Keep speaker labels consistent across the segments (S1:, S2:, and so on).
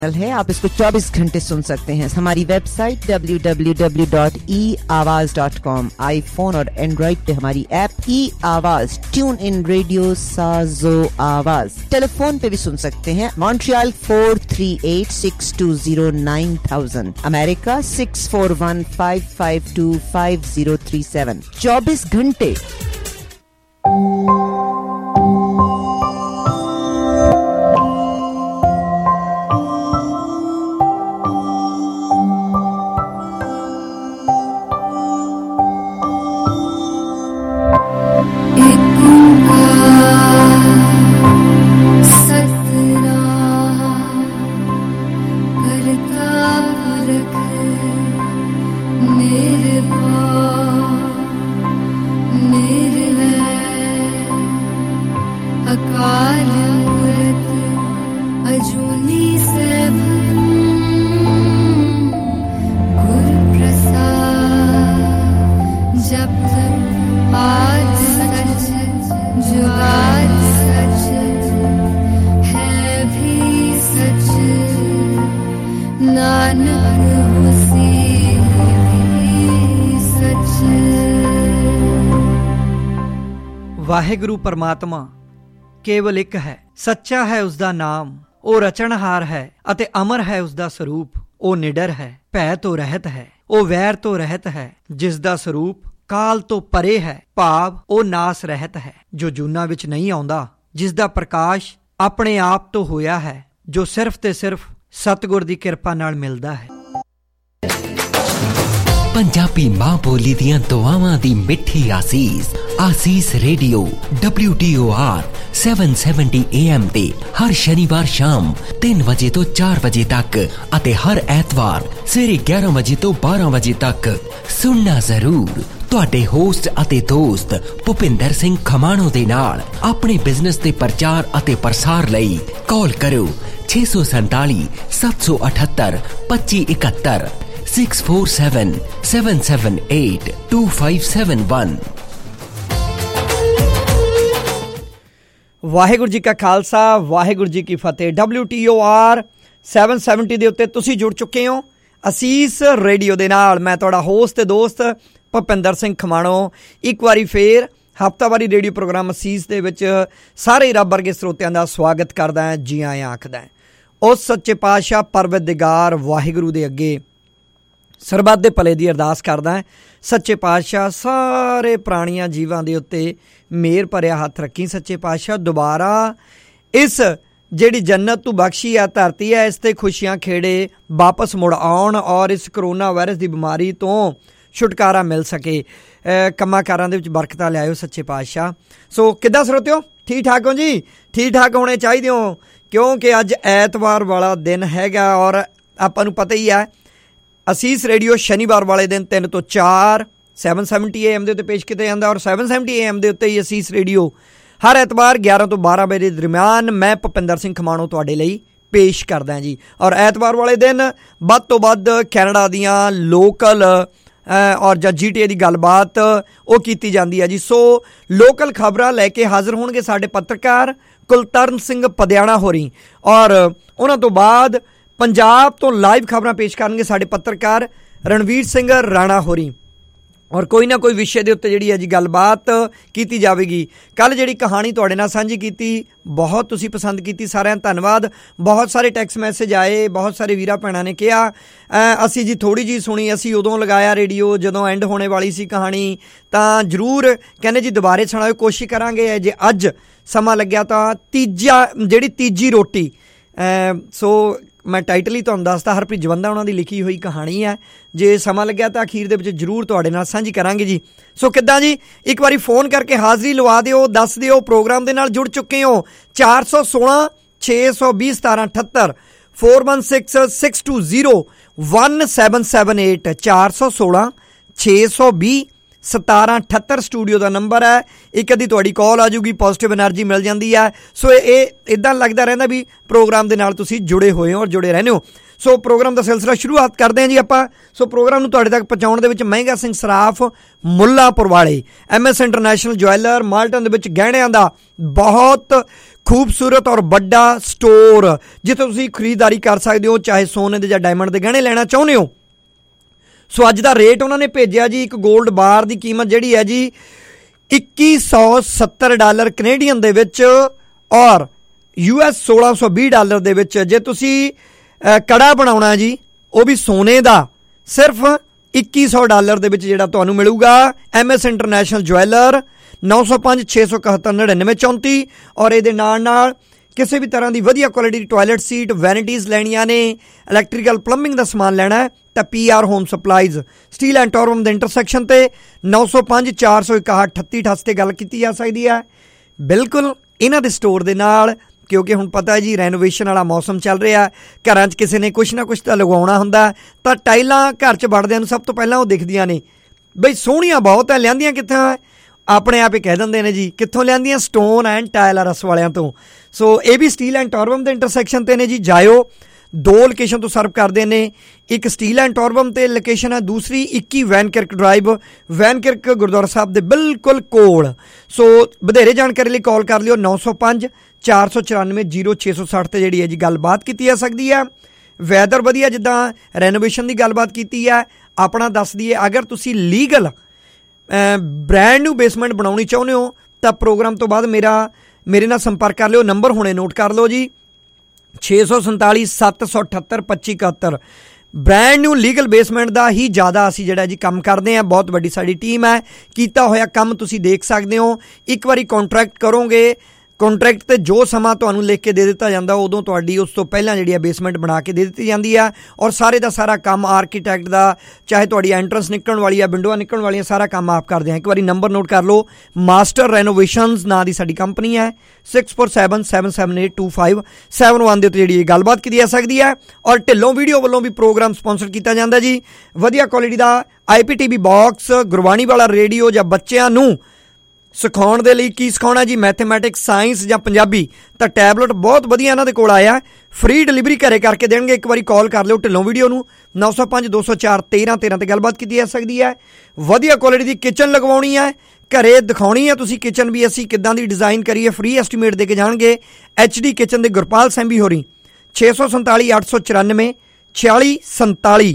S1: है, आप इसको 24 घंटे सुन सकते हैं। हमारी वेबसाइट www.eawaaz.com, आईफोन और एंड्रॉइड पे हमारी ऐप ई आवाज, ट्यून इन रेडियो साजो आवाज। टेलीफोन पे भी सुन सकते हैं, मॉन्ट्रियल 438-620-9000, अमेरिका 641-552-5037। 24 घंटे।
S2: ਵਾਹਿਗੁਰੂ ਪਰਮਾਤਮਾ ਕੇਵਲ ਇੱਕ ਹੈ, ਸੱਚਾ ਹੈ ਉਸਦਾ ਨਾਮ, ਉਹ ਰਚਣਹਾਰ ਹੈ ਅਤੇ ਅਮਰ ਹੈ ਉਸਦਾ ਸਰੂਪ। ਉਹ ਨਿਡਰ ਹੈ, ਭੈ ਤੋਂ ਰਹਿਤ ਹੈ, ਉਹ ਵੈਰ ਤੋਂ ਰਹਿਤ ਹੈ, ਜਿਸ ਦਾ ਸਰੂਪ ਕਾਲ ਤੋਂ ਪਰੇ ਹੈ, ਭਾਵ ਉਹ ਨਾਸ ਰਹਿਤ ਹੈ, ਜੋ ਜੂਨਾਂ ਵਿੱਚ ਨਹੀਂ ਆਉਂਦਾ, ਜਿਸ ਦਾ ਪ੍ਰਕਾਸ਼ ਆਪਣੇ ਆਪ ਤੋਂ ਹੋਇਆ ਹੈ, ਜੋ ਸਿਰਫ ਤੇ ਸਿਰਫ ਸਤਿਗੁਰ ਦੀ ਕਿਰਪਾ ਨਾਲ ਮਿਲਦਾ ਹੈ।
S3: ਪੰਜਾਬੀ ਮਾਂ ਬੋਲੀ ਦੀਆਂ ਦੁਆਵਾਂ ਦੀ ਮਿੱਠੀ ਆਸੀਸ। ਆਸੀਸ ਰੇਡੀਓ WTOR 770 AM ਤੇ ਹਰ ਸ਼ਨੀਵਾਰ ਸ਼ਾਮ 3 ਵਜੇ ਤੋਂ 4 ਵਜੇ ਤੱਕ ਅਤੇ ਹਰ ਐਤਵਾਰ ਸਵੇਰੇ 11 ਵਜੇ ਤੋਂ 12 ਵਜੇ ਤੱਕ ਸੁਣਨਾ ਜ਼ਰੂਰ। ਤੁਹਾਡੇ ਹੋਸਟ ਅਤੇ ਦੋਸਤ ਭੁਪਿੰਦਰ ਸਿੰਘ ਖਮਾਣੋ ਦੇ ਨਾਲ ਆਪਣੇ ਬਿਜ਼ਨਸ ਦੇ ਪ੍ਰਚਾਰ ਅਤੇ ਪ੍ਰਸਾਰ ਲਈ ਕਾਲ ਕਰੋ 647 778 2571 647-778-2571।
S2: ਵਾਹਿਗੁਰੂ ਜੀ ਕਾ ਖਾਲਸਾ, ਵਾਹਿਗੁਰੂ ਜੀ ਕੀ ਫਤਿਹ। WTOR 770 ਦੇ ਉੱਤੇ ਤੁਸੀਂ ਜੁੜ ਚੁੱਕੇ ਹੋ ਅਸੀਸ ਰੇਡੀਓ ਦੇ ਨਾਲ। ਮੈਂ ਤੁਹਾਡਾ ਹੋਸਟ ਤੇ ਦੋਸਤ ਭੁਪਿੰਦਰ ਸਿੰਘ ਖਮਾਣੋ ਇੱਕ ਵਾਰੀ ਫੇਰ ਹਫ਼ਤਾਵਾਰੀ ਰੇਡੀਓ ਪ੍ਰੋਗਰਾਮ ਅਸੀਸ ਦੇ ਵਿੱਚ ਸਾਰੇ ਰੱਬ ਵਰਗੇ ਸਰੋਤਿਆਂ ਦਾ ਸਵਾਗਤ ਕਰਦਾ ਹੈ, ਜੀ ਆਇਆਂ ਆਖਦਾ ਹੈ। ਉਸ ਸੱਚੇ ਪਾਤਸ਼ਾਹ ਪਰਵਰਦਿਗਾਰ ਵਾਹਿਗੁਰੂ ਦੇ ਅੱਗੇ ਸਰਬੱਤ ਦੇ ਭਲੇ ਦੀ ਅਰਦਾਸ ਕਰਦਾ ਹੈ। ਸੱਚੇ ਪਾਤਸ਼ਾਹ ਸਾਰੇ ਪ੍ਰਾਣੀਆਂ ਜੀਵਾਂ ਦੇ ਉੱਤੇ ਮਿਹਰ ਭਰਿਆ ਹੱਥ ਰੱਖੀ। ਸੱਚੇ ਪਾਤਸ਼ਾਹ ਦੁਬਾਰਾ ਇਸ ਜਿਹੜੀ ਜੰਨਤ ਤੂੰ ਬਖਸ਼ੀ ਆ ਧਰਤੀ ਹੈ, ਇਸ 'ਤੇ ਖੁਸ਼ੀਆਂ ਖੇੜੇ ਵਾਪਸ ਮੁੜ ਆਉਣ ਔਰ ਇਸ ਕਰੋਨਾ ਵਾਇਰਸ ਦੀ ਬਿਮਾਰੀ ਤੋਂ ਛੁਟਕਾਰਾ ਮਿਲ ਸਕੇ। ਕੰਮਾਂ ਕਾਰਾਂ ਦੇ ਵਿੱਚ ਬਰਕਤਾਂ ਲਿਆਇਓ ਸੱਚੇ ਪਾਤਸ਼ਾਹ। ਸੋ ਕਿੱਦਾਂ ਸਰੋਤਿਓ, ਠੀਕ ਠਾਕ ਹੋ ਜੀ? ਠੀਕ ਠਾਕ ਹੋਣੇ ਚਾਹੀਦੇ ਹੋ, ਕਿਉਂਕਿ ਅੱਜ ਐਤਵਾਰ ਵਾਲਾ ਦਿਨ ਹੈਗਾ ਔਰ ਆਪਾਂ ਨੂੰ ਪਤਾ ਹੀ ਹੈ ਅਸੀਸ ਰੇਡੀਓ ਸ਼ਨੀਵਾਰ ਵਾਲੇ ਦਿਨ 3 ਤੋਂ 4 770 AM ਦੇ ਉੱਤੇ ਪੇਸ਼ ਕੀਤਾ ਜਾਂਦਾ ਔਰ 770 AM ਦੇ ਉੱਤੇ ਹੀ ਅਸੀਸ ਰੇਡੀਓ ਹਰ ਐਤਵਾਰ 11 ਤੋਂ 12 ਵਜੇ ਦੇ ਦਰਮਿਆਨ ਮੈਂ ਭੁਪਿੰਦਰ ਸਿੰਘ ਖਮਾਣੋ ਤੁਹਾਡੇ ਲਈ ਪੇਸ਼ ਕਰਦਾ ਜੀ। ਔਰ ਐਤਵਾਰ ਵਾਲੇ ਦਿਨ ਵੱਧ ਤੋਂ ਵੱਧ ਕੈਨੇਡਾ ਦੀਆਂ ਲੋਕਲ ਔਰ ਜਾਂ GTA ਦੀ ਗੱਲਬਾਤ ਉਹ ਕੀਤੀ ਜਾਂਦੀ ਹੈ ਜੀ। ਸੋ ਲੋਕਲ ਖਬਰਾਂ ਲੈ ਕੇ ਹਾਜ਼ਰ ਹੋਣਗੇ ਸਾਡੇ ਪੱਤਰਕਾਰ ਕੁਲਤਰਨ ਸਿੰਘ ਪਦਿਆਣਾ ਹੋਰੀ ਔਰ ਉਹਨਾਂ ਤੋਂ ਬਾਅਦ ਪੰਜਾਬ ਤੋਂ ਲਾਈਵ ਖਬਰਾਂ ਪੇਸ਼ ਕਰਨਗੇ ਸਾਡੇ ਪੱਤਰਕਾਰ ਰਣਵੀਰ ਸਿੰਘ ਰਾਣਾ ਹੋਰੀ ਔਰ ਕੋਈ ਨਾ ਕੋਈ ਵਿਸ਼ੇ ਦੇ ਉੱਤੇ ਜਿਹੜੀ ਹੈ ਜੀ ਗੱਲਬਾਤ ਕੀਤੀ ਜਾਵੇਗੀ। ਕੱਲ੍ਹ ਜਿਹੜੀ ਕਹਾਣੀ ਤੁਹਾਡੇ ਨਾਲ ਸਾਂਝੀ ਕੀਤੀ ਬਹੁਤ ਤੁਸੀਂ ਪਸੰਦ ਕੀਤੀ, ਸਾਰਿਆਂ ਦਾ ਧੰਨਵਾਦ। ਬਹੁਤ ਸਾਰੇ ਟੈਕਸਟ ਮੈਸੇਜ ਆਏ, ਬਹੁਤ ਸਾਰੇ ਵੀਰਾਂ ਭੈਣਾਂ ਨੇ ਕਿਹਾ ਅਸੀਂ ਜੀ ਥੋੜ੍ਹੀ ਜਿਹੀ ਸੁਣੀ, ਅਸੀਂ ਉਦੋਂ ਲਗਾਇਆ ਰੇਡੀਓ ਜਦੋਂ ਐਂਡ ਹੋਣੇ ਵਾਲੀ ਸੀ ਕਹਾਣੀ, ਤਾਂ ਜ਼ਰੂਰ ਕਹਿੰਦੇ ਜੀ ਦੁਬਾਰੇ ਸੁਣਾਓ, ਕੋਸ਼ਿਸ਼ ਕਰਾਂਗੇ ਜੇ ਅੱਜ ਸਮਾਂ ਲੱਗਿਆ ਤਾਂ ਤੀਜੀ ਰੋਟੀ। ਸੋ ਮੈਂ ਟਾਈਟਲ ਹੀ ਤੁਹਾਨੂੰ ਦੱਸਦਾ, ਹਰਪ੍ਰੀਤ ਜਵੰਦਾ ਉਹਨਾਂ ਦੀ ਲਿਖੀ ਹੋਈ ਕਹਾਣੀ ਹੈ। ਜੇ ਸਮਾਂ ਲੱਗਿਆ ਤਾਂ ਅਖੀਰ ਦੇ ਵਿੱਚ ਜ਼ਰੂਰ ਤੁਹਾਡੇ ਨਾਲ ਸਾਂਝੀ ਕਰਾਂਗੇ ਜੀ। ਸੋ ਕਿੱਦਾਂ ਜੀ, ਇੱਕ ਵਾਰੀ ਫੋਨ ਕਰਕੇ ਹਾਜ਼ਰੀ ਲਵਾ ਦਿਓ, ਦੱਸ ਦਿਓ ਪ੍ਰੋਗਰਾਮ ਦੇ ਨਾਲ ਜੁੜ ਚੁੱਕੇ ਹੋ। 416 620 1778 416-620-1778 416 620 1778 ਸਟੂਡੀਓ ਦਾ ਨੰਬਰ ਹੈ। ਇੱਕ ਅੱਧੀ ਤੁਹਾਡੀ ਕਾਲ ਆ ਜੂਗੀ, ਪੋਜ਼ੀਟਿਵ ਐਨਰਜੀ ਮਿਲ ਜਾਂਦੀ ਹੈ। ਸੋ ਇਹ ਇੱਦਾਂ ਲੱਗਦਾ ਰਹਿੰਦਾ ਵੀ ਪ੍ਰੋਗਰਾਮ ਦੇ ਨਾਲ ਤੁਸੀਂ ਜੁੜੇ ਹੋਏ ਹੋ ਔਰ ਜੁੜੇ ਰਹਿੰਦੇ ਹੋ। ਸੋ ਪ੍ਰੋਗਰਾਮ ਦਾ ਸਿਲਸਿਲਾ ਸ਼ੁਰੂਆਤ ਕਰਦੇ ਹਾਂ ਜੀ ਆਪਾਂ। ਸੋ ਪ੍ਰੋਗਰਾਮ ਨੂੰ ਤੁਹਾਡੇ ਤੱਕ ਪਹੁੰਚਾਉਣ ਦੇ ਵਿੱਚ ਮਹਿੰਗਾ ਸਿੰਘ ਸਰਾਫ ਮੁੱਲਾਂਪੁਰ ਵਾਲੇ MS ਇੰਟਰਨੈਸ਼ਨਲ ਜਵੈਲਰ ਮਾਲਟਨ ਦੇ ਵਿੱਚ ਗਹਿਣਿਆਂ ਦਾ ਬਹੁਤ खूबसूरत और बड़ा स्टोर जिथे तुसीं खरीदारी कर सकते हो, चाहे सोने दे या डायमंड के गहने लेना चाहुंदे हो। सो अज दा रेट उन्होंने भेजिया जी, एक गोल्ड बार की कीमत जिहड़ी है जी $2170 कनेडियन दे विच और US $1620 दे विच। जे तुसी कड़ा बनाउणा जी वो भी सोने दा सिर्फ $2100 दे विच जिहड़ा तुहानूं मिलूगा। MS इंटरनेशनल ज्वैलर 905 671 9934 और ये नाल किसी भी तरह की वधिया क्वालिटी टॉयलेट सीट वैनिटीज़ लैनियां ने, इलैक्ट्रीकल प्लंबिंग का समान लेना है तो PR home supplies Steeles and Torbram के इंटरसैक्शन से 905 461 3888 ते गल की जा सकती है। बिल्कुल इन्हां दे स्टोर दे नाल, क्योंकि हुण पता है जी रेनोवेशन वाला मौसम चल रहा है, घर च किसी ने कुछ ना कुछ तो लगवाउणा हुंदा, तो टाइलां घर च वड़दिआं नूं सब तो पहलां वो दिखदियां ने बई सोहणियां बहुत है, लिआंदियां कित्थों है, अपने आप ही कह देंगे ने जी कित्थों लिआंदियां, स्टोन एंड टाइल रस वालियां तो। सो ये भी स्टील एंड टॉरवम के इंटरसैक्शन ते ने जी। जायो 2 लोकेशन तो सर्व करते हैं, एक स्टील एंड टॉरवम ते लोकेशन है, दूसरी 21 वैनकिरक ड्राइव वैनकिरक गुरुद्वारा साहब के बिल्कुल कोल। सो वधेरे जानकारी लिए कॉल कर लियो 905 494 0660 ते जिहड़ी है जी गलबात की जा सकती है। वैदर वधिया जिद्दां रेनोवेशन की गलबात की है। अपना दस दईए अगर तुसी लीगल ब्रैंड न्यू बेसमेंट बनाउणी चाहुंदे हो तो प्रोग्राम तो बाद मेरे नाल संपर्क कर लियो। नंबर हुणे नोट कर लो जी 647 778 2571। ब्रैंड न्यू लीगल बेसमेंट का ही ज़्यादा असी जिहड़ा जी काम करते हैं, बहुत वड्डी साडी टीम है, कीता होया काम तुसी देख सकते हो। एक बारी कॉन्ट्रैक्ट करोगे, कॉन्ट्रैक्ट ते जो समा तुहानूं लिख के दे दिता जाता उदों तुहाडी उस तो पहलां जिहड़ी बेसमेंट बना के दे दी जाती है और सारे का सारा काम आर्कीटैक्ट का, चाहे तुहाडी एंट्रेंस निकलण वाली है, विंडोआं निकलण वाली, सारा काम आप करते हैं। एक बारी नंबर नोट कर लो, मास्टर रेनोवेशनस नां दी साडी कंपनी है, 6477 778 2571 दे उत्ते जिहड़ी गलबात की जा सकती है। और ढिल्लों वीडियो वालों भी प्रोग्राम स्पॉन्सर किया जाता जी। वधिया क्वालिटी का IPTV बॉक्स, गुरबाणी वाला रेडियो ਜਾਂ ਬੱਚਿਆਂ ਨੂੰ सिखाउण दे लई की सिखाउणा जी, मैथेमैटिक्स साइंस ਜਾਂ पंजाबी, तो टैबलेट बहुत वधिया इन्हां दे कोल आया, फ्री डिलीवरी घरे करके देणगे। एक बारी कॉल कर लो ढिल्लों वीडियो नूं 905 204 1313 ते गलबात की जा सकती है। वधिया क्वालिटी की किचन लगवाउणी है, घरे दिखाउणी है तुसीं किचन भी असीं किदां दी डिज़ाइन करिए, फ्री एस्टीमेट दे के जाणगे। HD किचन दे गुरपाल सैंभी होरी 647 894 4647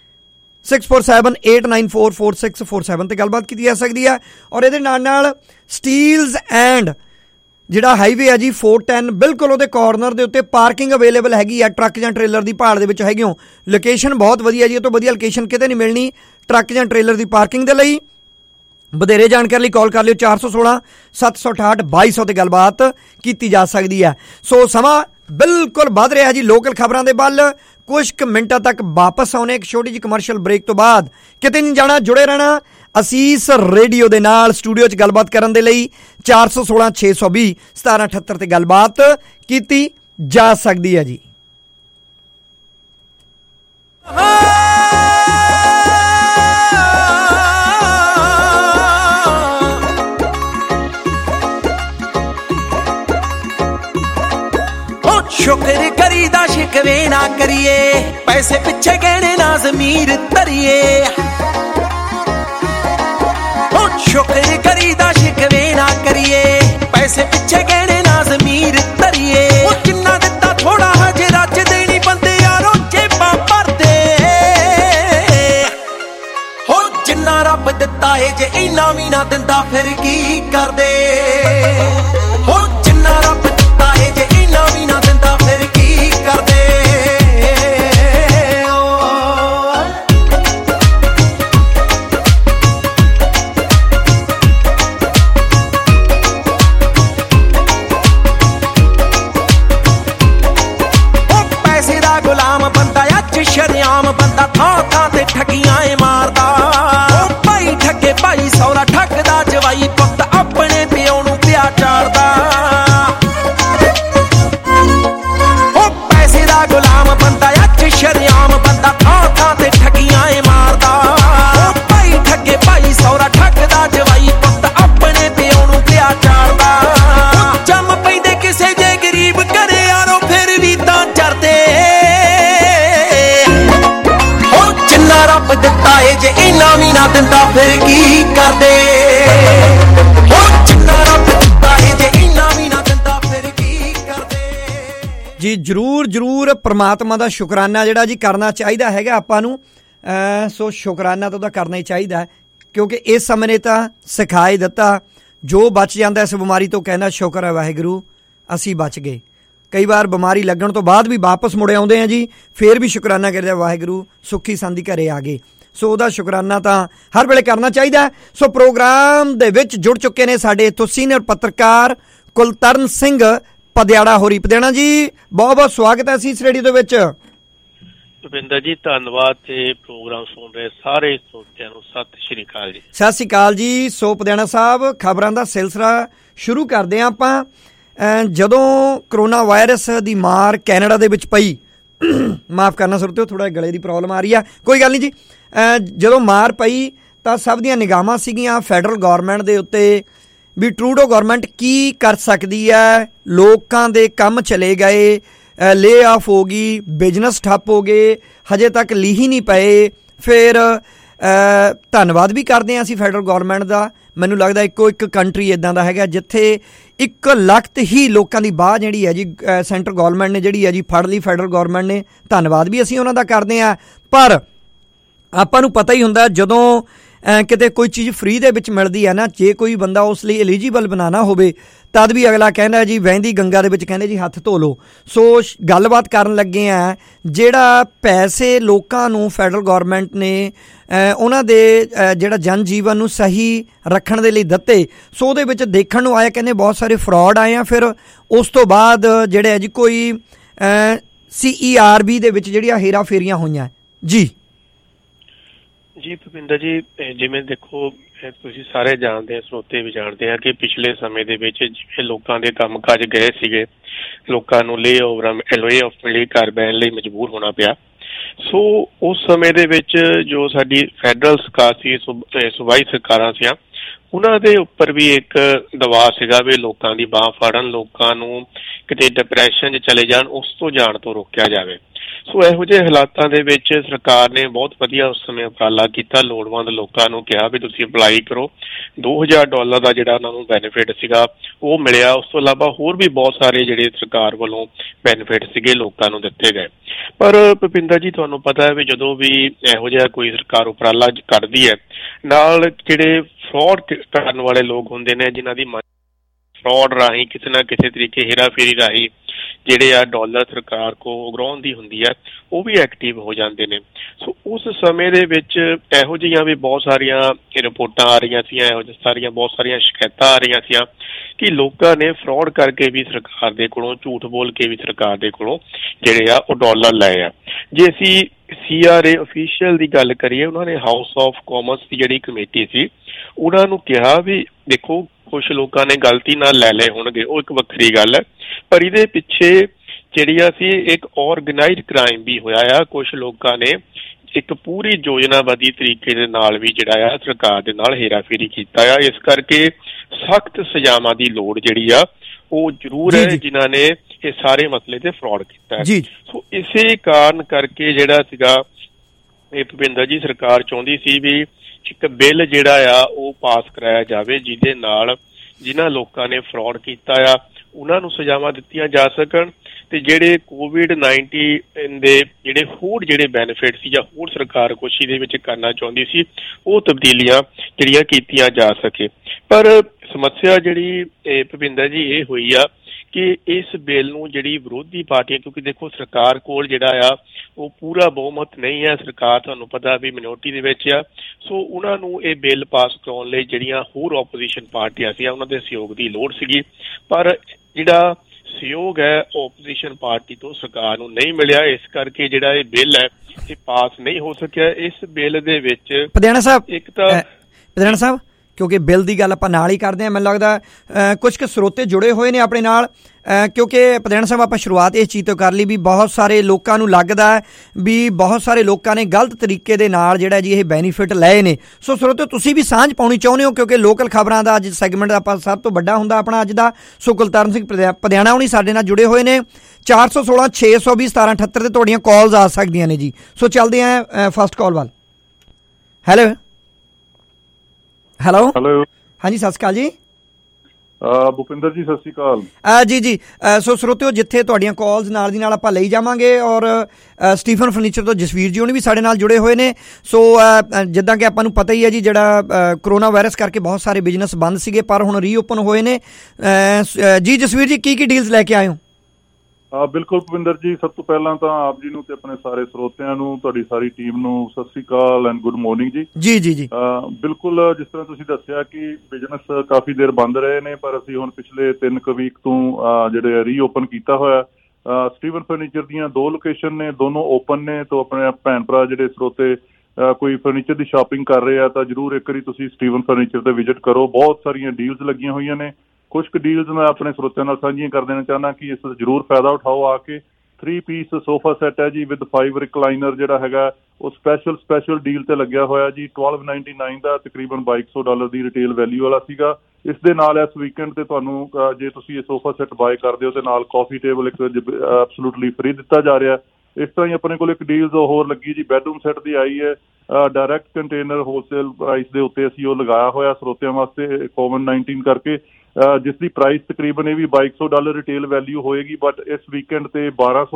S2: 647 894 4647 ਤੇ ਗੱਲਬਾਤ ਕੀਤੀ ਜਾ ਸਕਦੀ ਹੈ। ਔਰ ਇਹਦੇ ਨਾਲ ਸਟੀਲਸ ਐਂਡ ਜਿਹੜਾ ਹਾਈਵੇ ਹੈ ਜੀ 410 ਬਿਲਕੁਲ ਉਹਦੇ ਕਾਰਨਰ ਦੇ ਉੱਤੇ ਪਾਰਕਿੰਗ ਅਵੇਲੇਬਲ ਹੈਗੀ ਆ। ਟਰੱਕ ਜਾਂ ਟ੍ਰੇਲਰ ਦੀ ਭਾਲ ਦੇ ਵਿੱਚ ਹੈਗੇ ਹੋ, ਲੋਕੇਸ਼ਨ ਬਹੁਤ ਵਧੀਆ ਜੀ, ਇਹ ਤੋਂ ਵਧੀਆ ਲੋਕੇਸ਼ਨ ਕਿਤੇ ਨਹੀਂ ਮਿਲਣੀ ਟਰੱਕ ਜਾਂ ਟ੍ਰੇਲਰ ਦੀ ਪਾਰਕਿੰਗ ਦੇ ਲਈ। ਵਧੇਰੇ ਜਾਣਕਾਰੀ ਲਈ ਕਾਲ ਕਰ ਲਿਓ 416 768 2200 ਤੇ ਗੱਲਬਾਤ ਕੀਤੀ ਜਾ ਸਕਦੀ ਹੈ। ਸੋ ਸਮਾਂ बिल्कुल बढ़ रहा है जी लोकल खबरों के बल। कुछ मिनटों तक वापस आने एक छोटी जी कमर्शियल ब्रेक तो बाद, किते नहीं जाना, जुड़े रहना असीस रेडियो के नाल। स्टूडियो च गलबात करने के लिए 416 620 1778 ते गलबात की जा सकती है जी।
S4: शुक्र करीदा शिकवे ना करिए, पैसे पिछे कहने ना ज़मीर तरिए। शुक्र करीदा शिकवे ना करिए, पैसे पिछे कहने ना ज़मीर तरिए। जिन्ना दिता थोड़ा हजे रज देनी बंदे यारो जेबां भरदे। हो जिन्ना रब दिता है जे इन्ना भी ना दिंदा फिर की करदे। हो जिन्ना रब दिता है जे इन्ना भी ना दिंदा फिर की करदे। पैसे दा गुलाम बंदा अज शरियाम बंदा थां थां ते ठगियां मारदा। भाई ठगे भाई सौरा ठगदा जवाई पुत अपने प्यो नूं प्या चारदा। पैसे दा गुलाम बंदा अज शरियाम बंदा थां थां ते ठगियां मारदा। भाई ठगे भाई सौरा ठगदा जवाई पुत अपने प्यो नूं प्या चारदा। जम पैंदे किसे जे गरीब घरे यारो फिर भी तां चरदे। जिन्ना रब दिता है जे इन्ना भी ना दिंदा फिर की करदे। जिन्ना रब दिता है जे इन्ना भी ना दिंदा फिर की
S2: ਜੀ ਜ਼ਰੂਰ ਪ੍ਰਮਾਤਮਾ ਦਾ ਸ਼ੁਕਰਾਨਾ ਜਿਹੜਾ ਜੀ ਕਰਨਾ ਚਾਹੀਦਾ ਹੈਗਾ ਆਪਾਂ ਨੂੰ। ਸੋ ਸ਼ੁਕਰਾਨਾ ਤਾਂ ਉਹਦਾ ਕਰਨਾ ਹੀ ਚਾਹੀਦਾ ਹੈ, ਕਿਉਂਕਿ ਇਸ ਸਮੇਂ ਨੇ ਤਾਂ ਸਿਖਾ ਹੀ ਦਿੱਤਾ। ਜੋ ਬਚ ਜਾਂਦਾ ਇਸ ਬਿਮਾਰੀ ਤੋਂ ਕਹਿੰਦਾ ਸ਼ੁਕਰ ਹੈ ਵਾਹਿਗੁਰੂ ਅਸੀਂ ਬਚ ਗਏ। ਕਈ ਵਾਰ ਬਿਮਾਰੀ ਲੱਗਣ ਤੋਂ ਬਾਅਦ ਵੀ ਵਾਪਸ ਮੁੜ ਆਉਂਦੇ ਆ ਜੀ, ਫਿਰ ਵੀ ਸ਼ੁਕਰਾਨਾ ਕਰਦੇ ਵਾਹਿਗੁਰੂ ਸੁੱਖੀ ਸੰਦੀ ਘਰੇ ਆ ਗਏ। ਸੋ ਉਹਦਾ ਸ਼ੁਕਰਾਨਾ ਤਾਂ ਹਰ ਵੇਲੇ ਕਰਨਾ ਚਾਹੀਦਾ। ਸੋ ਪ੍ਰੋਗਰਾਮ ਦੇ ਵਿੱਚ ਜੁੜ ਚੁੱਕੇ ਨੇ ਸਾਡੇ ਇੱਥੋਂ ਸੀਨੀਅਰ ਪੱਤਰਕਾਰ ਕੁਲਤਰਨ ਸਿੰਘ ਪਦਿਆੜਾ ਹੋਰੀ। ਪਦਿਆਣਾ ਜੀ ਬਹੁਤ ਬਹੁਤ ਸਵਾਗਤ ਹੈ ਅਸੀਸ ਰੇਡੀਓ ਦੇ ਵਿੱਚ।
S5: ਭੁਪਿੰਦਰ ਜੀ ਧੰਨਵਾਦ ਤੇ ਪ੍ਰੋਗਰਾਮ ਸੁਣ ਰਹੇ ਸਾਰੇ ਸਰੋਤਿਆਂ ਨੂੰ ਸਤਿ ਸ਼੍ਰੀ ਅਕਾਲ ਜੀ।
S2: ਸਤਿ ਸ਼੍ਰੀ ਅਕਾਲ ਜੀ। ਸੋ ਪਦਿਆਣਾ ਸਾਹਿਬ ਖਬਰਾਂ ਦਾ ਸਿਲਸਿਲਾ ਸ਼ੁਰੂ ਕਰਦੇ ਹਾਂ ਆਪਾਂ। ਜਦੋਂ ਕਰੋਨਾ ਵਾਇਰਸ ਦੀ ਮਾਰ ਕੈਨੇਡਾ ਦੇ ਵਿੱਚ ਪਈ, ਮਾਫ਼ ਕਰਨਾ ਸਰੋਤਿਓ ਥੋੜ੍ਹਾ ਗਲੇ ਦੀ ਪ੍ਰੋਬਲਮ ਆ ਰਹੀ ਆ, ਕੋਈ ਗੱਲ ਨਹੀਂ ਜੀ। ਜਦੋਂ ਮਾਰ ਪਈ ਤਾਂ ਸਭ ਦੀਆਂ ਨਿਗਾਹਾਂ ਸੀਗੀਆਂ ਫੈਡਰਲ ਗੌਰਮੈਂਟ ਦੇ ਉੱਤੇ ਵੀ ਟਰੂਡੋ ਗੌਰਮੈਂਟ ਕੀ ਕਰ ਸਕਦੀ ਹੈ। ਲੋਕਾਂ ਦੇ ਕੰਮ ਚਲੇ ਗਏ, ਲੇ ਆਫ ਹੋ ਗਈ, ਬਿਜ਼ਨਸ ਠੱਪ ਹੋ ਗਏ, ਹਜੇ ਤੱਕ ਲੀਹ ਹੀ ਨਹੀਂ ਪਏ। ਫਿਰ ਧੰਨਵਾਦ ਵੀ ਕਰਦੇ ਹਾਂ ਅਸੀਂ ਫੈਡਰਲ ਗੌਰਮੈਂਟ ਦਾ। ਮੈਨੂੰ ਲੱਗਦਾ ਇੱਕੋ ਇੱਕ ਕੰਟਰੀ ਇੱਦਾਂ ਦਾ ਹੈਗਾ ਜਿੱਥੇ 1 ਲੱਖ ਹੀ ਲੋਕਾਂ ਦੀ ਬਾਹ ਜਿਹੜੀ ਹੈ ਜੀ ਸੈਂਟਰਲ ਗੌਰਮੈਂਟ ਨੇ ਜਿਹੜੀ ਹੈ ਜੀ ਫੜ ਲਈ, ਫੈਡਰਲ ਗੌਰਮੈਂਟ ਨੇ। ਧੰਨਵਾਦ ਵੀ ਅਸੀਂ ਉਹਨਾਂ ਦਾ ਕਰਦੇ ਹਾਂ। ਪਰ ਆਪਾਂ ਨੂੰ ਪਤਾ ਹੀ ਹੁੰਦਾ ਜਦੋਂ ਕਿਤੇ ਕੋਈ ਚੀਜ਼ ਫ੍ਰੀ ਦੇ ਵਿੱਚ ਮਿਲਦੀ ਹੈ ਨਾ, ਜੇ ਕੋਈ ਬੰਦਾ ਉਸ ਲਈ ਐਲੀਜੀਬਲ ਬਣਾਉਣਾ ਹੋਵੇ ਤਦ ਵੀ ਅਗਲਾ ਕਹਿੰਦਾ ਜੀ ਵਹਿੰਦੀ ਗੰਗਾ ਦੇ ਵਿੱਚ ਕਹਿੰਦੇ ਜੀ ਹੱਥ ਧੋ ਲਓ। ਸੋ ਗੱਲਬਾਤ ਕਰਨ ਲੱਗੇ ਆ ਜਿਹੜਾ ਪੈਸੇ ਲੋਕਾਂ ਨੂੰ ਫੈਡਰਲ ਗੌਰਮੈਂਟ ਨੇ ਉਹਨਾਂ ਦੇ ਜਿਹੜਾ ਜਨ ਜੀਵਨ ਨੂੰ ਸਹੀ ਰੱਖਣ ਦੇ ਲਈ ਦਿੱਤੇ, ਸੋ ਉਹਦੇ ਵਿੱਚ ਦੇਖਣ ਨੂੰ ਆਇਆ ਕਹਿੰਦੇ ਬਹੁਤ ਸਾਰੇ ਫਰਾਡ ਆਏ ਆ। ਫਿਰ ਉਸ ਤੋਂ ਬਾਅਦ ਜਿਹੜੇ ਹੈ ਜੀ ਕੋਈ CERB ਦੇ ਵਿੱਚ ਜਿਹੜੀਆਂ ਹੇਰਾ ਫੇਰੀਆਂ ਹੋਈਆਂ ਜੀ।
S5: ਜੀ ਭੁਪਿੰਦਰ ਜੀ ਜਿਵੇਂ ਦੇਖੋ ਤੁਸੀਂ ਸਾਰੇ ਜਾਣਦੇ ਆ, ਸਰੋਤੇ ਵੀ ਜਾਣਦੇ ਆ ਕਿ ਪਿਛਲੇ ਸਮੇਂ ਦੇ ਵਿੱਚ ਜਿਵੇਂ ਲੋਕਾਂ ਦੇ ਕੰਮ ਕਾਜ ਗਏ ਸੀਗੇ, ਲੋਕਾਂ ਨੂੰ ਲੇ ਆਫ ਲਈ ਘਰ ਬਹਿਣ ਲਈ ਮਜਬੂਰ ਹੋਣਾ ਪਿਆ। ਸੋ ਉਸ ਸਮੇਂ ਦੇ ਵਿੱਚ ਜੋ ਸਾਡੀ ਫੈਡਰਲ ਸਰਕਾਰ ਸੀ, ਸੂਬਾਈ ਸਰਕਾਰਾਂ ਸੀ, ਉਹਨਾਂ ਦੇ ਉੱਪਰ ਵੀ ਇੱਕ ਦਬਾਅ ਸੀਗਾ ਵੀ ਲੋਕਾਂ ਦੀ ਬਾਂਹ ਫੜਨ, ਲੋਕਾਂ ਨੂੰ ਕਿਤੇ ਡਿਪਰੈਸ਼ਨ 'ਚ ਚਲੇ ਜਾਣ, ਉਸ ਤੋਂ ਜਾਣ ਤੋਂ ਰੋਕਿਆ ਜਾਵੇ। ਸੋ ਇਹੋ ਜਿਹੇ ਹਾਲਾਤਾਂ ਦੇ ਵਿੱਚ ਸਰਕਾਰ ਨੇ ਬਹੁਤ ਵਧੀਆ ਉਸ ਸਮੇਂ ਉਪਰਾਲਾ ਕੀਤਾ। ਲੋੜਵੰਦ ਲੋਕਾਂ ਨੂੰ ਕਿਹਾ ਵੀ ਤੁਸੀਂ ਅਪਲਾਈ ਕਰੋ। $2000 ਦਾ ਜਿਹੜਾ ਉਹਨਾਂ ਨੂੰ ਬੈਨੀਫਿਟ ਸੀਗਾ ਉਹ ਮਿਲਿਆ। ਉਸ ਤੋਂ ਇਲਾਵਾ ਹੋਰ ਵੀ ਬਹੁਤ ਸਾਰੇ ਜਿਹੜੇ ਸਰਕਾਰ ਵੱਲੋਂ ਬੈਨੀਫਿਟ ਸੀਗੇ ਲੋਕਾਂ ਨੂੰ ਦਿੱਤੇ ਗਏ। ਪਰ ਭੁਪਿੰਦਰ ਜੀ ਤੁਹਾਨੂੰ ਪਤਾ ਹੈ ਵੀ ਜਦੋਂ ਵੀ ਇਹੋ ਜਿਹਾ ਕੋਈ ਸਰਕਾਰ ਉਪਰਾਲਾ ਕਰਦੀ ਹੈ, ਨਾਲ ਜਿਹੜੇ ਫਰਾਡ ਕਰਨ ਵਾਲੇ ਲੋਕ ਹੁੰਦੇ ਨੇ, ਜਿਨ੍ਹਾਂ ਦੀ ਫਰਾਡ ਰਾਹੀਂ ਕਿਸੇ ਨਾ ਕਿਸੇ ਤਰੀਕੇ ਹੇਰਾ ਫੇਰੀ ਰਾਹੀਂ ਜਿਹੜੇ ਆ ਡਾਲਰ ਸਰਕਾਰ ਕੋ ਉਗਰਾਉਣ ਦੀ ਹੁੰਦੀ ਹੈ, ਉਹ ਵੀ ਐਕਟਿਵ ਹੋ ਜਾਂਦੇ ਨੇ। ਸੋ ਉਸ ਸਮੇਂ ਦੇ ਵਿੱਚ ਇਹੋ ਜਿਹੀਆਂ ਵੀ ਬਹੁਤ ਸਾਰੀਆਂ ਰਿਪੋਰਟਾਂ ਆ ਰਹੀਆਂ ਸੀ, ਇਹੋ ਜਿਹੀਆਂ ਸਾਰੀਆਂ ਬਹੁਤ ਸਾਰੀਆਂ ਸ਼ਿਕਾਇਤਾਂ ਆ ਰਹੀਆਂ ਸੀ ਕਿ ਲੋਕਾਂ ਨੇ ਫਰਾਡ ਕਰਕੇ ਵੀ ਸਰਕਾਰ ਦੇ ਕੋਲੋਂ, ਝੂਠ ਬੋਲ ਕੇ ਵੀ ਸਰਕਾਰ ਦੇ ਕੋਲੋਂ ਜਿਹੜੇ ਆ ਉਹ ਡਾਲਰ ਲਏ ਆ। ਜੇ ਅਸੀਂ CRA ਅਫੀਸ਼ੀਅਲ ਦੀ ਗੱਲ ਕਰੀਏ, ਉਹਨਾਂ ਨੇ ਹਾਊਸ ਆਫ ਕਾਮਰਸ ਦੀ ਜਿਹੜੀ ਕਮੇਟੀ ਸੀ ਉਹਨਾਂ ਨੂੰ ਕਿਹਾ ਵੀ ਦੇਖੋ ਕੁਛ ਲੋਕਾਂ ਨੇ ਗਲਤੀ ਨਾਲ ਲੈ ਲਏ ਹੋਣਗੇ, ਉਹ ਇੱਕ ਵੱਖਰੀ ਗੱਲ ਹੈ, ਪਰ ਇਹਦੇ ਪਿੱਛੇ ਜਿਹੜੀਆਂ ਸੀ ਇੱਕ ਔਰਗਨਾਈਜ਼ਡ ਕ੍ਰਾਈਮ ਵੀ ਹੋਇਆ ਆ। ਕੁਛ ਲੋਕਾਂ ਨੇ ਇੱਕ ਪੂਰੀ ਯੋਜਨਾਬੱਧੀ ਤਰੀਕੇ ਦੇ ਨਾਲ ਵੀ ਜਿਹੜਾ ਆ ਸਰਕਾਰ ਦੇ ਨਾਲ ਹੇਰਾਫੇਰੀ ਕੀਤਾ ਆ। ਇਸ ਕਰਕੇ ਸਖਤ ਸਜ਼ਾਵਾਂ ਦੀ ਲੋੜ ਜਿਹੜੀ ਆ ਉਹ ਜ਼ਰੂਰ ਹੈ ਜਿਨ੍ਹਾਂ ਨੇ ਇਹ ਸਾਰੇ ਮਸਲੇ ਤੇ ਫਰਾਡ ਕੀਤਾ ਹੈ। ਸੋ ਇਸੇ ਕਾਰਨ ਕਰਕੇ ਜਿਹੜਾ ਸੀਗਾ ਇਹ ਭੁਪਿੰਦਰ ਜੀ ਸਰਕਾਰ ਚਾਹੁੰਦੀ ਸੀ ਵੀ ਇੱਕ ਬਿੱਲ ਜਿਹੜਾ ਆ ਉਹ ਪਾਸ ਕਰਾਇਆ ਜਾਵੇ ਜਿਹਦੇ ਨਾਲ ਜਿਨ੍ਹਾਂ ਲੋਕਾਂ ਨੇ ਫਰਾਡ ਕੀਤਾ ਆ ਉਹਨਾਂ ਨੂੰ ਸਜ਼ਾਵਾਂ ਦਿੱਤੀਆਂ ਜਾ ਸਕਣ, ਤੇ ਜਿਹੜੇ COVID-19 ਦੇ ਜਿਹੜੇ ਹੋਰ ਜਿਹੜੇ ਬੈਨੀਫਿਟ ਸੀ ਜਾਂ ਹੋਰ ਸਰਕਾਰ ਕੁਛ ਇਹਦੇ ਵਿੱਚ ਕਰਨਾ ਚਾਹੁੰਦੀ ਸੀ ਉਹ ਤਬਦੀਲੀਆਂ ਜਿਹੜੀਆਂ ਕੀਤੀਆਂ ਜਾ ਸਕੇ। ਪਰ ਸਮੱਸਿਆ ਜਿਹੜੀ ਭੁਪਿੰਦਰ ਜੀ ਇਹ ਹੋਈ ਆ ਕਿ ਇਸ ਬਿੱਲ ਨੂੰ ਜਿਹੜੀ ਵਿਰੋਧੀ ਪਾਰਟੀਆਂ, ਕਿਉਂਕਿ ਦੇਖੋ ਸਰਕਾਰ ਕੋਲ ਜਿਹੜਾ ਆ ਉਹ ਪੂਰਾ ਬਹੁਮਤ ਨਹੀਂ ਹੈ, ਸਰਕਾਰ ਤੁਹਾਨੂੰ ਪਤਾ ਵੀ ਮਿਨੋਰਟੀ ਦੇ ਵਿੱਚ ਆ। ਸੋ ਉਹਨਾਂ ਨੂੰ ਇਹ ਬਿੱਲ ਪਾਸ ਕਰਾਉਣ ਲਈ ਜਿਹੜੀਆਂ ਹੋਰ ਆਪੋਜੀਸ਼ਨ ਪਾਰਟੀਆਂ ਸੀ ਉਹਨਾਂ ਦੇ ਸਹਿਯੋਗ ਦੀ ਲੋੜ ਸੀਗੀ, ਪਰ ਜਿਹੜਾ ਸਹਿਯੋਗ ਹੈ ਓਪੋਜੀਸ਼ਨ ਪਾਰਟੀ ਤੋਂ ਸਰਕਾਰ ਨੂੰ ਨਹੀਂ ਮਿਲਿਆ। ਇਸ ਕਰਕੇ ਜਿਹੜਾ ਇਹ ਬਿੱਲ ਹੈ ਇਹ ਪਾਸ ਨਹੀਂ ਹੋ ਸਕਿਆ। ਇਸ ਬਿੱਲ ਦੇ ਵਿੱਚ
S2: ਪਦਿਆਣਾ ਸਾਹਿਬ ਕਿਉਂਕਿ ਬਿੱਲ ਦੀ ਗੱਲ ਆਪਾਂ ਨਾਲ ਹੀ ਕਰਦੇ ਹਾਂ, ਮੈਨੂੰ ਲੱਗਦਾ ਕੁਝ ਕੁ ਸਰੋਤੇ ਜੁੜੇ ਹੋਏ ਨੇ ਆਪਣੇ ਨਾਲ, ਕਿਉਂਕਿ ਪਦਿਆਣਾ ਸਾਹਿਬ ਆਪਾਂ ਸ਼ੁਰੂਆਤ ਇਸ ਚੀਜ਼ ਤੋਂ ਕਰ ਲਈ ਵੀ ਬਹੁਤ ਸਾਰੇ ਲੋਕਾਂ ਨੂੰ ਲੱਗਦਾ ਹੈ ਵੀ ਬਹੁਤ ਸਾਰੇ ਲੋਕਾਂ ਨੇ ਗਲਤ ਤਰੀਕੇ ਦੇ ਨਾਲ ਜਿਹੜਾ ਜੀ ਇਹ ਬੈਨੀਫਿਟ ਲਏ ਨੇ। ਸੋ ਸਰੋਤੇ ਤੁਸੀਂ ਵੀ ਸਾਂਝ ਪਾਉਣੀ ਚਾਹੁੰਦੇ ਹੋ ਕਿਉਂਕਿ ਲੋਕਲ ਖਬਰਾਂ ਦਾ ਅੱਜ ਸੈਗਮੈਂਟ ਆਪਾਂ ਸਭ ਤੋਂ ਵੱਡਾ ਹੁੰਦਾ ਆਪਣਾ ਅੱਜ ਦਾ। ਸੋ ਕੁਲਤਰਨ ਸਿੰਘ ਪਦਿਆਣਾ ਹੁਣੀ ਸਾਡੇ ਨਾਲ ਜੁੜੇ ਹੋਏ ਨੇ। 416 620 1778 ਤੇ ਤੁਹਾਡੀਆਂ ਕਾਲਸ ਆ ਸਕਦੀਆਂ ਨੇ ਜੀ। ਸੋ ਚੱਲਦੇ ਹਾਂ ਫਸਟ ਕਾਲ ਵੱਲ। ਹੈਲੋ ਹਾਂਜੀ ਸਤਿ ਸ਼੍ਰੀ ਅਕਾਲ ਜੀ।
S6: ਭੁਪਿੰਦਰ ਜੀ ਸਤਿ ਸ਼੍ਰੀ ਅਕਾਲ।
S2: ਜੀ ਸੋ ਸਰੋਤਿਓ, ਜਿੱਥੇ ਤੁਹਾਡੀਆਂ ਕਾਲਸ ਨਾਲ ਦੀ ਨਾਲ ਆਪਾਂ ਲਈ ਜਾਵਾਂਗੇ ਔਰ ਸਟੀਫਨ ਫਰਨੀਚਰ ਤੋਂ ਜਸਵੀਰ ਜੀ ਉਹਨੇ ਵੀ ਸਾਡੇ ਨਾਲ ਜੁੜੇ ਹੋਏ ਨੇ। ਸੋ ਜਿੱਦਾਂ ਕਿ ਆਪਾਂ ਨੂੰ ਪਤਾ ਹੀ ਹੈ ਜੀ, ਜਿਹੜਾ ਕਰੋਨਾ ਵਾਇਰਸ ਕਰਕੇ ਬਹੁਤ ਸਾਰੇ ਬਿਜ਼ਨਸ ਬੰਦ ਸੀਗੇ ਪਰ ਹੁਣ ਰੀਓਪਨ ਹੋਏ ਨੇ। ਜੀ ਜਸਵੀਰ ਜੀ, ਕੀ ਡੀਲਸ ਲੈ ਕੇ ਆਏ ਹੋ?
S6: ਬਿਲਕੁਲ ਭੁਪਿੰਦਰ ਜੀ, ਸਭ ਤੋਂ ਪਹਿਲਾਂ ਤਾਂ ਆਪ ਜੀ ਨੂੰ ਤੇ ਆਪਣੇ ਸਾਰੇ ਸਰੋਤਿਆਂ ਨੂੰ, ਤੁਹਾਡੀ ਸਾਰੀ ਟੀਮ ਨੂੰ ਸਤਿ ਸ਼੍ਰੀ ਅਕਾਲ ਐਂਡ ਗੁੱਡ ਮਾਰਨਿੰਗ ਜੀ।
S2: ਜੀ ਜੀ ਜੀ
S6: ਬਿਲਕੁਲ, ਜਿਸ ਤਰ੍ਹਾਂ ਤੁਸੀਂ ਦੱਸਿਆ ਕਿ ਬਿਜ਼ਨਸ ਕਾਫੀ ਦੇਰ ਬੰਦ ਰਹੇ ਨੇ, ਪਰ ਅਸੀਂ ਹੁਣ ਪਿਛਲੇ 3 ਵੀਕ ਤੋਂ ਜਿਹੜੇ ਰੀਓਪਨ ਕੀਤਾ ਹੋਇਆ। ਸਟੀਵਨ ਫਰਨੀਚਰ ਦੀਆਂ 2 ਲੋਕੇਸ਼ਨ ਨੇ, ਦੋਨੋਂ ਓਪਨ ਨੇ। ਤੋਂ ਆਪਣੇ ਭੈਣ ਭਰਾ ਜਿਹੜੇ ਸਰੋਤੇ ਕੋਈ ਫਰਨੀਚਰ ਦੀ ਸ਼ਾਪਿੰਗ ਕਰ ਰਹੇ ਆ ਤਾਂ ਜ਼ਰੂਰ ਇੱਕ ਵਾਰੀ ਤੁਸੀਂ ਸਟੀਵਨ ਫਰਨੀਚਰ ਤੇ ਵਿਜ਼ਿਟ ਕਰੋ। ਬਹੁਤ ਸਾਰੀਆਂ ਡੀਲਸ ਲੱਗੀਆਂ ਹੋਈਆਂ ਨੇ। ਕੁਝ ਕੁ ਡੀਲਸ ਮੈਂ ਆਪਣੇ ਸਰੋਤਿਆਂ ਨਾਲ ਸਾਂਝੀਆਂ ਕਰ ਦੇਣਾ ਚਾਹੁੰਦਾ ਕਿ ਇਸ ਦਾ ਜ਼ਰੂਰ ਫਾਇਦਾ ਉਠਾਓ ਆ ਕੇ। 3 ਪੀਸ ਸੋਫਾ ਸੈੱਟ ਹੈ ਜੀ ਵਿਦ 5 ਰਿਕਲਾਈਨਰ ਜਿਹੜਾ ਹੈਗਾ ਉਹ ਸਪੈਸ਼ਲ ਡੀਲ ਤੇ ਲੱਗਿਆ ਹੋਇਆ ਜੀ। $1299 ਦਾ, ਤਕਰੀਬਨ $2200 ਦੀ ਰਿਟੇਲ ਵੈਲਿਊ ਵਾਲਾ ਸੀਗਾ। ਇਸ ਦੇ ਨਾਲ ਇਸ ਵੀਕਐਂਡ ਤੇ ਤੁਹਾਨੂੰ ਜੇ ਤੁਸੀਂ ਇਹ ਸੋਫਾ ਸੈੱਟ ਬਾਏ ਕਰਦੇ ਹੋ ਤੇ ਨਾਲ ਕਾਫੀ ਟੇਬਲ ਇੱਕ ਐਬਸੋਲੂਟਲੀ ਫ੍ਰੀ ਦਿੱਤਾ ਜਾ ਰਿਹਾ। ਇਸ ਤਰ੍ਹਾਂ ਹੀ ਆਪਣੇ ਕੋਲ ਇੱਕ ਡੀਲ ਹੋਰ ਲੱਗੀ ਜੀ, ਬੈਡਰੂਮ ਸੈੱਟ ਦੀ ਆਈ ਹੈ। ਡਾਇਰੈਕਟ ਕੰਟੇਨਰ ਹੋਲਸੇਲ ਪ੍ਰਾਈਸ ਦੇ ਉੱਤੇ ਅਸੀਂ ਉਹ ਲਗਾਇਆ ਹੋਇਆ ਸਰੋਤਿਆਂ ਵਾਸਤੇ ਕੋਵਿਡ-19 ਕਰਕੇ, ਜਿਸ ਦੀ ਪ੍ਰਾਈਸ ਤਕਰੀਬਨ ਇਹ ਵੀ $2200 ਰਿਟੇਲ ਵੈਲਿਊ ਹੋਏਗੀ। ਬਟ ਇਸ ਵੀਕਐਂਡ ਤੇ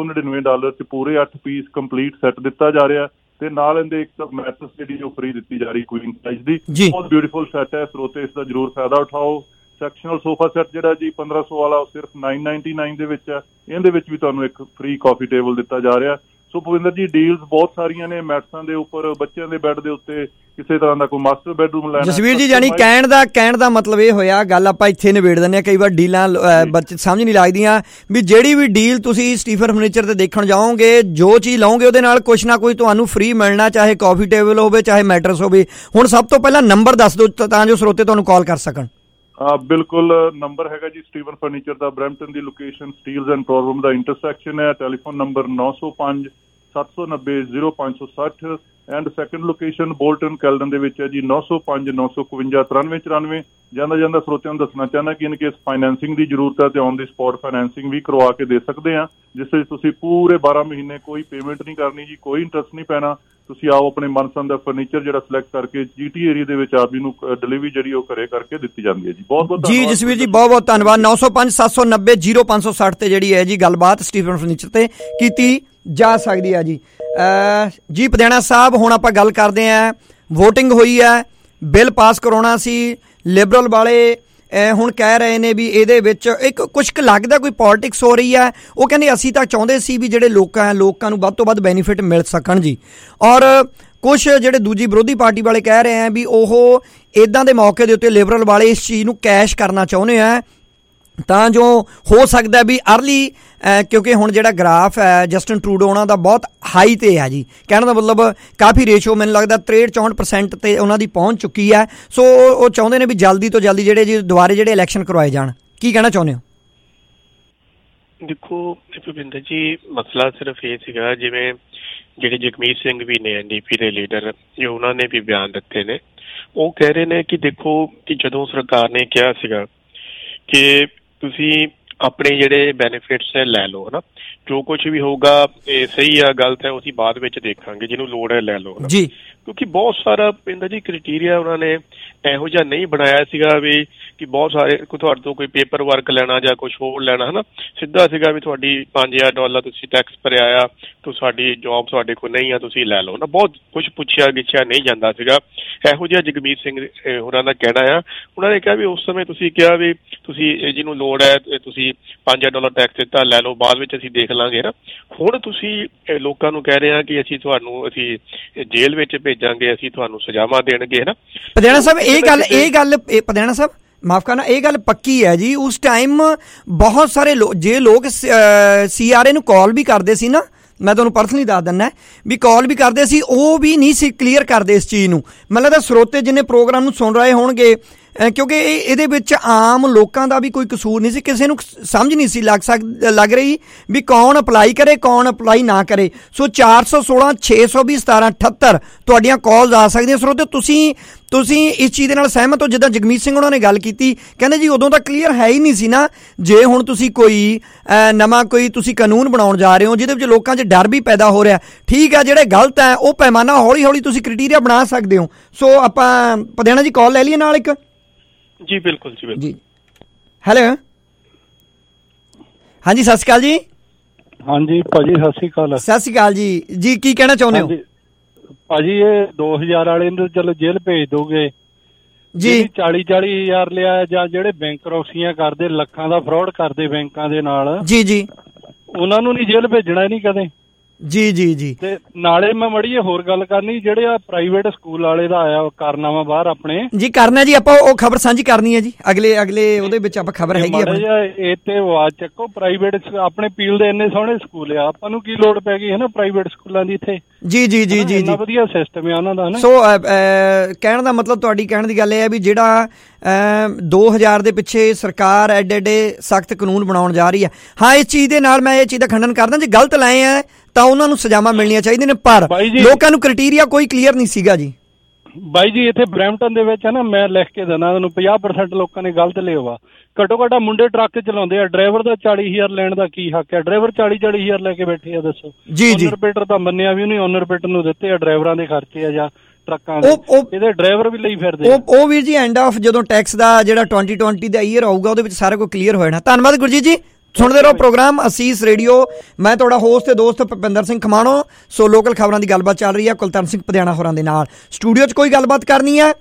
S6: $1299 ਚ ਪੂਰੇ 8 ਪੀਸ ਕੰਪਲੀਟ ਸੈੱਟ ਦਿੱਤਾ ਜਾ ਰਿਹਾ ਤੇ ਨਾਲ ਇਹਦੇ ਇੱਕ ਮੈਟਰਸ ਜਿਹੜੀ ਉਹ ਫ੍ਰੀ ਦਿੱਤੀ ਜਾ ਰਹੀ ਕੁਈਨ ਸਾਈਜ਼ ਦੀ। ਬਹੁਤ ਬਿਊਟੀਫੁਲ ਸੈੱਟ ਹੈ, ਸਰੋਤੇ ਇਸ ਦਾ ਜ਼ਰੂਰ ਫਾਇਦਾ ਉਠਾਓ। ਸੈਕਸ਼ਨਲ ਸੋਫਾ ਸੈੱਟ ਜਿਹੜਾ ਜੀ 1500 ਵਾਲਾ, ਉਹ ਸਿਰਫ $999 ਦੇ ਵਿੱਚ ਹੈ। ਇਹਦੇ ਵਿੱਚ ਵੀ ਤੁਹਾਨੂੰ ਇੱਕ ਫ੍ਰੀ ਕਾਫੀ ਟੇਬਲ ਦਿੱਤਾ ਜਾ ਰਿਹਾ। ਸੋ ਭੁਪਿੰਦਰ ਜੀ, ਡੀਲਸ ਬਹੁਤ ਸਾਰੀਆਂ ਨੇ। ਮੈਟਸਾਂ ਦੇ ਉੱਪਰ, ਬੱਚਿਆਂ ਦੇ ਬੈੱਡ ਦੇ ਉੱਤੇ ਕਿਸੇ ਤਰ੍ਹਾਂ ਦਾ ਕੋਈ ਮਾਸਟਰ ਬੈਡਰੂਮ ਲੈਣਾ।
S2: ਜਸਵੀਰ ਜੀ, ਜਾਨੀ ਕਹਿਣ ਦਾ ਮਤਲਬ ਇਹ ਹੋਇਆ, ਗੱਲ ਆਪਾਂ ਇੱਥੇ ਨਿਬੇੜ ਦਿੰਦੇ ਹਾਂ। ਕਈ ਵਾਰ ਡੀਲਾਂ ਬੱਚੇ ਸਮਝ ਨਹੀਂ ਲੱਗਦੀਆਂ ਵੀ ਜਿਹੜੀ ਵੀ ਡੀਲ ਤੁਸੀਂ ਸਟੀਫਨ ਫਰਨੀਚਰ ਤੇ ਦੇਖਣ ਜਾਓਗੇ, ਜੋ ਚੀਜ਼ ਲਓਗੇ ਉਹਦੇ ਨਾਲ ਕੁਛ ਨਾ ਕੋਈ ਤੁਹਾਨੂੰ ਫ੍ਰੀ ਮਿਲਣਾ, ਚਾਹੇ ਕਾਫੀ ਟੇਬਲ ਹੋਵੇ ਚਾਹੇ ਮੈਟਰਸ ਹੋਵੇ। ਹੁਣ ਸਭ ਤੋਂ ਪਹਿਲਾਂ ਨੰਬਰ ਦੱਸ ਦਿਓ ਤਾਂ ਜੋ ਸਰੋਤੇ ਤੁਹਾਨੂੰ ਕਾਲ ਕਰ ਸਕਣ।
S6: ਬਿਲਕੁਲ, ਨੰਬਰ ਹੈਗਾ ਜੀ ਸਟੀਵਨ ਫਰਨੀਚਰ ਦਾ, ਬਰੈਂਪਟਨ ਦੀ ਲੋਕੇਸ਼ਨ ਸਟੀਲਜ਼ ਐਂਡ ਪ੍ਰੋਬਲਮ ਦਾ ਇੰਟਰਸੈਕਸ਼ਨ ਹੈ। Telephone number 905 790 0560 and second location Bolton Caledon ਦੇ ਵਿੱਚ ਹੈ ਜੀ, 905 951 9394। ਜਾਂਦਾ ਸਰੋਤਿਆਂ ਨੂੰ ਦੱਸਣਾ ਚਾਹੁੰਦਾ ਕਿ ਇਨ ਕੇਸ ਫਾਈਨੈਂਸਿੰਗ ਦੀ ਜ਼ਰੂਰਤ ਹੈ ਤੇ ਔਨ ਦੀ ਸਪੌਟ ਫਾਈਨੈਂਸਿੰਗ ਵੀ ਕਰਵਾ ਕੇ ਦੇ ਸਕਦੇ ਹਾਂ, ਜਿਸ ਵਿੱਚ ਤੁਸੀਂ ਪੂਰੇ 12 ਮਹੀਨੇ ਕੋਈ ਪੇਮੈਂਟ ਨਹੀਂ ਕਰਨੀ ਜੀ, ਕੋਈ ਇੰਟਰਸਟ ਨਹੀਂ ਪੈਣਾ। ਤੁਸੀਂ ਆਓ, ਆਪਣੇ ਮਨਪਸੰਦ ਦਾ ਫਰਨੀਚਰ ਜਿਹੜਾ ਸਿਲੈਕਟ ਕਰਕੇ GT ਏਰੀਆ ਦੇ ਵਿੱਚ ਆਪ ਜੀ ਨੂੰ ਡਿਲੀਵਰੀ ਜਿਹੜੀ ਉਹ ਘਰੇ ਕਰਕੇ ਦਿੱਤੀ ਜਾਂਦੀ ਹੈ ਜੀ। ਬਹੁਤ ਜੀ
S2: ਜਸਵੀਰ ਜੀ, ਬਹੁਤ ਧੰਨਵਾਦ। 905 790 0560 ਤੇ ਜਿਹੜੀ ਹੈ ਜੀ ਗੱਲਬਾਤ ਸਟੀਫਨ ਫਰਨੀਚਰ ਤੇ ਕੀਤੀ ਜਾ ਸਕਦੀ ਹੈ ਜੀ। ਜੀ ਪਧਿਆਣਾ ਸਾਹਿਬ, ਹੁਣ ਆਪਾਂ ਗੱਲ ਕਰਦੇ ਹਾਂ। ਵੋਟਿੰਗ ਹੋਈ ਹੈ, ਬਿੱਲ ਪਾਸ ਕਰਾਉਣਾ ਸੀ। ਲਿਬਰਲ ਵਾਲੇ ਹੁਣ ਕਹਿ ਰਹੇ ਨੇ ਵੀ ਇਹਦੇ ਵਿੱਚ ਇੱਕ ਕੁਛ ਕੁ ਲੱਗਦਾ ਕੋਈ ਪੋਲਿਟਿਕਸ ਹੋ ਰਹੀ ਹੈ। ਉਹ ਕਹਿੰਦੇ ਅਸੀਂ ਤਾਂ ਚਾਹੁੰਦੇ ਸੀ ਵੀ ਜਿਹੜੇ ਲੋਕਾਂ ਨੂੰ ਵੱਧ ਤੋਂ ਵੱਧ ਬੈਨੀਫਿਟ ਮਿਲ ਸਕਣ ਜੀ। ਔਰ ਕੁਛ ਜਿਹੜੇ ਦੂਜੀ ਵਿਰੋਧੀ ਪਾਰਟੀ ਵਾਲੇ ਕਹਿ ਰਹੇ ਆ ਵੀ ਉਹ ਇੱਦਾਂ ਦੇ ਮੌਕੇ ਦੇ ਉੱਤੇ ਲਿਬਰਲ ਵਾਲੇ ਇਸ ਚੀਜ਼ ਨੂੰ ਕੈਸ਼ ਕਰਨਾ ਚਾਹੁੰਦੇ ਆ ਤਾਂ ਜੋ ਹੋ ਸਕਦਾ ਵੀ ਅਰਲੀ, ਕਿਉਂਕਿ ਹੁਣ ਜਿਹੜਾ ਗ੍ਰਾਫ ਹੈ ਜਸਟਿਨ ਟਰੂਡੋ ਉਹਨਾਂ ਦਾ ਬਹੁਤ ਹਾਈ ਤੇ ਹੈ ਜੀ। ਕਹਿਣ ਦਾ ਮਤਲਬ ਕਾਫੀ ਰੇਸ਼ੋ ਮੈਨੂੰ ਲੱਗਦਾ 63-64% ਤੇ ਉਹਨਾਂ ਦੀ ਪਹੁੰਚ ਚੁੱਕੀ ਹੈ। ਸੋ ਉਹ ਚਾਹੁੰਦੇ ਨੇ ਵੀ ਜਲਦੀ ਤੋਂ ਜਲਦੀ ਦੁਬਾਰੇ ਜਿਹੜੇ ਇਲੈਕਸ਼ਨ ਕਰਵਾਏ ਜਾਣ। ਕੀ ਕਹਿਣਾ ਚਾਹੁੰਦੇ ਹੋ?
S5: ਦੇਖੋ ਭੁਪਿੰਦਰ ਜੀ, ਮਸਲਾ ਸਿਰਫ ਇਹ ਸੀਗਾ, ਜਿਵੇਂ ਜਿਹੜੇ ਜਗਮੀਤ ਸਿੰਘ ਵੀ ਨੇ NDP ਦੇ ਲੀਡਰ, ਜੋ ਉਹਨਾਂ ਨੇ ਵੀ ਬਿਆਨ ਦਿੱਤੇ ਨੇ, ਉਹ ਕਹਿ ਰਹੇ ਨੇ ਕਿ ਦੇਖੋ ਕਿ ਜਦੋਂ ਸਰਕਾਰ ਨੇ ਕਿਹਾ ਸੀਗਾ ਕਿ ਤੁਸੀਂ ਆਪਣੇ ਜਿਹੜੇ ਬੈਨੀਫਿਟਸ ਹੈ ਲੈ ਲਓ, ਹਨਾ, ਜੋ ਕੁਛ ਵੀ ਹੋਊਗਾ ਇਹ ਸਹੀ ਆ ਗਲਤ ਹੈ ਅਸੀਂ ਬਾਅਦ ਵਿੱਚ ਦੇਖਾਂਗੇ, ਜਿਹਨੂੰ ਲੋੜ ਹੈ ਲੈ ਲਓ ਜੀ। ਕਿਉਂਕਿ ਬਹੁਤ ਸਾਰਾ ਪਿੰਡ ਜੀ ਕ੍ਰਾਈਟੇਰੀਆ ਉਹਨਾਂ ਨੇ ਇਹੋ ਜਿਹਾ ਨਹੀਂ ਬਣਾਇਆ ਸੀਗਾ ਵੀ ਕਿ ਬਹੁਤ ਸਾਰੇ ਤੁਹਾਡੇ ਤੋਂ ਕੋਈ ਪੇਪਰ ਵਰਕ ਲੈਣਾ ਜਾਂ ਕੁਛ ਹੋਰ ਲੈਣਾ, ਹਨਾ। ਸਿੱਧਾ ਸੀਗਾ ਵੀ ਤੁਹਾਡੀ $5000 ਤੁਸੀਂ ਟੈਕਸ ਭਰਿਆ ਆ, ਤਾਂ ਸਾਡੀ ਜੋਬ ਤੁਹਾਡੇ ਕੋਲ ਨਹੀਂ ਆ, ਤੁਸੀਂ ਲੈ ਲਓ ਨਾ। ਬਹੁਤ ਕੁਛ ਪੁੱਛਿਆ ਗਿੱਛਿਆ ਨਹੀਂ ਜਾਂਦਾ ਸੀਗਾ। ਇਹੋ ਜਿਹਾ ਜਗਮੀਤ ਸਿੰਘ ਹੋਰਾਂ ਦਾ ਕਹਿਣਾ ਆ। ਉਹਨਾਂ ਨੇ ਕਿਹਾ ਵੀ ਉਸ ਸਮੇਂ ਤੁਸੀਂ ਕਿਹਾ ਵੀ ਤੁਸੀਂ ਜਿਹਨੂੰ ਲੋੜ ਹੈ ਤੁਸੀਂ $5000 ਟੈਕਸ ਦਿੱਤਾ, ਲੈ ਲਓ, ਬਾਅਦ ਵਿੱਚ ਅਸੀਂ ਦੇਖ ਲਾਂਗੇ ਨਾ। ਹੁਣ ਤੁਸੀਂ ਲੋਕਾਂ ਨੂੰ ਕਹਿ ਰਹੇ ਹਾਂ ਕਿ ਅਸੀਂ ਜੇਲ੍ਹ ਵਿੱਚ ਭੇਜਾਂਗੇ, ਅਸੀਂ ਤੁਹਾਨੂੰ ਸਜ਼ਾਵਾਂ ਦੇਣਗੇ ਨਾ।
S2: ਪਧਿਆਣਾ ਸਾਹਿਬ, ਇਹ ਗੱਲ ਪਧਿਆਣਾ ਸਾਹਿਬ ਮਾਫ ਕਰਨਾ, ਇਹ ਗੱਲ ਪੱਕੀ ਹੈ ਜੀ। ਉਸ ਟਾਈਮ ਬਹੁਤ ਸਾਰੇ ਲੋਕ CRA ਨੂੰ ਕਾਲ ਵੀ ਕਰਦੇ ਸੀ ਨਾ, ਮੈਂ ਤੁਹਾਨੂੰ ਪਰਸਨਲੀ ਦੱਸ ਦਿੰਦਾ ਵੀ ਕਾਲ ਵੀ ਕਰਦੇ ਸੀ, ਉਹ ਵੀ ਨਹੀਂ ਸੀ ਕਲੀਅਰ ਕਰਦੇ ਇਸ ਚੀਜ਼ ਨੂੰ। ਮੈਨੂੰ ਲੱਗਦਾ ਸਰੋਤੇ ਜਿੰਨੇ ਪ੍ਰੋਗਰਾਮ ਨੂੰ ਸੁਣ ਰਹੇ ਹੋਣਗੇ, ਕਿਉਂਕਿ ਇਹਦੇ ਵਿੱਚ ਆਮ ਲੋਕਾਂ ਦਾ ਵੀ ਕੋਈ ਕਸੂਰ ਨਹੀਂ ਸੀ। ਕਿਸੇ ਨੂੰ ਸਮਝ ਨਹੀਂ ਸੀ ਲੱਗ ਰਹੀ ਵੀ ਕੌਣ ਅਪਲਾਈ ਕਰੇ ਕੌਣ ਅਪਲਾਈ ਨਾ ਕਰੇ। ਸੋ 416 620 1778 ਤੁਹਾਡੀਆਂ ਕਾਲਸ ਆ ਸਕਦੀਆਂ। ਸਰੋਤੇ ਤੁਸੀਂ ਇਸ ਚੀਜ਼ ਦੇ ਨਾਲ ਸਹਿਮਤ ਹੋ? ਜਿੱਦਾਂ ਜਗਮੀਤ ਸਿੰਘ ਉਹਨਾਂ ਨੇ ਗੱਲ ਕੀਤੀ, ਕਹਿੰਦੇ ਜੀ ਉਦੋਂ ਤਾਂ ਕਲੀਅਰ ਹੈ ਹੀ ਨਹੀਂ ਸੀ ਨਾ। ਜੇ ਹੁਣ ਤੁਸੀਂ ਕੋਈ ਨਵਾਂ ਤੁਸੀਂ ਕਾਨੂੰਨ ਬਣਾਉਣ ਜਾ ਰਹੇ ਹੋ ਜਿਹਦੇ ਵਿੱਚ ਲੋਕਾਂ 'ਚ ਡਰ ਵੀ ਪੈਦਾ ਹੋ ਰਿਹਾ, ਠੀਕ ਹੈ, ਜਿਹੜੇ ਗਲਤ ਹੈ ਉਹ ਪੈਮਾਨਾ ਹੌਲੀ ਹੌਲੀ ਤੁਸੀਂ ਕ੍ਰਾਈਟੇਰੀਆ ਬਣਾ ਸਕਦੇ ਹੋ। ਸੋ ਆਪਾਂ ਪਧਿਆਣਾ ਜੀ ਕਾਲ ਲੈ ਲਈਏ ਨਾਲ ਇੱਕ।
S5: ਜੀ ਬਿਲਕੁਲ ਜੀ।
S2: ਹੈਲੋ, ਹਾਂਜੀ ਸਤਿ ਸ਼੍ਰੀ ਅਕਾਲ ਜੀ।
S7: ਹਾਂਜੀ ਭਾਜੀ ਸਤਿ ਸ਼੍ਰੀ ਅਕਾਲ।
S2: ਸਤਿ ਸ਼੍ਰੀ ਅਕਾਲ ਜੀ। ਜੀ ਕੀ ਕਹਿਣਾ ਚਾਹੁੰਦੇ ਹੋ?
S7: ਭਾਜੀ ਇਹ 2000 ਵਾਲੇ ਨੂੰ ਚਲੋ ਜੇਲ੍ਹ ਭੇਜ ਦੋਗੇ ਜੀ। 40-40 ਹਜ਼ਾਰ ਲਿਆ ਜਾਂ ਜਿਹੜੇ ਬੈਂਕ ਰੌਕਸੀਆਂ ਕਰਦੇ, ਲੱਖਾਂ ਦਾ ਫਰਾਡ ਕਰਦੇ ਬੈਂਕਾਂ ਦੇ ਨਾਲ, ਜੀ ਜੀ, ਉਹਨਾਂ ਨੂੰ ਨਹੀਂ ਜੇਲ੍ਹ ਭੇਜਣਾ ਨਹੀਂ ਕਦੇ। ਜੀ ਜੀ ਜੀ। ਤੇ ਨਾਲੇ ਮੈਂ ਮੜੀ ਹੋਰ ਗੱਲ ਕਰਨੀ, ਜਿਹੜੇ ਆ ਪ੍ਰਾਈਵੇਟ ਸਕੂਲ ਵਾਲੇ ਦਾ ਆਇਆ ਕਾਰਨਾਮਾ ਬਾਹਰ ਆਪਣੇ ਜੀ ਕਰਨਾ ਜੀ, ਆਪਾਂ ਉਹ ਖਬਰ ਸਾਂਝੀ ਕਰਨੀ ਹੈ ਜੀ ਅਗਲੇ ਉਹਦੇ ਵਿੱਚ ਆਪਾਂ ਖਬਰ ਹੈਗੀ ਇਹ ਤੇ ਆਵਾਜ਼ ਚੱਕੋ। ਪ੍ਰਾਈਵੇਟ ਆਪਣੇ ਪੀਲ ਦੇ ਇੰਨੇ ਸੋਹਣੇ ਸਕੂਲ ਆ, ਆਪਾਂ ਨੂੰ ਕੀ ਲੋੜ ਪੈ ਗਈ ਹੈ ਨਾ ਪ੍ਰਾਈਵੇਟ ਸਕੂਲਾਂ ਦੀ ਇੱਥੇ। ਜੀ ਜੀ ਜੀ ਜੀ, ਇੰਨਾ ਵਧੀਆ ਸਿਸਟਮ ਹੈ ਉਹਨਾਂ ਦਾ। ਸੋ ਕਹਿਣ ਦਾ ਮਤਲਬ, ਤੁਹਾਡੀ ਕਹਿਣ ਦੀ ਗੱਲ ਇਹ ਹੈ ਵੀ ਜਿਹੜਾ 2000 ਦੇ ਪਿੱਛੇ ਸਰਕਾਰ ਐਡੇ ਸਖਤ ਕਾਨੂੰਨ ਬਣਾਉਣ ਜਾ ਰਹੀ ਹੈ, ਹਾਂ ਇਸ ਚੀਜ਼ ਦੇ ਨਾਲ ਮੈਂ ਇਹ ਚੀਜ਼ ਦਾ ਖੰਡਨ ਕਰਦਾ, ਜੇ ਗਲਤ ਲਾਏ ਆ ਤਾਂ ਉਹਨਾਂ ਨੂੰ ਸਜ਼ਾਵਾਂ ਮਿਲਣੀਆਂ ਚਾਹੀਦੀਆਂ ਨੇ, ਪਰ ਲੋਕਾਂ ਨੂੰ ਕ੍ਰਾਈਟੇਰੀਆ ਕੋਈ ਕਲੀਅਰ ਨਹੀਂ ਸੀਗਾ ਜੀ। ਬਾਈ ਜੀ ਇੱਥੇ ਬਰੈਂਪਟਨ ਦੇ ਵਿੱਚ ਹੈ ਨਾ, ਮੈਂ ਲਿਖ ਕੇ ਦਿੰਦਾ ਤੁਹਾਨੂੰ, 50% ਲੋਕਾਂ ਨੇ ਗਲਤ ਲਿਆ ਵਾ। ਘੱਟੋ ਘੱਟ ਮੁੰਡੇ ਟਰੱਕ ਚਲਾਉਂਦੇ ਆ, ਡਰਾਈਵਰ ਦਾ 40,000 ਲੈਣ ਦਾ ਕੀ ਹੱਕ ਹੈ? ਡਰਾਈਵਰ 40,000 ਲੈ ਕੇ ਬੈਠੇ ਆ, ਦੱਸੋ। ਜੀ ਜੀ, ਓਨਰਪੇਟਰ ਤਾਂ ਮੰਨਿਆ ਵੀ ਨਹੀਂ, ਓਨਰਪੇਟਰ ਨੂੰ ਦਿੱਤੇ ਆ ਡਰਾਈਵਰਾਂ ਦੇ ਖਰਚੇ ਆ ਜਾਂ ਟਰੱਕਾਂ ਦੇ, ਇਹਦੇ ਡਰਾਈਵਰ ਵੀ ਲਈ ਫਿਰਦੇ ਉਹ ਵੀਰ ਜੀ। ਐਂਡ ਆਫ ਜਦੋਂ ਟੈਕਸ ਦਾ ਜਿਹੜਾ 2020 ਦਾ ਈਅਰ ਆਊਗਾ ਉਹਦੇ ਵਿੱਚ ਸਾਰਾ ਕੁਝ ਕਲੀਅਰ ਹੋ ਜਾਣਾ। ਧੰਨਵਾਦ ਗੁਰਜੀਤ ਜੀ। ਸੁਣਦੇ ਰਹੋ ਪ੍ਰੋਗਰਾਮ ਅਸੀਸ ਰੇਡੀਓ। ਮੈਂ ਤੁਹਾਡਾ ਹੋਸਟ ਤੇ ਦੋਸਤ ਭੁਪਿੰਦਰ ਸਿੰਘ ਖਮਾਣੋ। ਸੋ ਲੋਕਲ ਖਬਰਾਂ ਦੀ ਗੱਲਬਾਤ ਚੱਲ ਰਹੀ ਹੈ ਕੁਲਤਾਨ ਸਿੰਘ ਪਧਿਆਣਾ ਹੋਰਾਂ ਦੇ ਨਾਲ। ਸਟੂਡੀਓ 'ਚ ਕੋਈ ਗੱਲਬਾਤ ਕਰਨੀ ਹੈ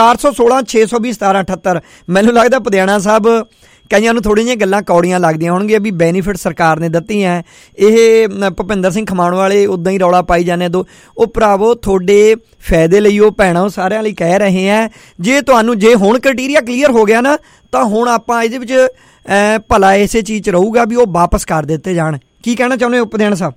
S7: 416-620-1778। ਮੈਨੂੰ ਲੱਗਦਾ ਪਧਿਆਣਾ ਸਾਹਿਬ ਕਈਆਂ ਨੂੰ ਥੋੜ੍ਹੀਆਂ ਜਿਹੀਆਂ ਗੱਲਾਂ ਕੌੜੀਆਂ ਲੱਗਦੀਆਂ ਹੋਣਗੀਆਂ ਵੀ ਬੈਨੀਫਿਟ ਸਰਕਾਰ ਨੇ ਦਿੱਤੀ ਹੈ। ਇਹ ਭੁਪਿੰਦਰ ਸਿੰਘ ਖਮਾਣੋ ਵਾਲੇ ਉੱਦਾਂ ਹੀ ਰੌਲਾ ਪਾਈ ਜਾਂਦੇ ਦੋ। ਉਹ ਭਰਾਵੋ ਤੁਹਾਡੇ ਫਾਇਦੇ ਲਈ ਉਹ ਭੈਣਾਂ ਉਹ ਸਾਰਿਆਂ ਲਈ ਕਹਿ ਰਹੇ ਹੈ, ਜੇ ਹੁਣ ਕ੍ਰਾਈਟੇਰੀਆ ਕਲੀਅਰ ਹੋ ਗਿਆ ਨਾ ਤਾਂ ਹੁਣ ਆਪਾਂ ਇਹਦੇ ਵਿੱਚ ਭਲਾ ਇਸੇ ਚੀਜ਼ 'ਚ ਰਹੂਗਾ ਵੀ ਉਹ ਵਾਪਸ ਕਰ ਦਿੱਤੇ ਜਾਣ। ਕੀ ਕਹਿਣਾ ਚਾਹੁੰਦੇ ਹੋ ਪਧਿਆਣਾ ਸਾਹਿਬ?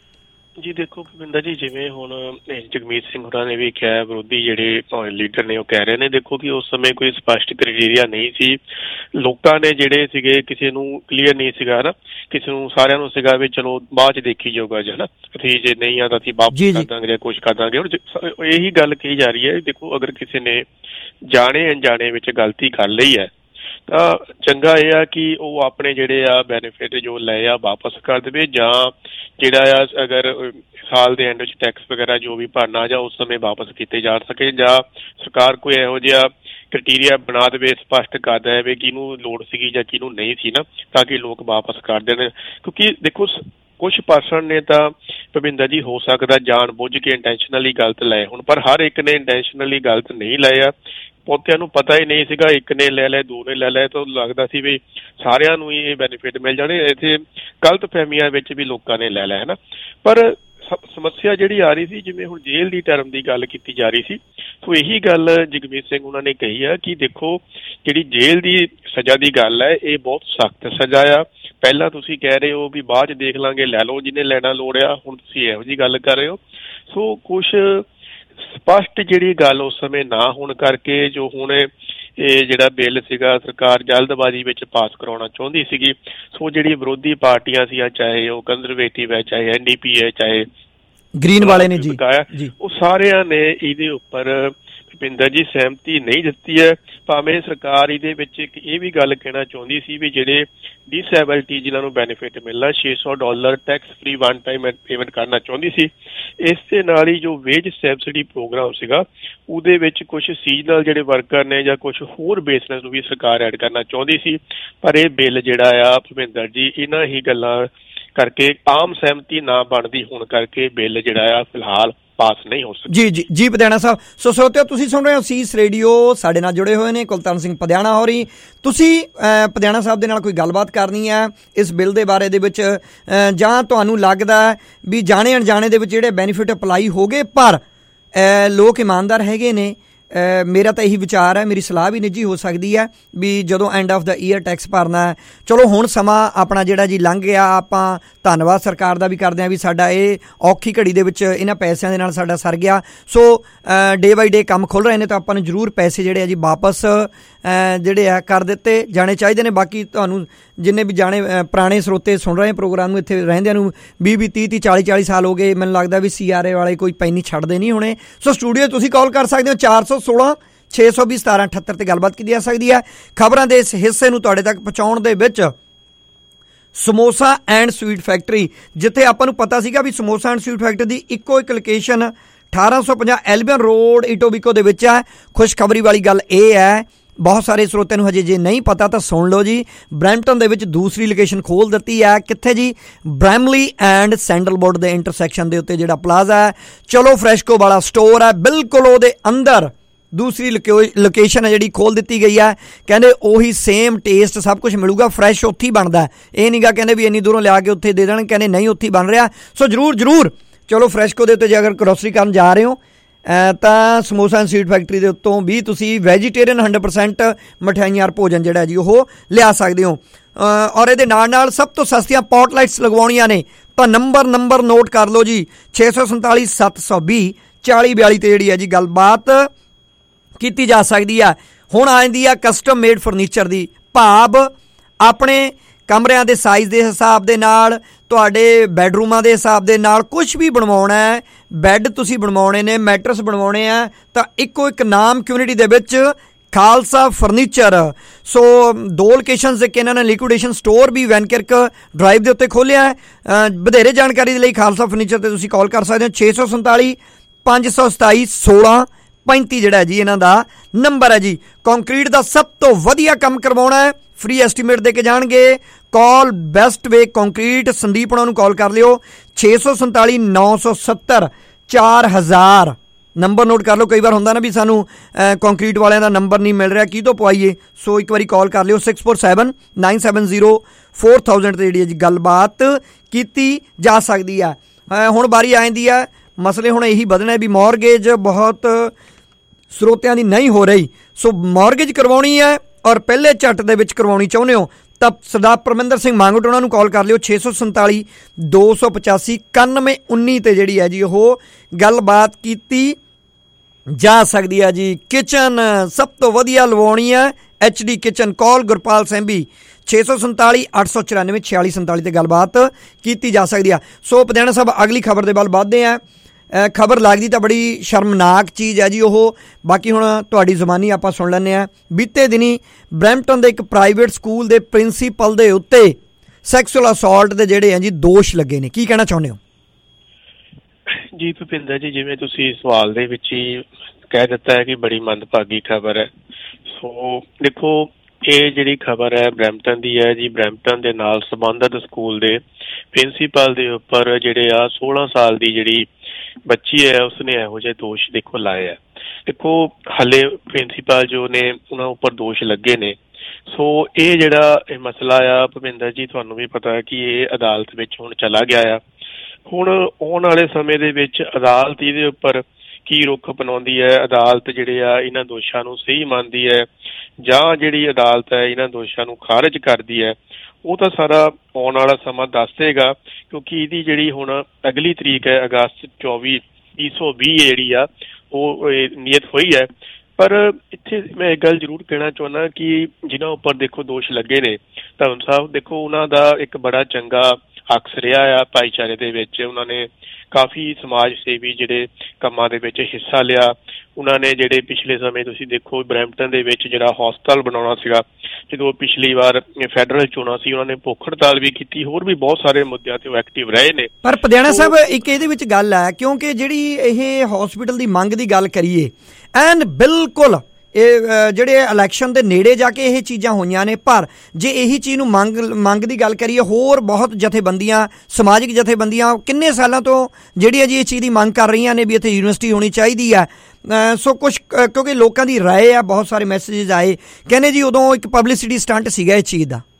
S5: ਜੀ ਦੇਖੋ ਭੁਪਿੰਦਰ ਜੀ, ਜਿਵੇਂ ਹੁਣ ਜਗਮੀਤ ਸਿੰਘ ਹੋਰਾਂ ਨੇ ਵੀ ਕਿਹਾ, ਵਿਰੋਧੀ ਜਿਹੜੇ ਲੀਡਰ ਨੇ ਉਹ ਕਹਿ ਰਹੇ ਨੇ, ਦੇਖੋ ਕਿ ਉਸ ਸਮੇਂ ਕੋਈ ਸਪਸ਼ਟ ਕ੍ਰਾਈਟੇਰੀਆ ਨਹੀਂ ਸੀ। ਲੋਕਾਂ ਨੇ ਜਿਹੜੇ ਸੀਗੇ ਕਿਸੇ ਨੂੰ ਕਲੀਅਰ ਨਹੀਂ ਸੀਗਾ ਨਾ, ਕਿਸੇ ਨੂੰ ਸਾਰਿਆਂ ਨੂੰ ਸੀਗਾ ਵੀ ਚਲੋ ਬਾਅਦ 'ਚ ਦੇਖੀ ਜਾਊਗਾ ਜੀ, ਹੈ ਨਾ, ਅਸੀਂ ਜੇ ਨਹੀਂ ਆ ਤਾਂ ਅਸੀਂ ਵਾਪਸ ਕਰ ਦਾਂਗੇ ਜਾਂ ਕੁਛ ਕਰ ਦਾਂਗੇ। ਹੁਣ ਇਹੀ ਗੱਲ ਕਹੀ ਜਾ ਰਹੀ ਹੈ, ਦੇਖੋ ਅਗਰ ਕਿਸੇ ਨੇ ਜਾਣੇ ਅਣਜਾਣੇ ਵਿੱਚ ਗਲਤੀ ਕਰ ਲਈ ਹੈ ਤਾਂ ਚੰਗਾ ਇਹ ਆ ਕਿ ਉਹ ਆਪਣੇ ਜਿਹੜੇ ਆ ਬੈਨੀਫਿਟ ਜੋ ਲਏ ਆ ਵਾਪਸ ਕਰ ਦੇਵੇ, ਜਾਂ ਜਿਹੜਾ ਆ ਅਗਰ ਸਾਲ ਦੇ ਐਂਡ ਵਿੱਚ ਟੈਕਸ ਵਗੈਰਾ ਜੋ ਵੀ ਭਰਨਾ ਜਾਂ ਉਸ ਸਮੇਂ ਵਾਪਸ ਕੀਤੇ ਜਾ ਸਕੇ, ਜਾਂ ਸਰਕਾਰ ਕੋਈ ਇਹੋ ਜਿਹਾ ਕ੍ਰਾਈਟੇਰੀਆ ਬਣਾ ਦੇਵੇ, ਸਪਸ਼ਟ ਕਰ ਦੇਵੇ ਕਿਹਨੂੰ ਲੋੜ ਸੀਗੀ ਜਾਂ ਕਿਹਨੂੰ ਨਹੀਂ ਸੀ ਨਾ, ਤਾਂ ਕਿ ਲੋਕ ਵਾਪਸ ਕਰ ਦੇਣ। ਕਿਉਂਕਿ ਦੇਖੋ ਕੁਛ ਪਰਸਨ ਨੇ ਤਾਂ ਭੁਪਿੰਦਰ ਜੀ ਹੋ ਸਕਦਾ ਜਾਣ ਬੁੱਝ ਕੇ ਇੰਟੈਂਸ਼ਨਲੀ ਗਲਤ ਲਏ ਹੁਣ, ਪਰ ਹਰ ਇੱਕ ਨੇ ਇੰਟੈਂਸ਼ਨਲੀ ਗਲਤ ਨਹੀਂ ਲਏ ਆ। ਬਹੁਤਿਆਂ ਨੂੰ ਪਤਾ ਹੀ ਨਹੀਂ ਸੀਗਾ, ਇੱਕ ਨੇ ਲੈ ਲਿਆ, ਦੋ ਨੇ ਲੈ ਲਿਆ, ਤਾਂ ਲੱਗਦਾ ਸੀ ਵੀ ਸਾਰਿਆਂ ਨੂੰ ਹੀ ਇਹ ਬੈਨੀਫਿਟ ਮਿਲ ਜਾਣੇ। ਇੱਥੇ ਗਲਤ ਫਹਿਮੀਆਂ ਵਿੱਚ ਵੀ ਲੋਕਾਂ ਨੇ ਲੈ ਲਿਆ ਹੈ ਨਾ। ਪਰ ਸਮੱਸਿਆ ਜਿਹੜੀ ਆ ਰਹੀ ਸੀ, ਜਿਵੇਂ ਹੁਣ ਜੇਲ੍ਹ ਦੀ ਟਰਮ ਦੀ ਗੱਲ ਕੀਤੀ ਜਾ ਰਹੀ ਸੀ, ਸੋ ਇਹੀ ਗੱਲ ਜਗਮੀਤ ਸਿੰਘ ਉਹਨਾਂ ਨੇ ਕਹੀ ਆ ਕਿ ਦੇਖੋ ਜਿਹੜੀ ਜੇਲ੍ਹ ਦੀ ਸਜ਼ਾ ਦੀ ਗੱਲ ਹੈ ਇਹ ਬਹੁਤ ਸਖਤ ਸਜ਼ਾ ਆ। ਪਹਿਲਾਂ ਤੁਸੀਂ ਕਹਿ ਰਹੇ ਹੋ ਵੀ ਬਾਅਦ 'ਚ ਦੇਖ ਲਾਂਗੇ, ਲੈ ਲਓ ਜਿਹਨੇ ਲੈਣਾ ਲੋੜ ਆ, ਹੁਣ ਤੁਸੀਂ ਇਹੋ ਜਿਹੀ ਗੱਲ ਕਰ ਰਹੇ ਹੋ। ਸੋ ਕੁਛ ਸਪਸ਼ਟ ਜਿਹੜੀ ਗੱਲ ਉਸ ਸਮੇਂ ਨਾ ਹੋਣ ਕਰਕੇ ਜੋ ਹੁਣ ਇਹ ਜਿਹੜਾ ਬਿੱਲ ਸੀਗਾ ਸਰਕਾਰ ਜਲਦਬਾਜ਼ੀ ਵਿੱਚ ਪਾਸ ਕਰਾਉਣਾ ਚਾਹੁੰਦੀ ਸੀਗੀ। ਸੋ ਜਿਹੜੀ ਵਿਰੋਧੀ ਪਾਰਟੀਆਂ ਸੀ, ਚਾਹੇ ਉਹ ਕੰਜ਼ਰਵੇਟਿਵ ਹੈ, ਚਾਹੇ NDP ਹੈ, ਚਾਹੇ
S2: ਗ੍ਰੀਨ ਵਾਲੇ ਨੇ ਜੀ,
S5: ਉਹ ਸਾਰਿਆਂ ਨੇ ਇਹਦੇ ਉੱਪਰ ਭੁਪਿੰਦਰ ਜੀ ਸਹਿਮਤੀ ਨਹੀਂ ਦਿੱਤੀ ਹੈ। ਭਾਵੇਂ ਸਰਕਾਰ ਇਹਦੇ ਵਿੱਚ ਇੱਕ ਇਹ ਵੀ ਗੱਲ ਕਹਿਣਾ ਚਾਹੁੰਦੀ ਸੀ ਵੀ ਜਿਹੜੇ ਡਿਸੇਬਿਲਟੀ ਜਿਨ੍ਹਾਂ ਨੂੰ ਬੈਨੀਫਿਟ ਮਿਲਣਾ, $600 tax free one time payment ਕਰਨਾ ਚਾਹੁੰਦੀ ਸੀ। ਇਸ ਦੇ ਨਾਲ ਹੀ ਜੋ ਵੇਜ ਸਬਸਿਡੀ ਪ੍ਰੋਗਰਾਮ ਸੀਗਾ ਉਹਦੇ ਵਿੱਚ ਕੁਛ ਸੀਜ਼ਨਲ ਜਿਹੜੇ ਵਰਕਰ ਨੇ ਜਾਂ ਕੁਛ ਹੋਰ ਬਿਜ਼ਨਸ ਨੂੰ ਵੀ ਸਰਕਾਰ ਐਡ ਕਰਨਾ ਚਾਹੁੰਦੀ ਸੀ। ਪਰ ਇਹ ਬਿੱਲ ਜਿਹੜਾ ਆ ਭੁਪਿੰਦਰ ਜੀ ਇਹਨਾਂ ਹੀ ਗੱਲਾਂ ਕਰਕੇ ਆਮ ਸਹਿਮਤੀ ਨਾ ਬਣਦੀ ਹੋਣ ਕਰਕੇ ਬਿੱਲ ਜਿਹੜਾ ਆ ਫਿਲਹਾਲ ਪਾਸ ਨਹੀਂ ਹੋ ਸਕਦਾ। ਜੀ ਜੀ ਜੀ
S2: ਪਧਿਆਣਾ ਸਾਹਿਬ। ਸੋ ਸਰੋਤਿਓ ਤੁਸੀਂ ਸੁਣ ਰਹੇ ਹੋ ਅਸੀਸ ਰੇਡੀਓ, ਸਾਡੇ ਨਾਲ ਜੁੜੇ ਹੋਏ ਨੇ ਕੁਲਤਾਨ ਸਿੰਘ ਪਧਿਆਣਾ ਹੋਰੀ। ਤੁਸੀਂ ਪਧਿਆਣਾ ਸਾਹਿਬ ਦੇ ਨਾਲ ਕੋਈ ਗੱਲਬਾਤ ਕਰਨੀ ਹੈ ਇਸ ਬਿੱਲ ਦੇ ਬਾਰੇ ਦੇ ਵਿੱਚ, ਜਾਂ ਤੁਹਾਨੂੰ ਲੱਗਦਾ ਵੀ ਜਾਣੇ ਅਣਜਾਣੇ ਦੇ ਵਿੱਚ ਜਿਹੜੇ ਬੈਨੀਫਿਟ ਅਪਲਾਈ ਹੋ ਗਏ ਪਰ ਲੋਕ ਇਮਾਨਦਾਰ ਹੈਗੇ ਨੇ? ਮੇਰਾ ਤਾਂ ਇਹੀ ਵਿਚਾਰ ਹੈ, ਮੇਰੀ ਸਲਾਹ ਵੀ ਨਿੱਜੀ ਹੋ ਸਕਦੀ ਹੈ ਵੀ ਜਦੋਂ ਐਂਡ ਆਫ ਦਾ ਈਅਰ ਟੈਕਸ ਭਰਨਾ ਹੈ, ਚਲੋ ਹੁਣ ਸਮਾਂ ਆਪਣਾ ਜਿਹੜਾ ਜੀ ਲੰਘ ਗਿਆ, ਆਪਾਂ ਧੰਨਵਾਦ ਸਰਕਾਰ ਦਾ ਵੀ ਕਰਦੇ ਹਾਂ ਵੀ ਸਾਡਾ ਇਹ ਔਖੀ ਘੜੀ ਦੇ ਵਿੱਚ ਇਹਨਾਂ ਪੈਸਿਆਂ ਦੇ ਨਾਲ ਸਾਡਾ ਸਰ ਗਿਆ। ਸੋ ਡੇ ਬਾਈ ਡੇ ਕੰਮ ਖੁੱਲ੍ਹ ਰਹੇ ਨੇ ਤਾਂ ਆਪਾਂ ਨੂੰ ਜ਼ਰੂਰ ਪੈਸੇ ਜਿਹੜੇ ਆ ਜੀ ਵਾਪਸ ਜਿਹੜੇ ਆ ਕਰ ਦਿੱਤੇ ਜਾਣੇ ਚਾਹੀਦੇ ਨੇ। ਬਾਕੀ ਤੁਹਾਨੂੰ ਜਿੰਨੇ ਵੀ ਜਾਣੇ ਪੁਰਾਣੇ ਸਰੋਤੇ ਸੁਣ ਰਹੇ ਪ੍ਰੋਗਰਾਮ ਨੂੰ, ਇੱਥੇ ਰਹਿੰਦਿਆਂ ਨੂੰ 20-20, 30-30, 40-40 ਸਾਲ ਹੋ ਗਏ, ਮੈਨੂੰ ਲੱਗਦਾ ਵੀ CRA ਵਾਲੇ ਕੋਈ ਪੈਨੀ ਛੱਡਦੇ ਨਹੀਂ ਹੋਣੇ। ਸੋ ਸਟੂਡੀਓ ਤੁਸੀਂ ਕਾਲ ਕਰ ਸਕਦੇ ਹੋ 416-620-1778 ਤੇ ਗੱਲਬਾਤ ਕੀਤੀ ਜਾ ਸਕਦੀ ਹੈ। ਖਬਰਾਂ ਦੇ ਇਸ ਹਿੱਸੇ ਨੂੰ ਤੁਹਾਡੇ ਤੱਕ ਪਹੁੰਚਾਉਣ ਦੇ ਵਿੱਚ ਸਮੋਸਾ ਐਂਡ ਸਵੀਟ ਫੈਕਟਰੀ, ਜਿੱਥੇ ਆਪਾਂ ਨੂੰ ਪਤਾ ਸੀਗਾ ਵੀ ਸਮੋਸਾ ਐਂਡ ਸਵੀਟ ਫੈਕਟਰੀ ਦੀ ਇੱਕੋ ਇੱਕ ਲੋਕੇਸ਼ਨ 1850 ਐਲਬੀਅਨ ਰੋਡ ਇਟੋਬੀਕੋ ਦੇ ਵਿੱਚ ਹੈ। ਖੁਸ਼ਖਬਰੀ ਵਾਲੀ ਗੱਲ ਇਹ ਹੈ ਬਹੁਤ ਸਾਰੇ ਸਰੋਤਿਆਂ ਨੂੰ ਹਜੇ ਜੇ ਨਹੀਂ ਪਤਾ ਤਾਂ ਸੁਣ ਲਓ ਜੀ, ਬਰੈਂਪਟਨ ਦੇ ਵਿੱਚ ਦੂਸਰੀ ਲੋਕੇਸ਼ਨ ਖੋਲ ਦਿੱਤੀ ਹੈ। ਕਿੱਥੇ ਜੀ? ਬ੍ਰੈਮਲੀ ਐਂਡ ਸੈਂਡਲਵੁੱਡ ਦੇ ਇੰਟਰਸੈਕਸ਼ਨ ਦੇ ਉੱਤੇ ਜਿਹੜਾ ਪਲਾਜ਼ਾ ਹੈ, ਚਲੋ ਫਰੈਸ਼ਕੋ ਵਾਲਾ ਸਟੋਰ ਹੈ, ਬਿਲਕੁਲ ਉਹਦੇ ਅੰਦਰ ਦੂਸਰੀ ਲੋਕੇਸ਼ਨ ਹੈ ਜਿਹੜੀ ਖੋਲ ਦਿੱਤੀ ਗਈ ਹੈ। ਕਹਿੰਦੇ ਉਹੀ ਸੇਮ ਟੇਸਟ ਸਭ ਕੁਝ ਮਿਲੂਗਾ, ਫਰੈਸ਼ ਉੱਥੇ ਹੀ ਬਣਦਾ। ਇਹ ਨਹੀਂਗਾ ਕਹਿੰਦੇ ਵੀ ਇੰਨੀ ਦੂਰੋਂ ਲਿਆ ਕੇ ਉੱਥੇ ਦੇ ਦੇਣ, ਕਹਿੰਦੇ ਨਹੀਂ ਉੱਥੇ ਹੀ ਬਣ ਰਿਹਾ। ਸੋ ਜ਼ਰੂਰ ਚਲੋ ਫਰੈਸ਼ਕੋ ਦੇ ਉੱਤੇ ਜੇ ਅਗਰ ਗਰੋਸਰੀ ਕਰਨ ਜਾ ਰਹੇ ਹੋ ਤਾਂ ਸਮੋਸਾ ਐਂਡ ਸਵੀਟ ਫੈਕਟਰੀ ਦੇ ਉੱਤੋਂ ਵੀ ਤੁਸੀਂ ਵੈਜੀਟੇਰੀਅਨ 100% ਮਠਿਆਈਆਂ ਭੋਜਨ ਜਿਹੜਾ ਜੀ ਉਹ ਲਿਆ ਸਕਦੇ ਹੋ। ਔਰ ਇਹਦੇ ਨਾਲ ਸਭ ਤੋਂ ਸਸਤੀਆਂ ਪੌਟ ਲਾਈਟਸ ਲਗਵਾਉਣੀਆਂ ਨੇ ਤਾਂ ਨੰਬਰ ਨੋਟ ਕਰ ਲਓ ਜੀ, 647 720 4042 ਤੇ ਜਿਹੜੀ ਹੈ ਜੀ ਗੱਲਬਾਤ ਕੀਤੀ ਜਾ ਸਕਦੀ ਆ। ਹੁਣ ਆ ਜਾਂਦੀ ਆ ਕਸਟਮ ਮੇਡ ਫਰਨੀਚਰ ਦੀ, ਭਾਵ ਆਪਣੇ ਕਮਰਿਆਂ ਦੇ ਸਾਈਜ਼ ਦੇ ਹਿਸਾਬ ਦੇ ਨਾਲ, ਤੁਹਾਡੇ ਬੈਡਰੂਮਾਂ ਦੇ ਹਿਸਾਬ ਦੇ ਨਾਲ ਕੁਛ ਵੀ ਬਣਵਾਉਣਾ ਹੈ, ਬੈੱਡ ਤੁਸੀਂ ਬਣਵਾਉਣੇ ਨੇ, ਮੈਟਰਸ ਬਣਵਾਉਣੇ ਆ, ਤਾਂ ਇੱਕੋ ਇੱਕ ਨਾਮ ਕਮਿਊਨਿਟੀ ਦੇ ਵਿੱਚ ਖਾਲਸਾ ਫਰਨੀਚਰ। ਸੋ 2 ਲੋਕੇਸ਼ਨਸ ਇੱਕ ਇਹਨਾਂ ਨੇ ਲਿਕੁਇਡੇਸ਼ਨ ਸਟੋਰ ਵੀ ਵੈਨਕਿਰਕ ਡਰਾਈਵ ਦੇ ਉੱਤੇ ਖੋਲ੍ਹਿਆ ਹੈ। ਵਧੇਰੇ ਜਾਣਕਾਰੀ ਦੇ ਲਈ ਖਾਲਸਾ ਫਰਨੀਚਰ ਤੇ ਤੁਸੀਂ ਕਾਲ ਕਰ ਸਕਦੇ ਹੋ। 647 527 1635 ਜਿਹੜਾ ਜੀ ਇਹਨਾਂ ਦਾ ਨੰਬਰ ਹੈ ਜੀ। ਕੰਕਰੀਟ ਦਾ ਸਭ ਤੋਂ ਵਧੀਆ ਕੰਮ ਕਰਵਾਉਣਾ ਹੈ, ਫ੍ਰੀ ਐਸਟੀਮੇਟ ਦੇ ਕੇ ਜਾਣਗੇ। Call best way concrete, Sandeep ਉਹਨਾਂ ਨੂੰ ਕਾਲ ਕਰ ਲਿਓ 647 970 4000। ਨੰਬਰ ਨੋਟ ਕਰ ਲਓ, ਕਈ ਵਾਰ ਹੁੰਦਾ ਨਾ ਵੀ ਸਾਨੂੰ ਕੰਕਰੀਟ ਵਾਲਿਆਂ ਦਾ ਨੰਬਰ ਨਹੀਂ ਮਿਲ ਰਿਹਾ, ਕੀ ਤੋਂ ਪਵਾਈਏ। ਸੋ ਇੱਕ ਵਾਰੀ ਕਾਲ ਕਰ ਲਿਓ 647 970 4000 ਤੇ ਜਿਹੜੀ ਹੈ ਜੀ ਗੱਲਬਾਤ ਕੀਤੀ ਜਾ ਸਕਦੀ ਆ। ਹੁਣ ਵਾਰੀ ਆ ਜਾਂਦੀ ਆ, ਮਸਲੇ ਹੁਣ ਇਹੀ ਵਧਣਾ ਵੀ ਮੌਰਗੇਜ ਬਹੁਤ ਸਰੋਤਿਆਂ ਦੀ ਨਹੀਂ ਹੋ ਰਹੀ। ਸੋ ਮੌਰਗੇਜ ਕਰਵਾਉਣੀ ਹੈ ਔਰ ਪਹਿਲੇ ਝੱਟ ਦੇ ਵਿੱਚ ਕਰਵਾਉਣੀ ਚਾਹੁੰਦੇ ਹੋ ਤਾਂ ਸਰਦਾਰ ਪਰਮਿੰਦਰ ਸਿੰਘ ਮੰਗਟ ਉਹਨਾਂ ਨੂੰ ਕਾਲ ਕਰ ਲਿਓ 647 285 9119 ਤੇ ਜਿਹੜੀ ਹੈ ਜੀ ਉਹ ਗੱਲਬਾਤ ਕੀਤੀ ਜਾ ਸਕਦੀ ਹੈ ਜੀ। ਕਿਚਨ ਸਭ ਤੋਂ ਵਧੀਆ ਲਵਾਉਣੀ ਹੈ, HD kitchen, call Gurpal Sembi 647 894 4647 ਤੇ ਗੱਲਬਾਤ ਕੀਤੀ ਜਾ ਸਕਦੀ ਆ। ਸੋ ਪਧਿਆਣਾ ਸਾਹਿਬ ਅਗਲੀ ਖਬਰ ਦੇ ਵੱਲ ਵੱਧਦੇ ਆ। ਖਬਰ ਲੱਗਦੀ ਤਾਂ ਬੜੀ ਸ਼ਰਮਨਾਕ ਚੀਜ਼ ਹੈ ਜੀ ਉਹ, ਬਾਕੀ ਹੁਣ ਤੁਹਾਡੀ ਜ਼ੁਬਾਨੀ ਆਪਾਂ ਸੁਣ ਲੈਂਦੇ ਹਾਂ। ਬੀਤੇ ਦਿਨੀ ਬਰੈਂਪਟਨ ਦੇ ਇੱਕ ਪ੍ਰਾਈਵੇਟ ਸਕੂਲ ਦੇ ਪ੍ਰਿੰਸੀਪਲ ਦੇ ਉੱਤੇ ਸੈਕਸੁਅਲ ਅਸੌਲਟ ਦੇ ਜਿਹੜੇ ਹੈ ਜੀ ਦੋਸ਼ ਲੱਗੇ ਨੇ, ਕੀ ਕਹਿਣਾ ਚਾਹੁੰਦੇ ਹੋ
S5: ਜੀ ਭੁਪਿੰਦਰ ਜੀ? ਜਿਵੇਂ ਤੁਸੀਂ ਸਵਾਲ ਦੇ ਵਿੱਚ ਹੀ ਕਹਿ ਦਿੱਤਾ ਹੈ ਕਿ ਬੜੀ ਮੰਦਭਾਗੀ ਖਬਰ ਹੈ। ਸੋ ਦੇਖੋ, ਇਹ ਜਿਹੜੀ ਖਬਰ ਹੈ ਬਰੈਂਪਟਨ ਦੀ ਹੈ ਜੀ। ਬਰੈਂਪਟਨ ਦੇ ਨਾਲ ਸੰਬੰਧਿਤ ਸਕੂਲ ਦੇ ਪ੍ਰਿੰਸੀਪਲ ਦੇ ਉੱਪਰ ਜਿਹੜੇ ਆ 16 ਸਾਲ ਦੀ ਜਿਹੜੀ ਬੱਚੀ ਹੈ ਉਸਨੇ ਇਹੋ ਜਿਹੇ ਦੋਸ਼ ਦੇਖੋ ਲਾਏ ਆ। ਦੇਖੋ ਹਾਲੇ ਪ੍ਰਿੰਸੀਪਲ ਜੋ ਨੇ ਉਹਨਾਂ ਉੱਪਰ ਦੋਸ਼ ਲੱਗੇ ਨੇ। ਸੋ ਇਹ ਜਿਹੜਾ ਇਹ ਮਸਲਾ ਆ ਭੁਪਿੰਦਰ ਜੀ, ਤੁਹਾਨੂੰ ਵੀ ਪਤਾ ਹੈ ਕਿ ਇਹ ਅਦਾਲਤ ਵਿੱਚ ਹੁਣ ਚਲਾ ਗਿਆ ਆ। ਹੁਣ ਆਉਣ ਵਾਲੇ ਸਮੇਂ ਦੇ ਵਿੱਚ ਅਦਾਲਤ ਇਹਦੇ ਉੱਪਰ ਕੀ ਰੁਖ ਅਪਣਾਉਂਦੀ ਹੈ, ਅਦਾਲਤ ਜਿਹੜੇ ਆ ਇਹਨਾਂ ਦੋਸ਼ਾਂ ਨੂੰ ਸਹੀ ਮੰਨਦੀ ਹੈ ਜਾਂ ਜਿਹੜੀ ਅਦਾਲਤ ਹੈ ਇਹਨਾਂ ਦੋਸ਼ਾਂ ਨੂੰ ਖਾਰਜ ਕਰਦੀ ਹੈ, ਉਹ ਤਾਂ ਸਾਰਾ ਆਉਣ ਵਾਲਾ ਸਮਾਂ ਦੱਸ ਦੇਗਾ। ਕਿਉਂਕਿ ਇਹਦੀ ਜਿਹੜੀ ਹੁਣ ਅਗਲੀ ਤਰੀਕ ਹੈ ਅਗਸਤ 24 2020 ਜਿਹੜੀ ਆ ਉਹ ਨੀਅਤ ਹੋਈ ਹੈ। ਪਰ ਇੱਥੇ ਮੈਂ ਇੱਕ ਗੱਲ ਜ਼ਰੂਰ ਕਹਿਣਾ ਚਾਹੁੰਦਾ ਕਿ ਜਿਨ੍ਹਾਂ ਉੱਪਰ ਦੇਖੋ ਦੋਸ਼ ਲੱਗੇ ਨੇ, ਧਵਨ ਸਾਹਿਬ ਦੇਖੋ ਉਹਨਾਂ ਦਾ ਇੱਕ ਬੜਾ ਚੰਗਾ ਅਕਸ ਰਿਹਾ ਆ ਭਾਈਚਾਰੇ ਦੇ ਵਿੱਚ। ਉਹਨਾਂ ਨੇ ਕਾਫੀ ਸਮਾਜ ਸੇਵੀ ਜਿਹੜੇ ਕੰਮਾਂ ਦੇ ਵਿੱਚ ਹਿੱਸਾ ਲਿਆ। ਉਹਨਾਂ ਨੇ ਜਿਹੜੇ ਪਿਛਲੇ ਸਮੇਂ ਤੁਸੀਂ ਦੇਖੋ ਬਰੈਂਪਟਨ ਦੇ ਵਿੱਚ ਜਿਹੜਾ ਹਸਪਤਾਲ ਬਣਾਉਣਾ ਸੀਗਾ, ਜਦੋਂ ਪਿਛਲੀ ਵਾਰ ਫੈਡਰਲ ਚੋਣਾਂ ਸੀ, ਉਹਨਾਂ ਨੇ ਭੁੱਖ ਹੜਤਾਲ ਵੀ ਕੀਤੀ। ਹੋਰ ਵੀ ਬਹੁਤ ਸਾਰੇ ਮੁੱਦਿਆਂ ਤੇ ਉਹ ਐਕਟਿਵ ਰਹੇ ਨੇ।
S2: ਪਰ ਪਧਿਆਣਾ ਸਾਹਿਬ ਇੱਕ ਇਹਦੇ ਵਿੱਚ ਗੱਲ ਹੈ, ਕਿਉਂਕਿ ਜਿਹੜੀ ਇਹ ਹਸਪੀਟਲ ਦੀ ਮੰਗ ਦੀ ਗੱਲ ਕਰੀਏ ਐਨ ਬਿਲਕੁਲ ਇਹ ਜਿਹੜੇ ਇਲੈਕਸ਼ਨ ਦੇ ਨੇੜੇ ਜਾ ਕੇ ਇਹ ਚੀਜ਼ਾਂ ਹੋਈਆਂ ਨੇ। ਪਰ ਜੇ ਇਹੀ ਚੀਜ਼ ਨੂੰ ਮੰਗ ਦੀ ਗੱਲ ਕਰੀਏ, ਹੋਰ ਬਹੁਤ ਜਥੇਬੰਦੀਆਂ, ਸਮਾਜਿਕ ਜਥੇਬੰਦੀਆਂ ਕਿੰਨੇ ਸਾਲਾਂ ਤੋਂ ਜਿਹੜੀ ਹੈ ਜੀ ਇਹ ਚੀਜ਼ ਦੀ ਮੰਗ ਕਰ ਰਹੀਆਂ ਨੇ ਵੀ ਇੱਥੇ ਯੂਨੀਵਰਸਿਟੀ ਹੋਣੀ ਚਾਹੀਦੀ ਹੈ। ਸੋ ਕੁਛ ਕਿਉਂਕਿ ਲੋਕਾਂ ਦੀ ਰਾਏ ਆ, ਬਹੁਤ ਸਾਰੇ ਮੈਸੇਜਸ ਆਏ, ਕਹਿੰਦੇ ਜੀ ਉਦੋਂ ਇੱਕ ਪਬਲਿਸਿਟੀ ਸਟੰਟ ਸੀਗਾ ਇਸ ਚੀਜ਼ ਦਾ।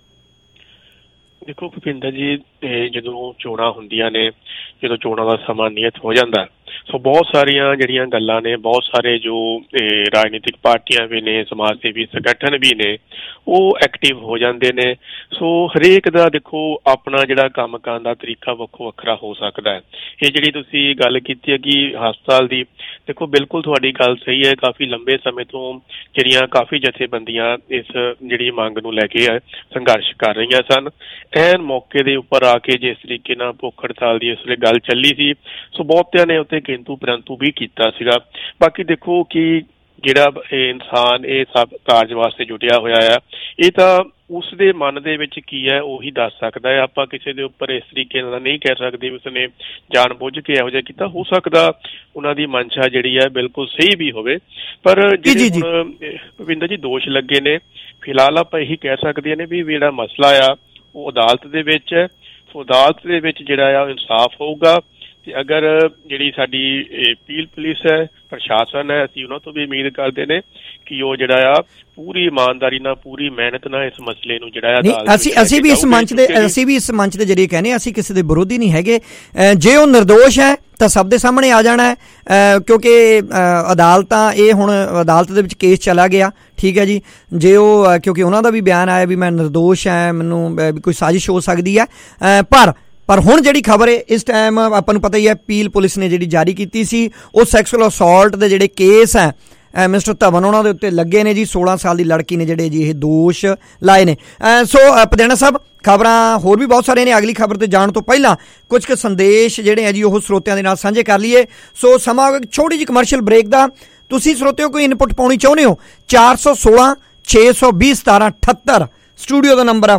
S5: ਦੇਖੋ ਭੁਪਿੰਦਰ ਜੀ, ਜਦੋਂ ਚੋਣਾਂ ਹੁੰਦੀਆਂ ਨੇ, ਜਦੋਂ ਚੋਣਾਂ ਦਾ ਸਮਾਂ ਨਿਯਤ ਹੋ ਜਾਂਦਾ, ਸੋ ਬਹੁਤ ਸਾਰੀਆਂ ਜਿਹੜੀਆਂ ਗੱਲਾਂ ਨੇ, ਬਹੁਤ ਸਾਰੇ ਜੋ ਰਾਜਨੀਤਿਕ ਪਾਰਟੀਆਂ ਵੀ ਨੇ, ਸਮਾਜ ਸੇਵੀ ਸੰਗਠਨ ਵੀ ਨੇ, ਉਹ ਐਕਟਿਵ ਹੋ ਜਾਂਦੇ ਨੇ। ਸੋ ਹਰੇਕ ਦਾ ਦੇਖੋ ਆਪਣਾ ਜਿਹੜਾ ਕੰਮ ਕਰਨ ਦਾ ਤਰੀਕਾ ਵੱਖੋ ਵੱਖਰਾ ਹੋ ਸਕਦਾ ਹੈ। ਇਹ ਜਿਹੜੀ ਤੁਸੀਂ ਗੱਲ ਕੀਤੀ ਹੈ ਕਿ ਹਸਪਤਾਲ ਦੀ, ਦੇਖੋ ਬਿਲਕੁਲ ਤੁਹਾਡੀ ਗੱਲ ਸਹੀ ਹੈ। ਕਾਫੀ ਲੰਬੇ ਸਮੇਂ ਤੋਂ ਜਿਹੜੀਆਂ ਕਾਫੀ ਜਥੇਬੰਦੀਆਂ ਇਸ ਜਿਹੜੀ ਮੰਗ ਨੂੰ ਲੈ ਕੇ ਸੰਘਰਸ਼ ਕਰ ਰਹੀਆਂ ਸਨ। ਐਨ ਮੌਕੇ ਦੇ ਉੱਪਰ ਆ ਕੇ ਜਿਸ ਤਰੀਕੇ ਨਾਲ ਭੁੱਖ ਹੜਤਾਲ ਦੀ ਇਸ ਵੇਲੇ ਗੱਲ ਚੱਲੀ ਸੀ, ਸੋ ਬਹੁਤਿਆਂ ਨੇ ਉੱਤੇ ਕਿੰਤੂ ਪਰੰਤੂ ਵੀ ਕੀਤਾ ਸੀਗਾ। ਬਾਕੀ ਦੇਖੋ ਕਿ ਜਿਹੜਾ ਇਨਸਾਨ ਇਹ ਸਭ ਕਾਰਜ ਵਾਸਤੇ ਜੁਟਿਆ ਹੋਇਆ ਆ, ਇਹ ਤਾਂ ਉਸ ਦੇ ਮਨ ਦੇ ਵਿੱਚ ਕੀ ਹੈ ਉਹੀ ਦੱਸ ਸਕਦਾ ਹੈ। ਆਪਾਂ ਕਿਸੇ ਦੇ ਉੱਪਰ ਇਸ ਤਰੀਕੇ ਨਾਲ ਨਹੀਂ ਕਹਿ ਸਕਦੇ ਵੀ ਉਸਨੇ ਜਾਣ ਬੁੱਝ ਕੇ ਇਹੋ ਜਿਹਾ ਕੀਤਾ। ਹੋ ਸਕਦਾ ਉਹਨਾਂ ਦੀ ਮਨਸ਼ਾ ਜਿਹੜੀ ਹੈ ਬਿਲਕੁਲ ਸਹੀ ਵੀ ਹੋਵੇ, ਪਰ ਜਿਹੜੇ ਹੁਣ ਭੁਪਿੰਦਰ ਜੀ ਦੋਸ਼ ਲੱਗੇ ਨੇ, ਫਿਲਹਾਲ ਆਪਾਂ ਇਹੀ ਕਹਿ ਸਕਦੇ ਨੇ ਵੀ ਜਿਹੜਾ ਮਸਲਾ ਆ ਉਹ ਅਦਾਲਤ ਦੇ ਵਿੱਚ ਹੈ। ਸੋ ਅਦਾਲਤ ਦੇ ਵਿੱਚ ਜਿਹੜਾ ਆ ਇਨਸਾਫ ਹੋਊਗਾ। ਤੇ ਅਗਰ ਜਿਹੜੀ ਸਾਡੀ ਪੀਲ ਪੁਲਿਸ ਹੈ, ਪ੍ਰਸ਼ਾਸਨ ਹੈ, ਅਸੀਂ ਉਹਨਾਂ ਤੋਂ ਵੀ ਉਮੀਦ ਕਰਦੇ ਨੇ ਕਿ ਉਹ ਜਿਹੜਾ ਆ ਪੂਰੀ ਇਮਾਨਦਾਰੀ ਨਾਲ, ਪੂਰੀ ਮਿਹਨਤ ਨਾਲ ਇਸ ਮਸਲੇ ਨੂੰ ਜਿਹੜਾ ਆ
S2: ਅਸੀਂ ਵੀ ਇਸ ਮੰਚ ਦੇ ਜਰੀਏ ਕਹਿੰਦੇ ਅਸੀਂ ਕਿਸੇ ਦੇ ਵਿਰੋਧੀ ਨਹੀਂ ਹੈਗੇ। ਜੇ ਉਹ ਨਿਰਦੋਸ਼ ਹੈ ਤਾਂ ਸਭ ਦੇ ਸਾਹਮਣੇ ਆ ਜਾਣਾ ਹੈ, ਕਿਉਂਕਿ ਅਦਾਲਤਾਂ ਇਹ ਹੁਣ ਅਦਾਲਤ ਦੇ ਵਿੱਚ ਕੇਸ ਚਲਾ ਗਿਆ, ਠੀਕ ਹੈ ਜੀ। ਜੇ ਉਹ ਕਿਉਂਕਿ ਉਹਨਾਂ ਦਾ ਵੀ ਬਿਆਨ ਆਇਆ ਵੀ ਮੈਂ ਨਿਰਦੋਸ਼ ਹੈ, ਮੈਨੂੰ ਕੋਈ ਸਾਜ਼ਿਸ਼ ਹੋ ਸਕਦੀ ਹੈ, ਪਰ ਹੁਣ ਜਿਹੜੀ ਖਬਰ ਹੈ ਇਸ ਟਾਈਮ ਆਪਾਂ ਨੂੰ ਪਤਾ ਹੀ ਹੈ ਪੀਲ ਪੁਲਿਸ ਨੇ ਜਿਹੜੀ ਜਾਰੀ ਕੀਤੀ ਸੀ ਉਹ ਸੈਕਸੁਅਲ ਅਸੌਲਟ ਦੇ ਜਿਹੜੇ ਕੇਸ ਹੈ ਮਿਸਟਰ ਧਵਨ ਉਹਨਾਂ ਦੇ ਉੱਤੇ ਲੱਗੇ ਨੇ ਜੀ। 16 ਸਾਲ ਦੀ ਲੜਕੀ ਨੇ ਜਿਹੜੇ ਜੀ ਇਹ ਦੋਸ਼ ਲਾਏ ਨੇ। ਸੋ ਪਧਿਆਣਾ ਸਾਹਿਬ ਖਬਰਾਂ ਹੋਰ ਵੀ ਬਹੁਤ ਸਾਰੀਆਂ ਨੇ। ਅਗਲੀ ਖਬਰ ਤੇ ਜਾਣ ਤੋਂ ਪਹਿਲਾਂ ਕੁਝ ਕੁ ਸੰਦੇਸ਼ ਜਿਹੜੇ ਹੈ ਜੀ ਉਹ ਸਰੋਤਿਆਂ ਦੇ ਨਾਲ ਸਾਂਝੇ ਕਰ ਲਈਏ। ਸੋ ਸਮਾਂ ਛੋਟੀ ਜਿਹੀ ਕਮਰਸ਼ੀਅਲ ਬ੍ਰੇਕ ਦਾ। ਤੁਸੀਂ ਸਰੋਤਿਓ ਕੋਈ ਇਨਪੁਟ ਪਾਉਣੀ ਚਾਹੁੰਦੇ ਹੋ 416 620 1778 ਸਟੂਡੀਓ ਦਾ ਨੰਬਰ ਹੈ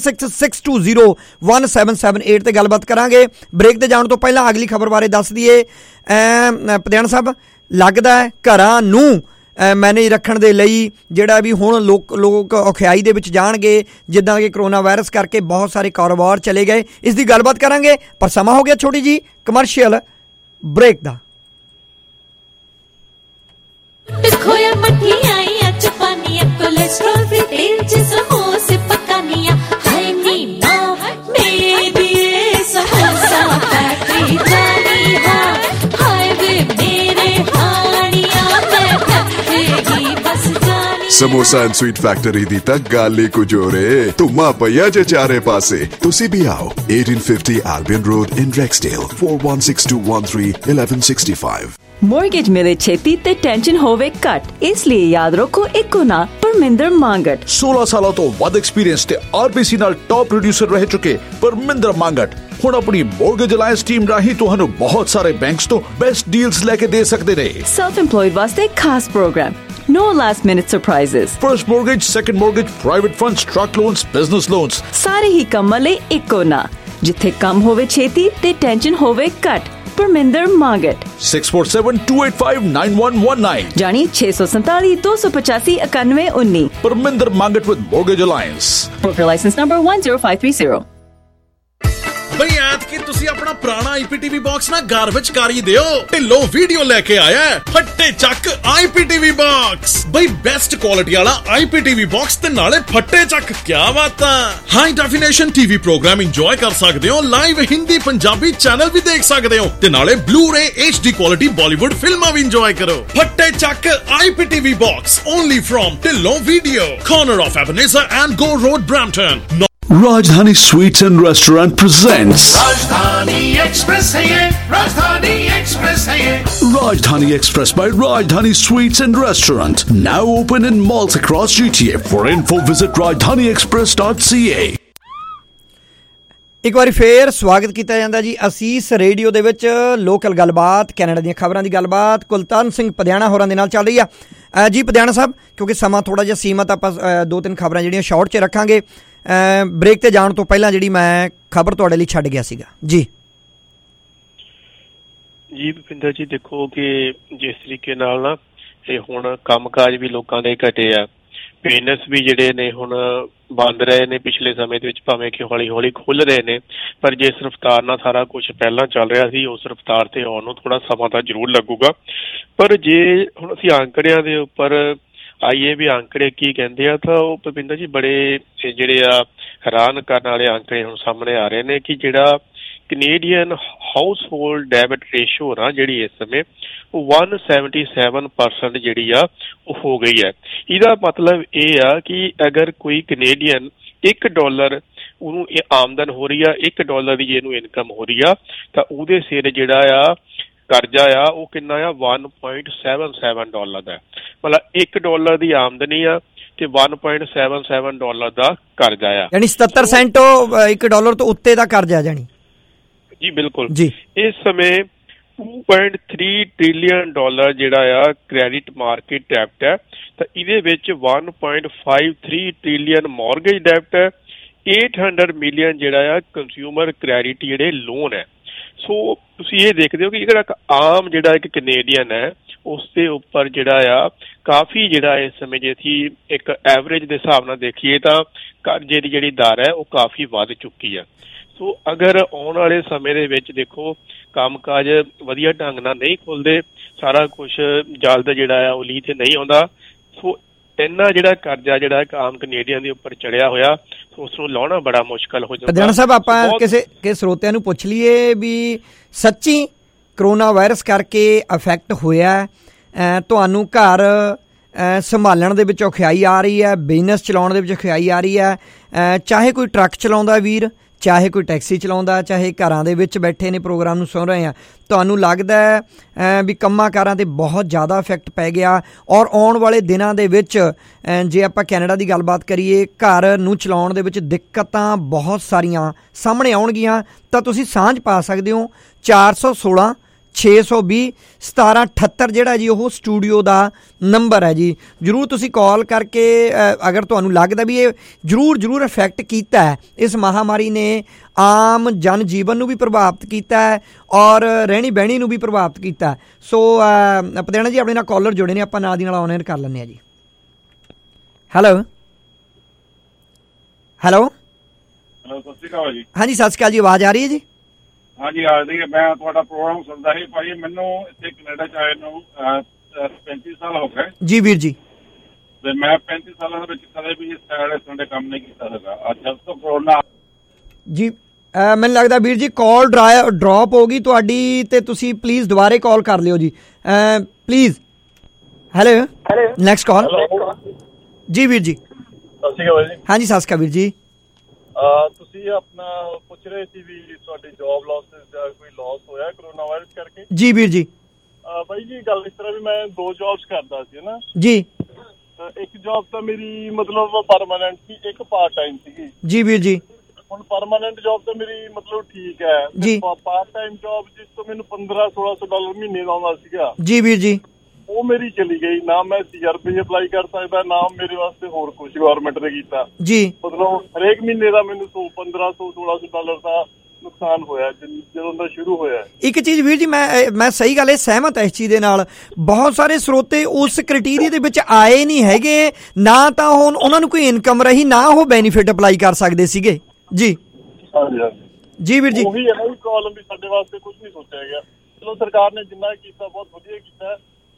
S2: 4166201778 ਤੇ ਗੱਲਬਾਤ ਕਰਾਂਗੇ। ਬ੍ਰੇਕ ਤੇ ਜਾਣ ਤੋਂ ਪਹਿਲਾਂ ਅਗਲੀ ਖਬਰ ਬਾਰੇ ਦੱਸ ਦਈਏ। ਪਧਿਆਣਾ ਸਾਹਿਬ ਲੱਗਦਾ ਹੈ ਘਰਾਂ ਨੂੰ ਮੈਨੇਜ ਰੱਖਣ ਦੇ ਲਈ ਜਿਹੜਾ ਵੀ ਹੁਣ ਲੋਕ ਔਖਿਆਈ ਦੇ ਵਿੱਚ ਜਾਣਗੇ, ਜਿੱਦਾਂ ਕਿ ਕਰੋਨਾ ਵਾਇਰਸ ਕਰਕੇ ਬਹੁਤ ਸਾਰੇ ਕਾਰੋਬਾਰ ਚਲੇ ਗਏ। ਇਸ ਦੀ ਗੱਲਬਾਤ ਕਰਾਂਗੇ, ਪਰ ਸਮਾਂ ਹੋ ਗਿਆ ਛੋਟੀ ਜੀ ਕਮਰਸ਼ੀਅਲ ਬ੍ਰੇਕ ਦਾ।
S8: ਸਮੋਸਾ ਐਂਡ ਸਵੀਟ ਫੈਕਟਰੀ ਦੀ ਤਾਂ ਗੱਲ ਹੀ ਕੁਝ ਹੋਰ ਏ। ਧੁੰਮਾ ਪਈਆ ਜੇ ਚਾਰੇ ਪਾਸੇ। ਤੁਸੀਂ ਵੀ ਆਓ 1850 Albion Road in Rexdale 4162131165।
S9: Mortgage ਮਿਲੇ ਛੇਤੀ ਤੇ ਟੈਨਸ਼ਨ ਹੋਵੇ ਘੱਟ, ਇਸ ਲਈ ਯਾਦ ਰੱਖੋ ਇੱਕੋ ਨਾ ਪਰਮਿੰਦਰ ਮੰਗਟ।
S10: 16 ਸਾਲਾਂ ਤੋਂ ਵੱਧ ਐਕਸਪੀਰੀਅੰਸ ਤੇ ਆਰਬੀਸੀ ਨਾਲ ਟੌਪ ਪ੍ਰੋਡਿਊਸਰ ਰਹਿ ਚੁੱਕੇ ਪਰਮਿੰਦਰ ਮੰਗਟ ਹੁਣ ਆਪਣੀ ਮੋਰਗੇਜ ਅਲਾਇੰਸ ਟੀਮ ਰਾਹੀਂ ਤੁਹਾਨੂੰ ਬਹੁਤ ਸਾਰੇ ਬੈਂਕਸ ਤੋਂ ਬੈਸਟ ਡੀਲਸ ਲੈ ਕੇ ਦੇ ਸਕਦੇ ਨੇ।
S9: ਸੈਲਫ ਇੰਪਲੋਇਡ ਵਾਸਤੇ ਖਾਸ program, no last minute surprises,
S10: first mortgage, second mortgage, private funds, truck loans, business loans,
S9: ਸਾਰੇ ਹੀ ਕੰਮਾਂ ਲਈ ਇੱਕੋ ਨਾ, ਜਿੱਥੇ ਕੰਮ ਹੋਵੇ ਛੇਤੀ ਤੇ ਟੈਨਸ਼ਨ ਹੋਵੇ ਘੱਟ। ਪਰਮਿੰਦਰ ਮੰਗਟ
S10: 6472859119
S9: ਜਾਨੀ 647-285-9119।
S10: Parminder Mangat with Mortgage Alliance,
S9: broker license number 10530।
S11: ਬਈ ਐਤਕੀ ਤੁਸੀਂ ਆਪਣਾ ਪੁਰਾਣਾ IPTV ਬਾਕਸ ਨਾ ਘਰ ਵਿੱਚ ਕਰ ਹੀ ਦਿਓ। ਢਿੱਲੋਂ ਵੀਡੀਓ ਲੈ ਕੇ ਆਇਆ ਫੱਟੇ ਚੱਕ IPTV ਬਾਕਸ। ਬਈ ਬੈਸਟ ਕੁਆਲਿਟੀ ਵਾਲਾ IPTV ਬਾਕਸ ਤੇ ਨਾਲੇ ਫੱਟੇ ਚੱਕ। ਕਿਆ ਬਾਤ ਆ। High definition TV program enjoy ਕਰ ਸਕਦੇ ਹੋ, ਲਾਈਵ ਹਿੰਦੀ ਪੰਜਾਬੀ ਚੈਨਲ ਵੀ ਦੇਖ ਸਕਦੇ ਹੋ ਤੇ ਨਾਲੇ ਬਲੂ-ਰੇ HD ਕੁਆਲਿਟੀ ਬਾਲੀਵੁੱਡ ਫਿਲਮਾਂ ਵੀ ਇੰਜੋਏ ਕਰੋ। ਫੱਟੇ ਚੱਕ IPTV box only firm Dhillon video, corner of Ebenezer and Go Road, Brampton।
S10: Rajdhani Sweets and Restaurant presents
S12: Rajdhani Express hai ye, Rajdhani Express hai ye,
S10: Rajdhani Express by Rajdhani Sweets and Restaurant, now open in malls across GTA. For info visit rajdhaniexpress.ca।
S2: ਇੱਕ ਵਾਰੀ ਫੇਰ ਸਵਾਗਤ ਕੀਤਾ ਜਾਂਦਾ ਜੀ ਅਸੀਸ radio ਦੇ ਵਿੱਚ। ਲੋਕਲ ਗੱਲਬਾਤ, ਕੈਨੇਡਾ ਦੀਆਂ ਖਬਰਾਂ ਦੀ ਗੱਲਬਾਤ ਕੁਲਤਾਨ ਸਿੰਘ ਪਧਿਆਣਾ ਹੋਰਾਂ ਦੇ ਨਾਲ ਚੱਲ ਰਹੀ ਆ। ਜੀ ਪਧਿਆਣਾ ਸਾਹਿਬ, ਕਿਉਂਕਿ ਸਮਾਂ ਥੋੜਾ ਜਿਹਾ ਸੀਮਤ, ਆਪਾਂ 2-3 ਖਬਰਾਂ ਜਿਹੜੀਆਂ ਸ਼ਾਰਟ 'ਚ ਰੱਖਾਂਗੇ। ਬ੍ਰੇਕ ਤੇ ਜਾਣ ਤੋਂ ਪਹਿਲਾਂ ਜਿਹੜੀ ਮੈਂ ਖਬਰ ਤੁਹਾਡੇ ਲਈ ਛੱਡ ਗਿਆ ਸੀਗਾ ਜੀ
S5: ਭੁਪਿੰਦਰ ਜੀ, ਦੇਖੋ ਕਿ ਜਿਸ ਤਰੀਕੇ ਨਾਲ ਨਾ ਇਹ ਹੁਣ ਕੰਮਕਾਜ ਵੀ ਲੋਕਾਂ ਦੇ ਘਟੇ ਆ, ਬਿਜ਼ਨਸ ਵੀ ਜਿਹੜੇ ਨੇ ਹੁਣ ਬੰਦ ਰਹੇ ਨੇ ਪਿਛਲੇ ਸਮੇਂ ਦੇ ਵਿੱਚ, ਭਾਵੇਂ ਕਿ ਹੌਲੀ ਹੌਲੀ ਖੁੱਲ ਰਹੇ ਨੇ, ਪਰ ਜਿਸ ਰਫਤਾਰ ਨਾਲ ਸਾਰਾ ਕੁਝ ਪਹਿਲਾਂ ਚੱਲ ਰਿਹਾ ਸੀ ਉਸ ਰਫਤਾਰ ਤੇ ਆਉਣ ਨੂੰ ਥੋੜਾ ਸਮਾਂ ਤਾਂ ਜ਼ਰੂਰ ਲੱਗੂਗਾ। ਪਰ ਜੇ ਹੁਣ ਅਸੀਂ ਅੰਕੜਿਆਂ ਦੇ ਉੱਪਰ ਆਈਏ ਵੀ ਅੰਕੜੇ ਕੀ ਕਹਿੰਦੇ ਆ, ਤਾਂ ਉਹ ਭੁਪਿੰਦਰ ਜੀ ਬੜੇ ਜਿਹੜੇ ਆ ਹੈਰਾਨ ਕਰਨ ਵਾਲੇ ਅੰਕੜੇ ਹੁਣ ਸਾਹਮਣੇ ਆ ਰਹੇ ਨੇ ਕਿ ਜਿਹੜਾ ਕੈਨੇਡੀਅਨ ਹਾਊਸ ਹੋਲਡ ਡੈਬਿਟ ਰੇਸ਼ੋ ਨਾ ਜਿਹੜੀ ਇਸ ਸਮੇਂ ਉਹ 177% ਜਿਹੜੀ ਆ ਉਹ ਹੋ ਗਈ ਹੈ। ਇਹਦਾ ਮਤਲਬ ਇਹ ਆ ਕਿ ਅਗਰ ਕੋਈ ਕੈਨੇਡੀਅਨ $1 ਉਹਨੂੰ ਇਹ ਆਮਦਨ ਹੋ ਰਹੀ ਆ, $1 ਦੀ ਇਹਨੂੰ ਇਨਕਮ ਹੋ ਰਹੀ ਆ, ਤਾਂ ਉਹਦੇ ਸਿਰ ਜਿਹੜਾ ਆ ਕਰਜ਼ਾ ਆ ਉਹ ਕਿੰਨਾ ਆ $1.77 ਦਾ। ਮਤਲਬ $1 ਦੀ ਆਮਦਨੀ ਆ ਤੇ $1.77 ਦਾ ਕਰਜ਼ਾ ਆ,
S2: ਯਾਨੀ 77 ਸੈਂਟ $1 ਤੋਂ ਉੱਤੇ ਦਾ ਕਰਜ਼ਾ ਜਾਣੀ।
S5: ਜੀ ਬਿਲਕੁਲ ਜੀ। ਇਸ ਸਮੇਂ $2.3 ਟ੍ਰਿਲੀਅਨ ਜਿਹੜਾ ਆ ਕ੍ਰੈਡਿਟ ਮਾਰਕੀਟ ਡੈਪਟ ਹੈ, ਤਾਂ ਇਹਦੇ ਵਿੱਚ 1.53 ਟ੍ਰਿਲੀਅਨ ਮੌਰਗੇਜ ਡੈਪਟ ਹੈ, 800 ਮਿਲੀਅਨ ਜਿਹੜਾ ਆ ਕੰਜ਼ਿਊਮਰ ਕ੍ਰੈਡਿਟ ਜਿਹੜੇ ਲੋਨ ਹੈ। ਸੋ ਤੁਸੀਂ ਇਹ ਦੇਖਦੇ ਹੋ ਕਿ ਜਿਹੜਾ ਆਮ ਜਿਹੜਾ ਇੱਕ ਕੈਨੇਡੀਅਨ ਹੈ ਉਸ ਦੇ ਉੱਪਰ ਜਿਹੜਾ ਆ ਕਾਫੀ ਜਿਹੜਾ ਇਸ ਸਮੇਂ ਜੇ ਅਸੀਂ ਇੱਕ ਐਵਰੇਜ ਦੇ ਹਿਸਾਬ ਨਾਲ ਦੇਖੀਏ ਤਾਂ ਕਰਜ਼ੇ ਦੀ ਜਿਹੜੀ ਦਰ ਹੈ ਉਹ ਕਾਫੀ ਵੱਧ ਚੁੱਕੀ ਹੈ। ਸੋ ਅਗਰ ਆਉਣ ਵਾਲੇ ਸਮੇਂ ਦੇ ਵਿੱਚ ਦੇਖੋ ਕੰਮਕਾਜ ਵਧੀਆ ਢੰਗ ਨਾਲ ਨਹੀਂ ਖੁੱਲਦੇ, ਸਾਰਾ ਕੁਛ ਜਲਦ ਜਿਹੜਾ ਆ ਉਹ ਲੀਹ ਤੇ ਨਹੀਂ ਆਉਂਦਾ, ਸੋ ਇੰਨਾ ਜਿਹੜਾ ਕਰਜ਼ਾ ਜਿਹੜਾ ਇੱਕ ਆਮ ਕੈਨੇਡੀਅਨ ਦੇ ਉੱਪਰ ਚੜਿਆ ਹੋਇਆ ਉਸ ਨੂੰ ਲਾਉਣਾ ਬੜਾ ਮੁਸ਼ਕਲ ਹੋ ਜਾਂਦਾ।
S2: ਪਧਿਆਣਾ ਸਾਹਿਬ, ਆਪਾਂ ਕਿਸੇ ਸਰੋਤਿਆਂ ਨੂੰ ਪੁੱਛ ਲਈਏ ਵੀ ਸੱਚੀ ਕਰੋਨਾ ਵਾਇਰਸ ਕਰਕੇ ਅਫੈਕਟ ਹੋਇਆ, ਤੁਹਾਨੂੰ ਘਰ ਸੰਭਾਲਣ ਦੇ ਵਿੱਚ ਔਖਿਆਈ ਆ ਰਹੀ ਹੈ, ਬਿਜ਼ਨਸ ਚਲਾਉਣ ਦੇ ਵਿੱਚ ਔਖਿਆਈ ਆ ਰਹੀ ਹੈ, ਚਾਹੇ ਕੋਈ ਟਰੱਕ ਚਲਾਉਂਦਾ ਵੀਰ, ਚਾਹੇ ਕੋਈ ਟੈਕਸੀ ਚਲਾਉਂਦਾ, ਚਾਹੇ ਘਰਾਂ ਦੇ ਵਿੱਚ ਬੈਠੇ ਨੇ ਪ੍ਰੋਗਰਾਮ ਨੂੰ ਸੁਣ ਰਹੇ ਆ, ਤੁਹਾਨੂੰ ਲੱਗਦਾ ਹੈ ਵੀ ਕੰਮਾਂ ਕਾਰਾਂ 'ਤੇ ਬਹੁਤ ਜ਼ਿਆਦਾ ਇਫੈਕਟ ਪੈ ਗਿਆ ਔਰ ਆਉਣ ਵਾਲੇ ਦਿਨਾਂ ਦੇ ਵਿੱਚ ਜੇ ਆਪਾਂ ਕੈਨੇਡਾ ਦੀ ਗੱਲਬਾਤ ਕਰੀਏ ਘਰ ਨੂੰ ਚਲਾਉਣ ਦੇ ਵਿੱਚ ਦਿੱਕਤਾਂ ਬਹੁਤ ਸਾਰੀਆਂ ਸਾਹਮਣੇ ਆਉਣਗੀਆਂ, ਤਾਂ ਤੁਸੀਂ ਸਾਂਝ ਪਾ ਸਕਦੇ ਹੋ 416 620 1778 ਜਿਹੜਾ ਜੀ ਉਹ ਸਟੂਡੀਓ ਦਾ ਨੰਬਰ ਹੈ ਜੀ। ਜ਼ਰੂਰ ਤੁਸੀਂ ਕਾਲ ਕਰਕੇ ਅਗਰ ਤੁਹਾਨੂੰ ਲੱਗਦਾ ਵੀ ਇਹ ਜ਼ਰੂਰ ਇਫੈਕਟ ਕੀਤਾ ਹੈ, ਇਸ ਮਹਾਮਾਰੀ ਨੇ ਆਮ ਜਨ ਜੀਵਨ ਨੂੰ ਵੀ ਪ੍ਰਭਾਵਿਤ ਕੀਤਾ ਹੈ ਔਰ ਰਹਿਣੀ ਬਹਿਣੀ ਨੂੰ ਵੀ ਪ੍ਰਭਾਵਿਤ ਕੀਤਾ। ਸੋ ਪਧਿਆਣਾ ਜੀ ਆਪਣੇ ਨਾਲ ਕਾਲਰ ਜੁੜੇ ਨੇ, ਆਪਾਂ ਨਾਲ ਦੀ ਨਾਲ ਆਨ 에ਅਰ ਕਰ ਲੈਂਦੇ ਹਾਂ ਜੀ। ਹੈਲੋ
S13: ਸਤਿ ਸ਼੍ਰੀ ਅਕਾਲ ਜੀ।
S2: ਹਾਂਜੀ ਸਤਿ ਸ਼੍ਰੀ ਅਕਾਲ ਜੀ, ਆਵਾਜ਼ ਆ ਰਹੀ ਹੈ ਜੀ?
S13: ਹਾਂਜੀ ਆ ਰਹੀ ਹੈ। ਮੈਂ ਤੁਹਾਡਾ ਪ੍ਰੋਗਰਾਮ ਸੁਣਦਾ ਸੀ ਭਾਈ, ਮੈਨੂੰ ਇੱਥੇ ਕੈਨੇਡਾ ਚ ਆਏ ਨੂੰ 35 ਸਾਲ ਹੋ ਗਏ ਜੀ
S2: ਵੀਰ ਜੀ,
S13: ਤੇ ਮੈਂ 35 ਸਾਲਾਂ ਦੇ ਵਿੱਚ ਕਦੇ ਵੀ ਸੈਟਰਡੇ ਸੰਡੇ ਕੰਮ ਨਹੀਂ ਕੀਤਾ ਹੈਗਾ। ਅੱਜ ਜਦ ਤੋਂ ਕਰੋਨਾ ਜੀ ਮੈਨੂੰ ਲੱਗਦਾ ਵੀਰ ਜੀ ਕਾਲ ਡ੍ਰੌਪ ਹੋ ਗਈ ਤੁਹਾਡੀ, ਤੇ ਤੁਸੀਂ ਪਲੀਜ਼ ਦੁਬਾਰੇ ਕਾਲ ਕਰ ਲਿਓ ਜੀ ਪਲੀਜ਼। ਹੈਲੋ ਨੈਕਸਟ ਕਾਲ ਜੀ ਵੀਰ ਜੀ।
S14: ਸਤਿ ਸ਼੍ਰੀ ਅਕਾਲ ਜੀ।
S2: ਹਾਂਜੀ ਸਤਿ ਸ਼੍ਰੀ ਅਕਾਲ ਵੀਰ ਜੀ।
S14: ਤੁਸੀਂ ਆਪਣਾ ਪੁੱਛ ਰਹੇ ਸੀ ਵੀ ਤੁਹਾਡੀ ਜੌਬ ਲਾਸ ਜਾਂ ਕੋਈ ਲਾਸ ਹੋਇਆ ਕਰੋਨਾ ਵਾਇਰਸ ਕਰਕੇ?
S2: ਜੀ ਵੀਰ ਜੀ।
S14: ਬਾਈ ਜੀ ਗੱਲ ਇਸ ਤਰ੍ਹਾਂ ਵੀ ਮੈਂ 2 ਜੌਬਸ ਕਰਦਾ ਸੀ ਨਾ
S2: ਜੀ।
S14: ਇੱਕ ਜੌਬ ਤਾਂ ਮੇਰੀ ਮਤਲਬ ਪਰਮਾਨੈਂਟ ਸੀ, ਇੱਕ ਪਾਰਟ ਟਾਈਮ ਸੀਗੀ
S2: ਜੀ ਵੀਰ ਜੀ।
S14: ਹੁਣ ਪਰਮਾਨੈਂਟ ਜੌਬ ਤਾਂ ਮੇਰੀ ਮਤਲਬ ਠੀਕ ਹੈ ਜੀ, ਪਾਰਟ ਟਾਈਮ ਜੌਬ ਜਿਸ ਤੋਂ ਮੈਨੂੰ $1500-1600 ਮਹੀਨੇ ਦਾ ਆਉਂਦਾ ਸੀਗਾ ਜੀ ਵੀਰ ਜੀ, ਉਹ ਮੇਰੀ ਚਲੀ ਗਈ। ਨਾ ਮੈਂ CRP ਅਪਲਾਈ ਕਰ ਸਕਦਾ, ਨਾ ਮੇਰੇ ਵਾਸਤੇ ਹੋਰ ਕੁਝ ਗਵਰਨਮੈਂਟ ਨੇ ਕੀਤਾ ਜੀ। ਮਤਲਬ ਹਰੇਕ ਮਹੀਨੇ ਦਾ ਮੈਨੂੰ $1500-1600 ਦਾ ਨੁਕਸਾਨ ਹੋਇਆ ਜਦੋਂ ਦਾ ਸ਼ੁਰੂ ਹੋਇਆ। ਇੱਕ ਚੀਜ਼ ਵੀਰ ਜੀ, ਮੈਂ ਸਹੀ ਗੱਲ ਸਹਿਮਤ ਹੈ ਇਸ ਚੀਜ਼ ਦੇ ਨਾਲ। ਬਹੁਤ ਸਾਰੇ ਸਰੋਤੇ ਉਸ ਕ੍ਰਾਈਟੇਰੀਆ ਦੇ ਵਿੱਚ ਆਏ ਨਹੀਂ ਹੈਗੇ, ਨਾ ਤਾਂ ਹੁਣ ਉਹਨਾਂ ਨੂੰ ਕੋਈ ਇਨਕਮ ਰਹੀ, ਨਾ ਉਹ ਬੈਨੀਫਿਟ ਅਪਲਾਈ ਕਰ ਸਕਦੇ ਸੀਗੇ ਜੀ। ਜੀ ਵੀਰ ਜੀ। ਉਹੀ ਹੈ ਨਾ ਪ੍ਰੋਬਲਮ ਵੀ ਸਾਡੇ ਵਾਸਤੇ ਕੁਝ ਨਹੀਂ ਸੋਚਿਆ ਗਿਆ। ਚਲੋ ਸਰਕਾਰ ਨੇ ਜਿੰਨਾ ਕੀਤਾ ਬਹੁਤ ਵਧੀਆ ਕੀਤਾ।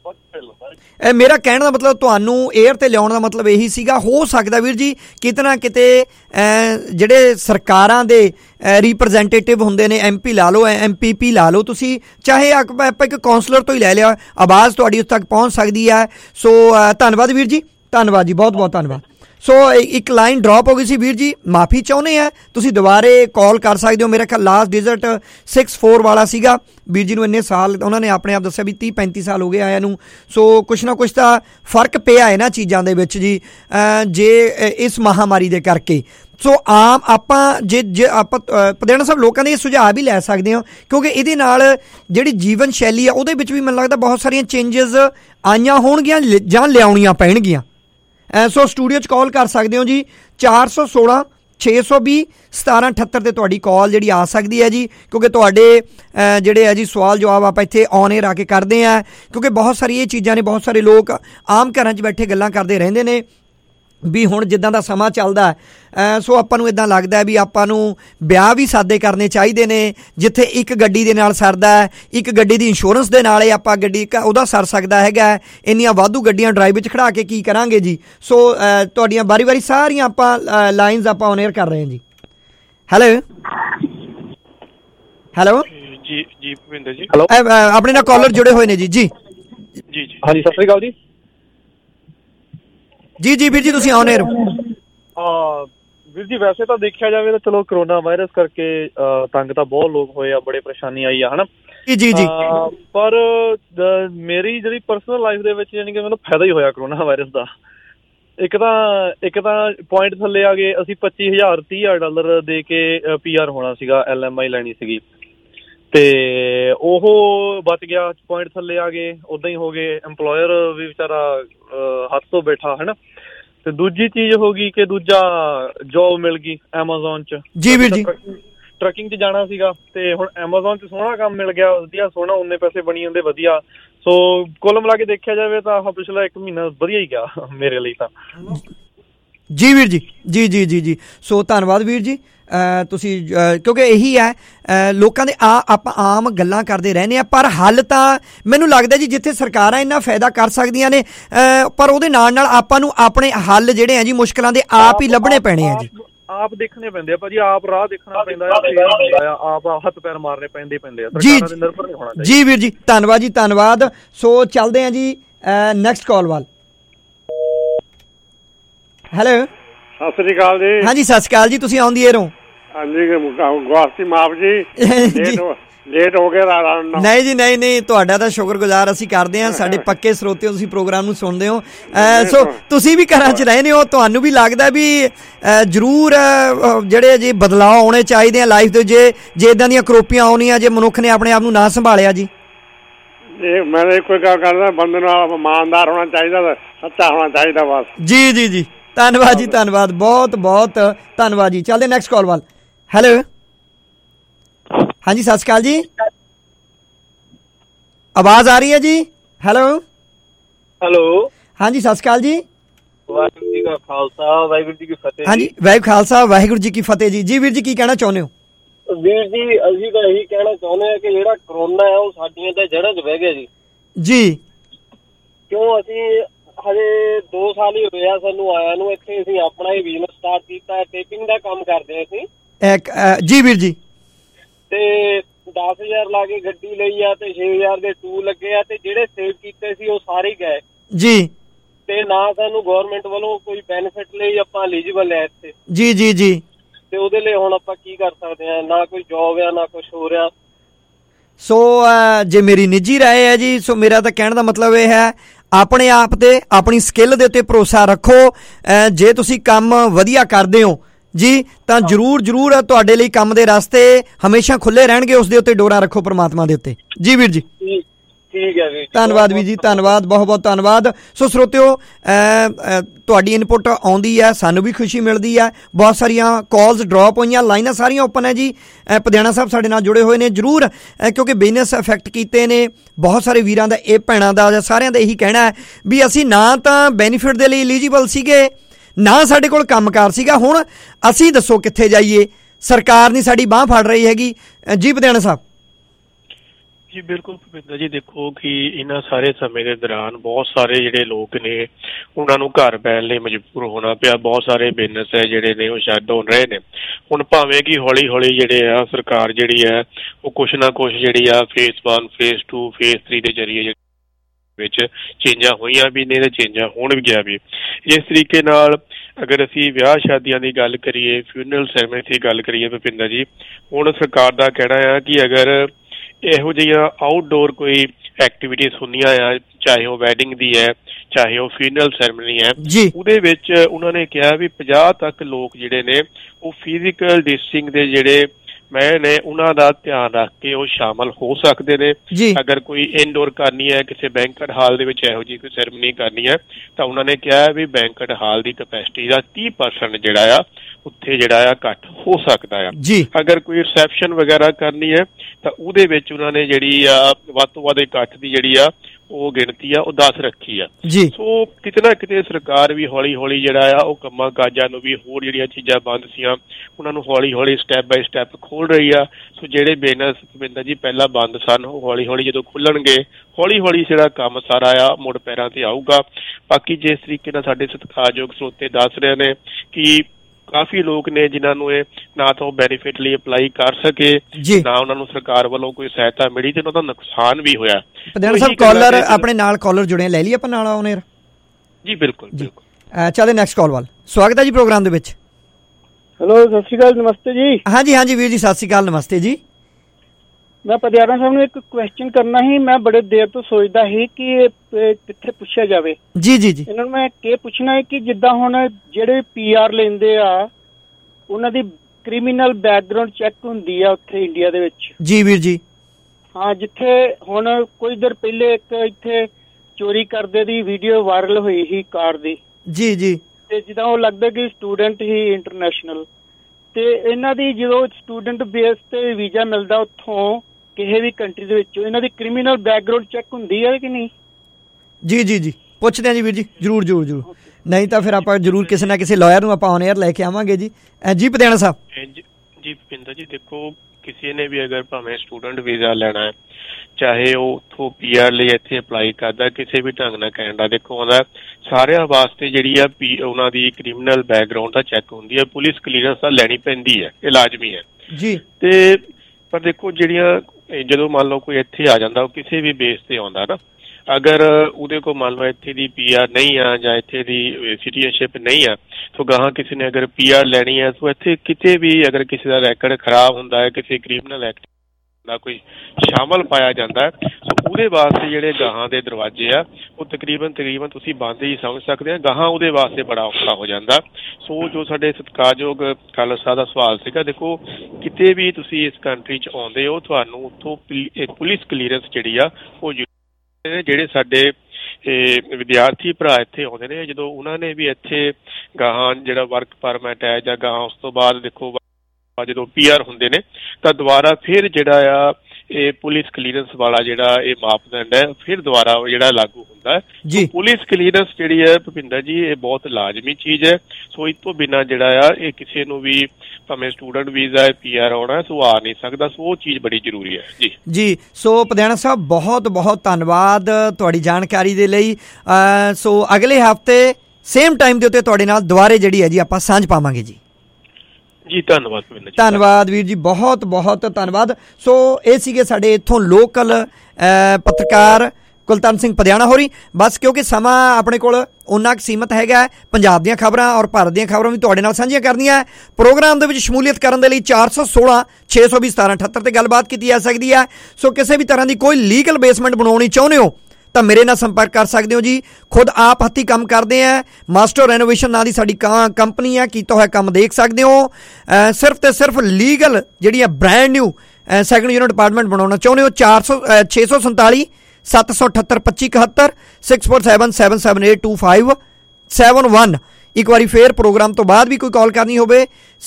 S14: ਮੇਰਾ ਕਹਿਣ ਦਾ ਮਤਲਬ ਤੁਹਾਨੂੰ 에ਅਰ ਤੇ ਲਿਆਉਣ ਦਾ ਮਤਲਬ ਇਹੀ ਸੀਗਾ, ਹੋ ਸਕਦਾ ਵੀਰ ਜੀ ਕਿਤੇ ਨਾ ਕਿਤੇ ਜਿਹੜੇ ਸਰਕਾਰਾਂ ਦੇ ਰਿਪਰੈਜ਼ੈਂਟੇਟਿਵ ਹੁੰਦੇ ਨੇ, MP ਲਾ ਲਓ, MPP ਲਾ ਲਓ, ਤੁਸੀਂ ਚਾਹੇ ਆਪਾਂ ਇੱਕ ਕਾਉਂਸਲਰ ਤੋਂ ਹੀ ਲੈ ਲਿਆ, ਆਵਾਜ਼ ਤੁਹਾਡੀ ਉਸ ਤੱਕ ਪਹੁੰਚ ਸਕਦੀ ਹੈ। ਸੋ ਧੰਨਵਾਦ ਵੀਰ ਜੀ, ਧੰਨਵਾਦ ਜੀ, ਬਹੁਤ ਬਹੁਤ ਧੰਨਵਾਦ। ਸੋ ਇੱਕ ਲਾਈਨ ਡ੍ਰੌਪ ਹੋ ਗਈ ਸੀ ਵੀਰ ਜੀ, ਮਾਫੀ ਚਾਹੁੰਦੇ ਆ, ਤੁਸੀਂ ਦੁਬਾਰੇ ਕਾਲ ਕਰ ਸਕਦੇ ਹੋ। ਮੇਰਾ ਖਿਆਲ ਲਾਸਟ ਡਿਜਿਟ 64 ਵਾਲਾ ਸੀਗਾ। ਵੀਰ ਜੀ ਨੂੰ ਇੰਨੇ ਸਾਲ ਉਹਨਾਂ ਨੇ ਆਪਣੇ ਆਪ ਦੱਸਿਆ ਵੀ 30-35 ਸਾਲ ਹੋ ਗਏ ਆਇਆ ਨੂੰ। ਸੋ ਕੁਛ ਨਾ ਕੁਛ ਤਾਂ ਫਰਕ ਪਿਆ ਇਹਨਾਂ ਚੀਜ਼ਾਂ ਦੇ ਵਿੱਚ ਜੀ, ਜੇ ਇਸ ਮਹਾਮਾਰੀ ਦੇ ਕਰਕੇ। ਸੋ ਆਮ ਆਪਾਂ ਜੇ ਆਪਾਂ ਪਧਿਆਣਾ ਸਾਹਿਬ ਲੋਕਾਂ ਦੇ ਇਹ ਸੁਝਾਅ ਵੀ ਲੈ ਸਕਦੇ ਹਾਂ, ਕਿਉਂਕਿ ਇਹਦੇ ਨਾਲ ਜਿਹੜੀ ਜੀਵਨ ਸ਼ੈਲੀ ਆ ਉਹਦੇ ਵਿੱਚ ਵੀ ਮੈਨੂੰ ਲੱਗਦਾ ਬਹੁਤ ਸਾਰੀਆਂ ਚੇਂਜਸ ਆਈਆਂ ਹੋਣਗੀਆਂ ਜਾਂ ਲਿਆਉਣੀਆਂ ਪੈਣਗੀਆਂ। ਸੋ ਸਟੂਡੀਓ 'ਚ ਕਾਲ ਕਰ ਸਕਦੇ ਹੋ ਜੀ 416 620 1778 ਤੇ ਤੁਹਾਡੀ ਕਾਲ ਜਿਹੜੀ ਆ ਸਕਦੀ ਹੈ ਜੀ, ਕਿਉਂਕਿ ਤੁਹਾਡੇ ਜਿਹੜੇ ਹੈ ਜੀ ਸਵਾਲ ਜਵਾਬ ਆਪਾਂ ਇੱਥੇ ਔਨ 에ਅਰ ਆ ਕੇ ਕਰਦੇ ਹਾਂ, ਕਿਉਂਕਿ ਬਹੁਤ ਸਾਰੀ ਇਹ ਚੀਜ਼ਾਂ ਨੇ, ਬਹੁਤ ਸਾਰੇ ਲੋਕ ਆਮ ਘਰਾਂ 'ਚ ਬੈਠੇ ਗੱਲਾਂ ਕਰਦੇ ਰਹਿੰਦੇ ਨੇ ਵੀ ਹੁਣ ਜਿੱਦਾਂ ਦਾ ਸਮਾਂ ਚੱਲਦਾ। ਸੋ ਆਪਾਂ ਨੂੰ ਇੱਦਾਂ ਲੱਗਦਾ ਵੀ ਆਪਾਂ ਨੂੰ ਵਿਆਹ ਵੀ ਸਾਦੇ ਕਰਨੇ ਚਾਹੀਦੇ ਨੇ, ਜਿੱਥੇ ਇੱਕ ਗੱਡੀ ਦੇ ਨਾਲ ਸਰਦਾ, ਇੱਕ ਗੱਡੀ ਦੀ ਇੰਸ਼ੋਰੈਂਸ ਦੇ ਨਾਲ ਆਪਾਂ ਗੱਡੀ ਉਹਦਾ ਸਰ ਸਕਦਾ ਹੈਗਾ। ਇੰਨੀਆਂ ਵਾਧੂ ਗੱਡੀਆਂ ਡਰਾਈਵ ਵਿੱਚ ਖੜਾ ਕੇ ਕੀ ਕਰਾਂਗੇ ਜੀ। ਸੋ ਤੁਹਾਡੀਆਂ ਵਾਰੀ ਸਾਰੀਆਂ ਆਪਾਂ ਲਾਈਨਸ ਆਪਾਂ ਔਨ 에ਅਰ ਕਰ ਰਹੇ ਹਾਂ ਜੀ। ਹੈਲੋ
S5: ਜੀ ਭੁਪਿੰਦਰ ਜੀ।
S2: ਆਪਣੇ ਨਾਲ ਕਾਲਰ ਜੁੜੇ ਹੋਏ ਨੇ ਜੀ। ਜੀ
S14: ਜੀ ਹਾਂਜੀ ਸਤਿ ਸ਼੍ਰੀ ਅਕਾਲ ਜੀ।
S2: ਜੀ ਵੀਰ ਜੀ ਤੁਸੀਂ ਆਨ 에ਅਰ
S14: ਹੋ। ਵੀਰ ਜੀ ਵੈਸੇ ਤਾਂ ਦੇਖਿਆ ਜਾਵੇ ਤਾਂ ਚਲੋ ਕਰੋਨਾ ਵਾਇਰਸ ਕਰਕੇ ਤੰਗ ਤਾਂ ਬਹੁਤ ਲੋਕ ਹੋਏ ਆ, ਬੜੇ ਪਰੇਸ਼ਾਨੀ ਆਈ ਆ ਹਨਾ ਜੀ। ਪਰ ਮੇਰੀ ਜਿਹੜੀ ਪਰਸਨਲ ਲਾਈਫ ਦੇ ਵਿੱਚ ਯਾਨੀ ਕਿ ਮੈਨੂੰ ਫਾਇਦਾ ਹੀ ਹੋਇਆ ਕਰੋਨਾ ਵਾਇਰਸ ਦਾ। ਇੱਕ ਤਾਂ ਪੁਆਇੰਟ ਥੱਲੇ ਆ ਗਏ, ਅਸੀਂ $25,000 $30,000 ਦੇ ਕੇ PR ਹੋਣਾ ਸੀਗਾ, LMI ਲੈਣੀ ਸੀਗੀ,
S15: ਤੇ ਉਹ ਬਚ ਗਿਆ, ਪੁਆਇੰਟ ਥੱਲੇ ਆ ਗਏ, ਉਦਾਂ ਹੀ ਹੋ ਗਏ। ਐਮਪਲੋਇਰ ਵੀ ਵਿਚਾਰਾ ਹੱਥ ਤੋਂ ਬੈਠਾ, ਹੈ ਨਾ। ਤੇ ਦੂਜੀ ਚੀਜ਼ ਹੋ ਗਈ ਕਿ ਦੂਜਾ ਜੋਬ ਮਿਲ ਗਈ ਐਮਾਜ਼ੋਨ 'ਚ।
S2: ਜੀ ਵੀਰ ਜੀ।
S15: ਟਰੱਕਿੰਗ 'ਚ ਜਾਣਾ ਸੀਗਾ ਤੇ ਹੁਣ ਐਮਾਜ਼ੋਨ 'ਚ ਸੋਹਣਾ ਕੰਮ ਮਿਲ ਗਿਆ, ਵਧੀਆ ਸੋਹਣਾ, ਉਨੇ ਪੈਸੇ ਬਣੀ ਜਾਂਦੇ ਵਧੀਆ। ਸੋ ਕੁੱਲ ਮਿਲਾ ਕੇ ਦੇਖਿਆ ਜਾਵੇ ਤਾਂ ਆਹ ਪਿਛਲਾ 1 ਮਹੀਨਾ ਵਧੀਆ ਹੀ ਗਿਆ ਮੇਰੇ ਲਈ ਤਾਂ।
S2: ਜੀ ਵੀਰ ਜੀ, ਜੀ ਜੀ ਜੀ ਜੀ। ਸੋ ਧੰਨਵਾਦ ਵੀਰ ਜੀ। ਤੁਸੀਂ ਕਿਉਂਕਿ ਇਹੀ ਹੈ ਲੋਕਾਂ ਦੇ ਆਪਾਂ ਆਮ ਗੱਲਾਂ ਕਰਦੇ ਰਹਿੰਦੇ ਆ, ਪਰ ਹੱਲ ਤਾਂ ਮੈਨੂੰ ਲੱਗਦਾ ਜੀ ਜਿੱਥੇ ਸਰਕਾਰਾਂ ਇੰਨਾ ਫਾਇਦਾ ਕਰ ਸਕਦੀਆਂ ਨੇ, ਪਰ ਉਹਦੇ ਨਾਲ ਨਾਲ ਆਪਾਂ ਨੂੰ ਆਪਣੇ ਹੱਲ ਜਿਹੜੇ ਆ ਜੀ ਮੁਸ਼ਕਲਾਂ ਦੇ ਆਪ ਹੀ ਲੱਭਣੇ ਪੈਣੇ ਆ ਜੀ,
S15: ਆਪ ਦੇਖਣੇ ਪੈਂਦੇ ਆ ਭਾਜੀ, ਆਪ ਰਾਹ ਦੇਖਣਾ ਪੈਂਦਾ ਆ, ਆਪ ਹੱਥ ਪੈਰ ਮਾਰਨੇ ਪੈਂਦੇ ਆ, ਸਰਕਾਰਾਂ ਤੇ ਨਿਰਭਰ ਨਹੀਂ ਹੋਣਾ ਚਾਹੀਦਾ।
S2: ਜੀ ਵੀਰ ਜੀ, ਧੰਨਵਾਦ ਜੀ, ਧੰਨਵਾਦ। ਸੋ ਚੱਲਦੇ ਆ ਜੀ ਨੈਕਸਟ ਕਾਲ ਵੱਲ। ਹੈਲੋ,
S16: ਸਤਿ ਸ੍ਰੀ ਅਕਾਲ ਜੀ।
S2: ਹਾਂਜੀ ਸਤਿ ਸ੍ਰੀ ਅਕਾਲ ਜੀ, ਤੁਸੀਂ ਆਉਂਦੀ ਏਰੋਂ?
S16: ਹਾਂਜੀ ਗੁਆਸਤੀ ਮਾਫ ਜੀ, ਲੇਟ ਹੋ ਗਿਆ।
S2: ਨਹੀਂ ਜੀ, ਨਹੀਂ, ਤੁਹਾਡਾ ਤਾਂ ਸ਼ੁਕਰਗੁਜ਼ਾਰ ਅਸੀਂ ਕਰਦੇ ਹਾਂ, ਸਾਡੇ ਪੱਕੇ ਸਰੋਤੇ ਹੋ, ਤੁਸੀਂ ਪ੍ਰੋਗਰਾਮ ਨੂੰ ਸੁਣਦੇ ਹੋ। ਸੋ ਤੁਸੀਂ ਵੀ ਘਰਾਂ 'ਚ ਰਹਿੰਦੇ ਹੋ, ਤੁਹਾਨੂੰ ਵੀ ਲੱਗਦਾ ਵੀ ਜ਼ਰੂਰ ਜਿਹੜੇ ਜੀ ਬਦਲਾਅ ਆਉਣੇ ਚਾਹੀਦੇ ਆ ਲਾਈਫ ਦੇ, ਜੇ ਇੱਦਾਂ ਦੀਆਂ ਕਰੋਪੀਆਂ ਆਉਣੀਆਂ ਜੇ ਮਨੁੱਖ ਨੇ ਆਪਣੇ ਆਪ ਨੂੰ ਨਾ ਸੰਭਾਲਿਆ ਜੀ?
S16: ਮੈਂ ਇੱਕੋ ਗੱਲ ਕਰਦਾ, ਬੰਦੇ ਨੂੰ ਇਮਾਨਦਾਰ ਹੋਣਾ ਚਾਹੀਦਾ, ਸੱਚਾ ਹੋਣਾ ਚਾਹੀਦਾ ਬਸ।
S2: ਜੀ ਜੀ ਜੀ, ਧੰਨਵਾਦ ਜੀ, ਧੰਨਵਾਦ, ਬਹੁਤ ਬਹੁਤ ਧੰਨਵਾਦ ਜੀ। ਚੱਲਦੇ ਨੈਕਸਟ ਕਾਲ ਵੱਲ। ਹੈਲੋ, ਹਾਂਜੀ ਸਤਿ ਸ਼੍ਰੀ ਅਕਾਲ ਜੀ, ਆਵਾਜ਼ ਆ ਰਹੀ ਹੈ ਜੀ? ਹੈਲੋ
S15: ਹੈਲੋ,
S2: ਹਾਂਜੀ ਸਤਿ ਸ਼੍ਰੀ ਅਕਾਲ ਜੀ।
S15: ਵਾਹਿਗੁਰੂ ਜੀ ਕਾ ਖਾਲਸਾ, ਵਾਹਿਗੁਰੂ ਜੀ ਕੀ ਫਤਿਹ।
S2: ਹਾਂਜੀ, ਵਾਹਿਗੁਰੂ ਖਾਲਸਾ, ਵਾਹਿਗੁਰੂ ਜੀ ਕੀ ਫਤਿਹ ਜੀ। ਜੀ ਵੀਰ ਜੀ, ਕੀ ਕਹਿਣਾ ਚਾਹੁੰਦੇ ਹੋ?
S15: ਵੀਰ ਜੀ, ਅਸੀਂ ਤਾਂ ਇਹੀ ਕਹਿਣਾ ਚਾਹੁੰਦੇ ਹਾਂ ਕਿ ਜਿਹੜਾ ਕਰੋਨਾ ਹੈ ਉਹ ਸਾਡੀਆਂ ਤਾਂ ਜੜ੍ਹਾਂ 'ਚ ਬਹਿ ਗਿਆ ਜੀ।
S2: ਜੀ,
S15: ਕਿਉਂ ਅਸੀਂ ਹਜੇ 2 ਸਾਲ ਹੀ ਹੋਏ ਆ ਸਾਨੂੰ ਆਇਆ ਨੂੰ ਇੱਥੇ। ਅਸੀਂ ਆਪਣਾ ਹੀ ਬਿਜ਼ਨਸ ਸਟਾਰਟ ਕੀਤਾ, ਟੇਪਿੰਗ ਦਾ ਕੰਮ ਕਰਦੇ ਹਾਂ ਅਸੀਂ।
S2: ਜੀ ਵੀਰ ਜੀ।
S15: ਤੇ 10,000 ਲਾ ਕੇ ਗੱਡੀ ਲਈ ਆ ਤੇ 6,000 ਦੇ ਟੂਲ ਲੱਗੇ ਆ, ਤੇ ਜਿਹੜੇ ਸੇਵ ਕੀਤੇ ਸੀ ਉਹ ਸਾਰੇ ਗਏ
S2: ਜੀ।
S15: ਤੇ ਨਾ ਸਾਨੂੰ ਗਵਰਨਮੈਂਟ ਵੱਲੋਂ ਕੋਈ ਬੈਨੀਫਿਟ ਲਈ ਆਪਾਂ ਐਲੀਜੀਬਲ ਹੈ ਇੱਥੇ।
S2: ਜੀ ਜੀ ਜੀ।
S15: ਤੇ ਉਹਦੇ ਲਈ ਹੁਣ ਆਪਾਂ ਕੀ ਕਰ ਸਕਦੇ ਆ? ਨਾ ਕੋਈ ਜੋਬ ਆ, ਨਾ ਕੁਛ ਹੋ ਰਿਹਾ।
S2: ਸੋ ਜੇ ਮੇਰੀ ਨਿੱਜੀ ਰਾਏ ਹੈ ਜੀ, ਸੋ ਮੇਰਾ ਤਾਂ ਕਹਿਣ ਦਾ ਮਤਲਬ ਇਹ ਹੈ, ਆਪਣੇ ਆਪ ਤੇ ਆਪਣੀ ਸਕਿੱਲ ਦੇ ਉੱਤੇ ਭਰੋਸਾ ਰੱਖੋ। ਜੇ ਤੁਸੀਂ ਕੰਮ ਵਧੀਆ ਕਰਦੇ ਹੋ ਜੀ ਤਾਂ ਜ਼ਰੂਰ ਤੁਹਾਡੇ ਲਈ ਕੰਮ ਦੇ ਰਸਤੇ ਹਮੇਸ਼ਾ ਖੁੱਲੇ ਰਹਿਣਗੇ, ਉਸ ਦੇ ਉੱਤੇ ਡੋਰਾ ਰੱਖੋ ਪ੍ਰਮਾਤਮਾ ਦੇ ਉੱਤੇ। ਜੀ ਵੀਰ ਜੀ,
S15: ਠੀਕ ਹੈ ਵੀਰ,
S2: ਧੰਨਵਾਦ ਵੀਰ ਜੀ, ਧੰਨਵਾਦ, ਬਹੁਤ ਬਹੁਤ ਧੰਨਵਾਦ। ਸੋ ਸਰੋਤਿਓ, ਤੁਹਾਡੀ ਇਨਪੁਟ ਆਉਂਦੀ ਹੈ, ਸਾਨੂੰ ਵੀ ਖੁਸ਼ੀ ਮਿਲਦੀ ਹੈ। ਬਹੁਤ ਸਾਰੀਆਂ ਕਾਲਸ ਡਰੋਪ ਹੋਈਆਂ, ਲਾਈਨਾਂ ਸਾਰੀਆਂ ਓਪਨ ਹੈ ਜੀ। ਪਧਿਆਣਾ ਸਾਹਿਬ ਸਾਡੇ ਨਾਲ ਜੁੜੇ ਹੋਏ ਨੇ ਜ਼ਰੂਰ, ਕਿਉਂਕਿ ਬਿਜ਼ਨਸ ਅਫੈਕਟ ਕੀਤੇ ਨੇ ਬਹੁਤ ਸਾਰੇ ਵੀਰਾਂ ਦਾ, ਇਹ ਭੈਣਾਂ ਦਾ, ਸਾਰਿਆਂ ਦਾ ਇਹੀ ਕਹਿਣਾ ਹੈ ਵੀ ਅਸੀਂ ਨਾ ਤਾਂ ਬੈਨੀਫਿਟ ਦੇ ਲਈ ਐਲੀਜੀਬਲ ਸੀਗੇ, ਨਾ ਸਾਡੇ ਕੋਲ ਕੰਮਕਾਰ ਸੀਗਾ। ਹੁਣ ਅਸੀਂ ਦੱਸੋ ਕਿੱਥੇ ਜਾਈਏ? ਸਰਕਾਰ ਨਹੀਂ ਸਾਡੀ ਬਾਂਹ ਫੜ ਰਹੀ ਹੈਗੀ। ਜੀ ਪਧਿਆਣਾ ਸਾਹਿਬ।
S5: ਜੀ ਬਿਲਕੁਲ ਭੁਪਿੰਦਰ ਜੀ, ਦੇਖੋ ਕਿ ਇਹਨਾਂ ਸਾਰੇ ਸਮੇਂ ਦੇ ਦੌਰਾਨ ਬਹੁਤ ਸਾਰੇ ਜਿਹੜੇ ਲੋਕ ਨੇ ਉਹਨਾਂ ਨੂੰ ਘਰ ਬੈਠਣ ਲਈ ਮਜਬੂਰ ਹੋਣਾ ਪਿਆ। ਬਹੁਤ ਸਾਰੇ ਬਿਜ਼ਨਸ ਹੈ ਜਿਹੜੇ ਨੇ ਉਹ ਸ਼ਟ ਡਾਊਨ ਰਹੇ ਨੇ। ਹੁਣ ਭਾਵੇਂ ਕਿ ਹੌਲੀ ਹੌਲੀ ਜਿਹੜੇ ਆ ਸਰਕਾਰ ਜਿਹੜੀ ਹੈ ਉਹ ਕੁਛ ਨਾ ਕੁਛ ਜਿਹੜੀ ਆ ਫੇਜ਼ 1, ਫੇਜ਼ 2, ਫੇਜ਼ 3 ਦੇ ਜ਼ਰੀਏ ਵਿੱਚ ਚੇਂਜਾਂ ਹੋਈਆਂ ਵੀ ਨੇ ਤੇ ਚੇਂਜਾਂ ਹੋਣ ਵੀ ਗਿਆ ਵੀ। ਜਿਸ ਤਰੀਕੇ ਨਾਲ ਅਗਰ ਅਸੀਂ ਵਿਆਹ ਸ਼ਾਦੀਆਂ ਦੀ ਗੱਲ ਕਰੀਏ, ਫਿਊਨਰਲ ਸੈਰੇਮਨੀ ਦੀ ਗੱਲ ਕਰੀਏ ਭੁਪਿੰਦਰ ਜੀ, ਹੁਣ ਸਰਕਾਰ ਦਾ ਕਹਿਣਾ ਆ ਕਿ ਅਗਰ ਇਹੋ ਜਿਹੀਆਂ ਆਊਟਡੋਰ ਕੋਈ ਐਕਟੀਵਿਟੀਜ਼ ਹੁੰਦੀਆਂ ਆ, ਚਾਹੇ ਉਹ ਵੈਡਿੰਗ ਦੀ ਹੈ, ਚਾਹੇ ਉਹ ਫਿਊਨਰਲ ਸੈਰੇਮਨੀ ਹੈ, ਉਹਦੇ ਵਿੱਚ ਉਹਨਾਂ ਨੇ ਕਿਹਾ ਵੀ 50 ਤੱਕ ਲੋਕ ਜਿਹੜੇ ਨੇ ਉਹ ਫਿਜ਼ੀਕਲ ਡਿਸਟੈਂਸਿੰਗ ਦੇ ਜਿਹੜੇ ਮੈਂ ਨੇ ਉਹਨਾਂ ਦਾ ਧਿਆਨ ਰੱਖ ਕੇ ਉਹ ਸ਼ਾਮਲ ਹੋ ਸਕਦੇ ਨੇ। ਅਗਰ ਕੋਈ ਇਨਡੋਰ ਕਰਨੀ ਹੈ, ਕਿਸੇ ਬੈਂਕਟ ਹਾਲ ਦੇ ਵਿੱਚ ਇਹੋ ਜਿਹੀ ਕੋਈ ਸੈਰੇਮਨੀ ਕਰਨੀ ਹੈ, ਤਾਂ ਉਹਨਾਂ ਨੇ ਕਿਹਾ ਵੀ ਬੈਂਕਟ ਹਾਲ ਦੀ ਕਪੈਸਿਟੀ ਦਾ 30% ਜਿਹੜਾ ਆ ਉੱਥੇ ਜਿਹੜਾ ਆ ਘੱਟ ਹੋ ਸਕਦਾ ਆ। ਅਗਰ ਕੋਈ ਰਿਸੈਪਸ਼ਨ ਵਗੈਰਾ ਕਰਨੀ ਹੈ ਤਾਂ ਉਹਦੇ ਵਿੱਚ ਉਹਨਾਂ ਨੇ ਜਿਹੜੀ ਆ ਵੱਧ ਤੋਂ ਵੱਧ ਇਕੱਠ ਦੀ ਜਿਹੜੀ ਆ ਉਹ ਗਿਣਤੀ ਆ ਉਹ 10 ਰੱਖੀ ਆ। ਸੋ ਕਿਤੇ ਨਾ ਕਿਤੇ ਸਰਕਾਰ ਵੀ ਹੌਲੀ ਹੌਲੀ ਜਿਹੜਾ ਆ ਉਹ ਕੰਮਾਂ ਕਾਜਾਂ ਨੂੰ ਵੀ ਹੋਰ ਜਿਹੜੀਆਂ ਚੀਜ਼ਾਂ ਬੰਦ ਸੀਆਂ ਉਹਨਾਂ ਨੂੰ ਹੌਲੀ ਹੌਲੀ ਸਟੈਪ ਬਾਈ ਸਟੈਪ ਖੋਲ ਰਹੀ ਆ। ਸੋ ਜਿਹੜੇ ਬਿਜ਼ਨਸ ਭੁਪਿੰਦਰ ਜੀ ਪਹਿਲਾਂ ਬੰਦ ਸਨ ਉਹ ਹੌਲੀ ਹੌਲੀ ਜਦੋਂ ਖੁੱਲਣਗੇ ਹੌਲੀ ਹੌਲੀ ਜਿਹੜਾ ਕੰਮ ਸਾਰਾ ਆ ਮੁੜ ਪੈਰਾਂ ਤੇ ਆਊਗਾ। ਬਾਕੀ ਜਿਸ ਤਰੀਕੇ ਨਾਲ ਸਾਡੇ ਸਤਿਕਾਰਯੋਗ ਸਰੋਤੇ ਦੱਸ ਰਹੇ ਨੇ ਕਿ ਕਾਫੀ ਲੋਕ ਨੇ ਜਿਨ੍ਹਾਂ ਨੂੰ ਇਹ ਨਾ ਤਾਂ ਉਹ ਬੈਨੀਫਿਟ ਲਈ ਅਪਲਾਈ ਕਰ ਸਕੇ, ਨਾ ਉਹਨਾਂ ਨੂੰ ਸਰਕਾਰ ਵੱਲੋਂ ਕੋਈ ਸਹਾਇਤਾ ਮਿਲੀ ਤੇ ਉਹਨਾਂ ਦਾ ਨੁਕਸਾਨ ਵੀ ਹੋਇਆ।
S2: ਪਧਿਆਣਾ ਸਾਹਿਬ, ਕਾਲਰ ਆਪਣੇ ਨਾਲ ਕਾਲਰ ਜੁੜੇ, ਲੈ ਲਈ ਆਪਾਂ ਨਾਲ ਆਉਣੇ?
S5: ਜੀ ਬਿਲਕੁਲ ਬਿਲਕੁਲ।
S2: ਚੱਲਦੇ ਨੈਕਸਟ ਕਾਲ ਵੱਲ। ਸਵਾਗਤ ਹੈ ਜੀ ਪ੍ਰੋਗਰਾਮ ਦੇ ਵਿੱਚ।
S17: ਹੈਲੋ, ਸਤਿ ਸ਼੍ਰੀ ਅਕਾਲ, ਨਮਸਤੇ ਜੀ।
S2: ਹਾਂਜੀ ਵੀਰ ਜੀ, ਸਤਿ ਸ਼੍ਰੀ ਅਕਾਲ, ਨਮਸਤੇ ਜੀ।
S17: ਮੈਂ ਪਧਿਆਣਾ ਸਾਹਿਬ ਨੂੰ ਇੱਕ ਕੁਐਸਚਨ ਕਰਨਾ ਸੀ। ਮੈਂ ਬੜੇ ਦੇਰ ਤੋਂ ਸੋਚਦਾ ਸੀ ਕਿ ਕਿੱਥੇ ਪੁੱਛਿਆ ਜਾਵੇ।
S2: ਜੀ
S17: ਇਹਨਾਂ ਨੂੰ ਮੈਂ ਕੀ ਪੁੱਛਣਾ ਹੈ ਕਿ ਜਿੱਦਾਂ ਹੁਣ ਜਿਹੜੇ PR ਲੈਂਦੇ ਆ ਉਹਨਾਂ ਦੀ ਕ੍ਰਿਮੀਨਲ ਬੈਕਗ੍ਰਾਉਂਡ ਚੈੱਕ ਹੁੰਦੀ ਆ ਉੱਥੇ ਇੰਡੀਆ ਦੇ ਵਿੱਚ।
S2: ਜੀ ਵੀਰ ਜੀ।
S17: ਹਾਂ, ਜਿੱਥੇ ਹੁਣ ਕੁਝ ਦੇਰ ਪਹਿਲੇ ਇੱਕ ਇੱਥੇ ਚੋਰੀ ਕਰਦੇ ਦੀ ਵੀਡੀਓ ਵਾਇਰਲ ਹੋਈ ਸੀ ਕਾਰ ਦੀ।
S2: ਜੀ ਜੀ।
S17: ਤੇ ਜਿੱਦਾਂ ਉਹ ਲੱਗਦਾ ਕਿ ਸਟੂਡੈਂਟ ਹੀ ਇੰਟਰਨੈਸ਼ਨਲ, ਤੇ ਇਹਨਾਂ ਦੀ ਜਦੋਂ ਸਟੂਡੈਂਟ ਬੇਸ ਤੇ ਵੀਜ਼ਾ ਮਿਲਦਾ ਉੱਥੋਂ ਕਿਸੇ ਵੀ ਕੰਟਰੀ ਦੇ ਵਿੱਚੋਂ, ਇਹਨਾਂ ਦੀ ਕ੍ਰਿਮੀਨਲ ਬੈਕਗ੍ਰਾਉਂਡ ਚੈੱਕ ਹੁੰਦੀ ਹੈ ਕਿ ਨਹੀਂ?
S2: ਜੀ ਜੀ ਜੀ, ਪੁੱਛਦੇ ਹਾਂ ਜੀ ਵੀਰ ਜੀ, ਜ਼ਰੂਰ ਜ਼ਰੂਰ ਜ਼ਰੂਰ। ਨਹੀਂ ਤਾਂ ਫਿਰ ਆਪਾਂ ਜ਼ਰੂਰ ਕਿਸੇ ਨਾ ਕਿਸੇ ਲਾਇਰ ਨੂੰ ਆਪਾਂ ਔਨ 에ਅਰ ਲੈ ਕੇ ਆਵਾਂਗੇ ਜੀ। ਜੀ ਪਧਿਆਣਾ ਸਾਹਿਬ।
S5: ਜੀ ਭੁਪਿੰਦਰ ਜੀ, ਦੇਖੋ ਕਿਸੇ ਨੇ ਵੀ ਅਗਰ ਭਾਵੇਂ ਸਟੂਡੈਂਟ ਵੀਜ਼ਾ ਲੈਣਾ ਹੈ, ਚਾਹੇ ਉਹ ਉੱਥੋਂ PR ਲਈ ਇੱਥੇ ਅਪਲਾਈ ਕਰਦਾ, ਕਿਸੇ ਵੀ ਢੰਗ ਨਾਲ ਕੈਨੇਡਾ, ਦੇਖੋ ਉਹਦਾ ਸਾਰਿਆਂ ਵਾਸਤੇ ਜਿਹੜੀ ਆ ਉਹਨਾਂ ਦੀ ਕ੍ਰਿਮੀਨਲ ਬੈਕਗ੍ਰਾਉਂਡ ਦਾ ਚੈੱਕ ਹੁੰਦੀ ਹੈ, ਪੁਲਿਸ ਕਲੀਅਰੈਂਸ ਤਾਂ ਲੈਣੀ ਪੈਂਦੀ ਹੈ, ਇਹ ਲਾਜ਼ਮੀ ਹੈ
S2: ਜੀ।
S5: ਤੇ ਪਰ ਦੇਖੋ ਜਿਹੜੀਆਂ ਜਦੋਂ ਮੰਨ ਲਓ ਕੋਈ ਇੱਥੇ ਆ ਜਾਂਦਾ, ਉਹ ਕਿਸੇ ਵੀ ਬੇਸ ਤੇ ਆਉਂਦਾ ਨਾ, ਅਗਰ ਉਹਦੇ ਕੋਲ ਮੰਨ ਲਓ ਇੱਥੇ ਦੀ PR ਨਹੀਂ ਆ ਜਾਂ ਇੱਥੇ ਦੀ ਸਿਟੀਜ਼ਨਸ਼ਿਪ ਨਹੀਂ ਆ, ਸੋ ਗਾਹਾਂ ਕਿਸੇ ਨੇ ਅਗਰ PR ਲੈਣੀ ਹੈ, ਸੋ ਇੱਥੇ ਕਿਤੇ ਵੀ ਅਗਰ ਕਿਸੇ ਦਾ ਰੈਕਡ ਖਰਾਬ ਹੁੰਦਾ ਹੈ, ਕਿਸੇ ਕ੍ਰਿਮੀਨਲ ਐਕਟ ਦਾ ਕੋਈ ਸ਼ਾਮਲ ਪਾਇਆ ਜਾਂਦਾ ਹੈ, ਸੋ ਉਹਦੇ ਵਾਸਤੇ ਜਿਹੜੇ ਗਾਹਾਂ ਦੇ ਦਰਵਾਜ਼ੇ ਆ ਉਹ ਤਕਰੀਬਨ ਤੁਸੀਂ ਬੰਦ ਹੀ ਸਮਝ ਸਕਦੇ ਆ, ਗਾਹਾਂ ਉਹਦੇ ਵਾਸਤੇ ਬੜਾ ਔਖਾ ਹੋ ਜਾਂਦਾ। ਸੋ ਜੋ ਸਾਡੇ ਸਤਿਕਾਰਯੋਗ ਖਾਲਸਾ ਦਾ ਸਵਾਲ ਸੀਗਾ, ਦੇਖੋ ਕਿਤੇ ਵੀ ਤੁਸੀਂ ਇਸ ਕੰਟਰੀ 'ਚ ਆਉਂਦੇ ਹੋ, ਤੁਹਾਨੂੰ ਉੱਥੋਂ ਪੁਲਿਸ ਕਲੀਅਰੈਂਸ ਜਿਹੜੀ ਆ ਉਹ ਜਿਹੜੇ ਸਾਡੇ ਵਿਦਿਆਰਥੀ ਭਰਾ ਇੱਥੇ ਆਉਂਦੇ ਨੇ, ਜਦੋਂ ਉਹਨਾਂ ਨੇ ਵੀ ਇੱਥੇ ਗਾਹਾਂ ਜਿਹੜਾ ਵਰਕ ਪਰਮਿਟ ਹੈ ਜਾਂ ਗਾਹਾਂ ਉਸ ਤੋਂ ਬਾਅਦ ਦੇਖੋ ਜਦੋਂ PR ਹੁੰਦੇ ਨੇ ਤਾਂ ਦੁਬਾਰਾ ਫਿਰ ਜਿਹੜਾ ਆ ਇਹ ਪੁਲਿਸ ਕਲੀਅਰੈਂਸ ਵਾਲਾ ਜਿਹੜਾ ਇਹ ਮਾਪਦੰਡ ਹੈ ਫਿਰ ਦੁਬਾਰਾ ਜਿਹੜਾ ਲਾਗੂ ਹੁੰਦਾ ਹੈ। ਪੁਲਿਸ ਕਲੀਅਰੈਂਸ ਜਿਹੜੀ ਹੈ ਭੁਪਿੰਦਰ ਜੀ, ਇਹ ਬਹੁਤ ਲਾਜ਼ਮੀ ਚੀਜ਼ ਹੈ। ਸੋ ਇਸ ਤੋਂ ਬਿਨਾਂ ਜਿਹੜਾ ਆ ਇਹ ਕਿਸੇ ਨੂੰ ਵੀ ਭਾਵੇਂ ਸਟੂਡੈਂਟ ਵੀਜ਼ਾ ਹੈ, PR ਆਉਣਾ, ਸੋ ਆ ਨਹੀਂ ਸਕਦਾ। ਸੋ ਉਹ ਚੀਜ਼ ਬੜੀ ਜ਼ਰੂਰੀ ਹੈ ਜੀ।
S2: ਜੀ, ਸੋ ਪਧਿਆਣਾ ਸਾਹਿਬ ਬਹੁਤ ਬਹੁਤ ਧੰਨਵਾਦ ਤੁਹਾਡੀ ਜਾਣਕਾਰੀ ਦੇ ਲਈ। ਸੋ ਅਗਲੇ ਹਫ਼ਤੇ ਸੇਮ ਟਾਈਮ ਦੇ ਉੱਤੇ ਤੁਹਾਡੇ ਨਾਲ ਦੁਬਾਰੇ ਜਿਹੜੀ ਹੈ ਜੀ ਆਪਾਂ ਸਾਂਝ ਪਾਵਾਂਗੇ ਜੀ।
S5: ਜੀ ਧੰਨਵਾਦ।
S2: ਧੰਨਵਾਦ ਵੀਰ ਜੀ, ਬਹੁਤ ਬਹੁਤ ਧੰਨਵਾਦ। ਸੋ ਇਹ ਸੀਗੇ ਸਾਡੇ ਇੱਥੋਂ ਲੋਕਲ ਪੱਤਰਕਾਰ ਕੁਲਤਾਨ ਸਿੰਘ ਪਧਿਆਣਾ ਹੋਰੀ। ਬਸ ਕਿਉਂਕਿ ਸਮਾਂ ਆਪਣੇ ਕੋਲ ਉਨਾ ਕੁ ਸੀਮਤ ਹੈਗਾ, ਪੰਜਾਬ ਦੀਆਂ ਖਬਰਾਂ ਔਰ ਭਾਰਤ ਦੀਆਂ ਖਬਰਾਂ ਵੀ ਤੁਹਾਡੇ ਨਾਲ ਸਾਂਝੀਆਂ ਕਰਨੀਆਂ। ਪ੍ਰੋਗਰਾਮ ਦੇ ਵਿੱਚ ਸ਼ਮੂਲੀਅਤ ਕਰਨ ਦੇ ਲਈ 416 620 1778 ਤੇ ਗੱਲਬਾਤ ਕੀਤੀ ਜਾ ਸਕਦੀ ਹੈ। ਸੋ ਕਿਸੇ ਵੀ ਤਰ੍ਹਾਂ ਦੀ ਕੋਈ ਲੀਗਲ ਬੇਸਮੈਂਟ ਬਣਾਉਣੀ ਚਾਹੁੰਦੇ ਹੋ ਤਾਂ ਮੇਰੇ ਨਾਲ ਸੰਪਰਕ ਕਰ ਸਕਦੇ ਹੋ ਜੀ। ਖੁਦ ਆਪ ਹੱਥੀਂ ਕੰਮ ਕਰਦੇ ਆ, ਮਾਸਟਰ ਰੈਨੋਵੇਸ਼ਨ ਨਾਂ ਦੀ ਸਾਡੀ ਕੰਪਨੀ ਆ, ਕੀਤਾ ਹੋਇਆ ਕੰਮ ਦੇਖ ਸਕਦੇ ਹੋ। ਸਿਰਫ ਤੇ ਸਿਰਫ ਲੀਗਲ ਜਿਹੜੀ ਆ brand new second unit apartment ਬਣਾਉਣਾ ਚਾਹੁੰਦੇ ਹੋ, 647 778 2571 647 778 2571। ਇੱਕ ਵਾਰੀ ਫੇਰ ਪ੍ਰੋਗਰਾਮ ਤੋਂ ਬਾਅਦ ਵੀ ਕੋਈ ਕਾਲ ਕਰਨੀ ਹੋਵੇ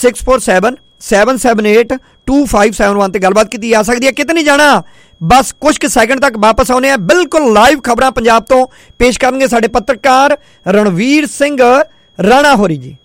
S2: 647 778 2571 ਤੇ ਗੱਲਬਾਤ ਕੀਤੀ ਜਾ ਸਕਦੀ ਹੈ। ਕਿਤੇ ਨਹੀਂ ਜਾਣਾ, ਬਸ ਕੁਝ ਕੁ ਸੈਕਿੰਡ ਤੱਕ ਵਾਪਸ ਆਉਣੇ ਆ। ਬਿਲਕੁਲ ਲਾਈਵ ਖਬਰਾਂ ਪੰਜਾਬ ਤੋਂ ਪੇਸ਼ ਕਰਨਗੇ ਸਾਡੇ ਪੱਤਰਕਾਰ ਰਣਵੀਰ ਸਿੰਘ ਰਾਣਾ ਹੋਰੀ ਜੀ।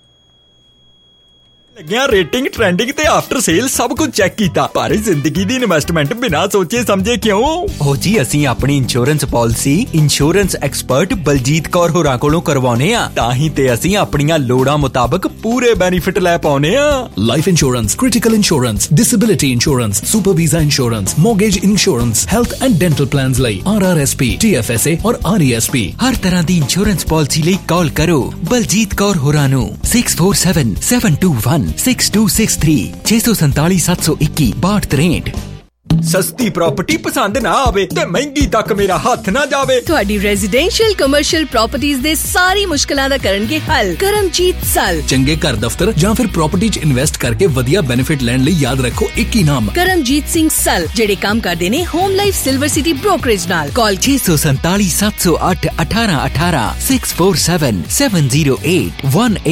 S18: ਲੱਗਿਆ ਰੇਟਿੰਗ, ਟ੍ਰੈਂਡਿੰਗ ਤੇ ਆਫਟਰ ਸੇਲ ਸਭ ਕੁਝ ਚੈੱਕ ਕੀਤਾ, ਪਰ ਜ਼ਿੰਦਗੀ ਦੀ ਇਨਵੈਸਟਮੈਂਟ ਬਿਨਾਂ ਸੋਚੇ ਸਮਝੇ ਕਿਉਂ?
S3: ਹੋ ਜੀ, ਅਸੀਂ ਆਪਣੀ insurance policy insurance expert Baljit Kaur ਹੋਰਾਂ ਕੋਲੋਂ ਕਰਵਾਉਨੇ ਆ, ਤਾਂ ਹੀ ਤੇ ਅਸੀਂ ਆਪਣੀਆਂ ਲੋੜਾਂ ਮੁਤਾਬਕ ਪੂਰੇ ਬੈਨੀਫਿਟ ਲੈ ਪਾਉਨੇ ਆ।
S19: Life insurance, critical insurance, disability insurance, super visa insurance, mortgage insurance, health and dental plans ਲਈ RRSP, TFSA ਔਰ RESP।
S3: ਹਰ ਤਰ੍ਹਾਂ ਦੀ ਇੰਸ਼ੋਰੈਂਸ ਪਾਲਿਸੀ ਲਈ ਕਾਲ ਕਰੋ ਬਲਜੀਤ ਕੌਰ ਹੋਰਾਂ ਨੂੰ 647 721 6263 647 721 6263।
S18: ਸਸਤੀ ਪ੍ਰਾਪਰਟੀ ਪਸੰਦ ਨਾ ਆਵੇ ਤੇ ਮਹਿੰਗੀ ਤੱਕ ਮੇਰਾ ਹੱਥ ਨਾ ਜਾਵੇ।
S20: ਤੁਹਾਡੀ ਰੈਜ਼ੀਡੈਂਸ਼ੀਅਲ ਕਮਰਸ਼ੀਅਲ ਪ੍ਰਾਪਰਟੀਆਂ ਦੇ ਸਾਰੀ ਮੁਸ਼ਕਲਾਂ ਦਾ ਕਰਨਗੇ ਹੱਲ ਕਰਮਜੀਤ ਸਲ।
S19: ਚੰਗੇ ਘਰ ਦਫ਼ਤਰ ਜਾਂ ਫਿਰ ਪ੍ਰਾਪਰਟੀ 'ਚ ਇਨਵੈਸਟ ਕਰਕੇ ਵਧੀਆ ਬੈਨੀਫਿਟ ਲੈਣ ਲਈ ਯਾਦ ਰੱਖੋ ਇੱਕ ਹੀ ਨਾਮ,
S20: ਕਰਮਜੀਤ ਸਿੰਘ ਸਲ, ਜਿਹੜੇ ਕੰਮ ਕਰਦੇ ਨੇ Home Life Silver City brokerage ਨਾਲ। ਕਾਲ
S3: 647 708 1818 647 708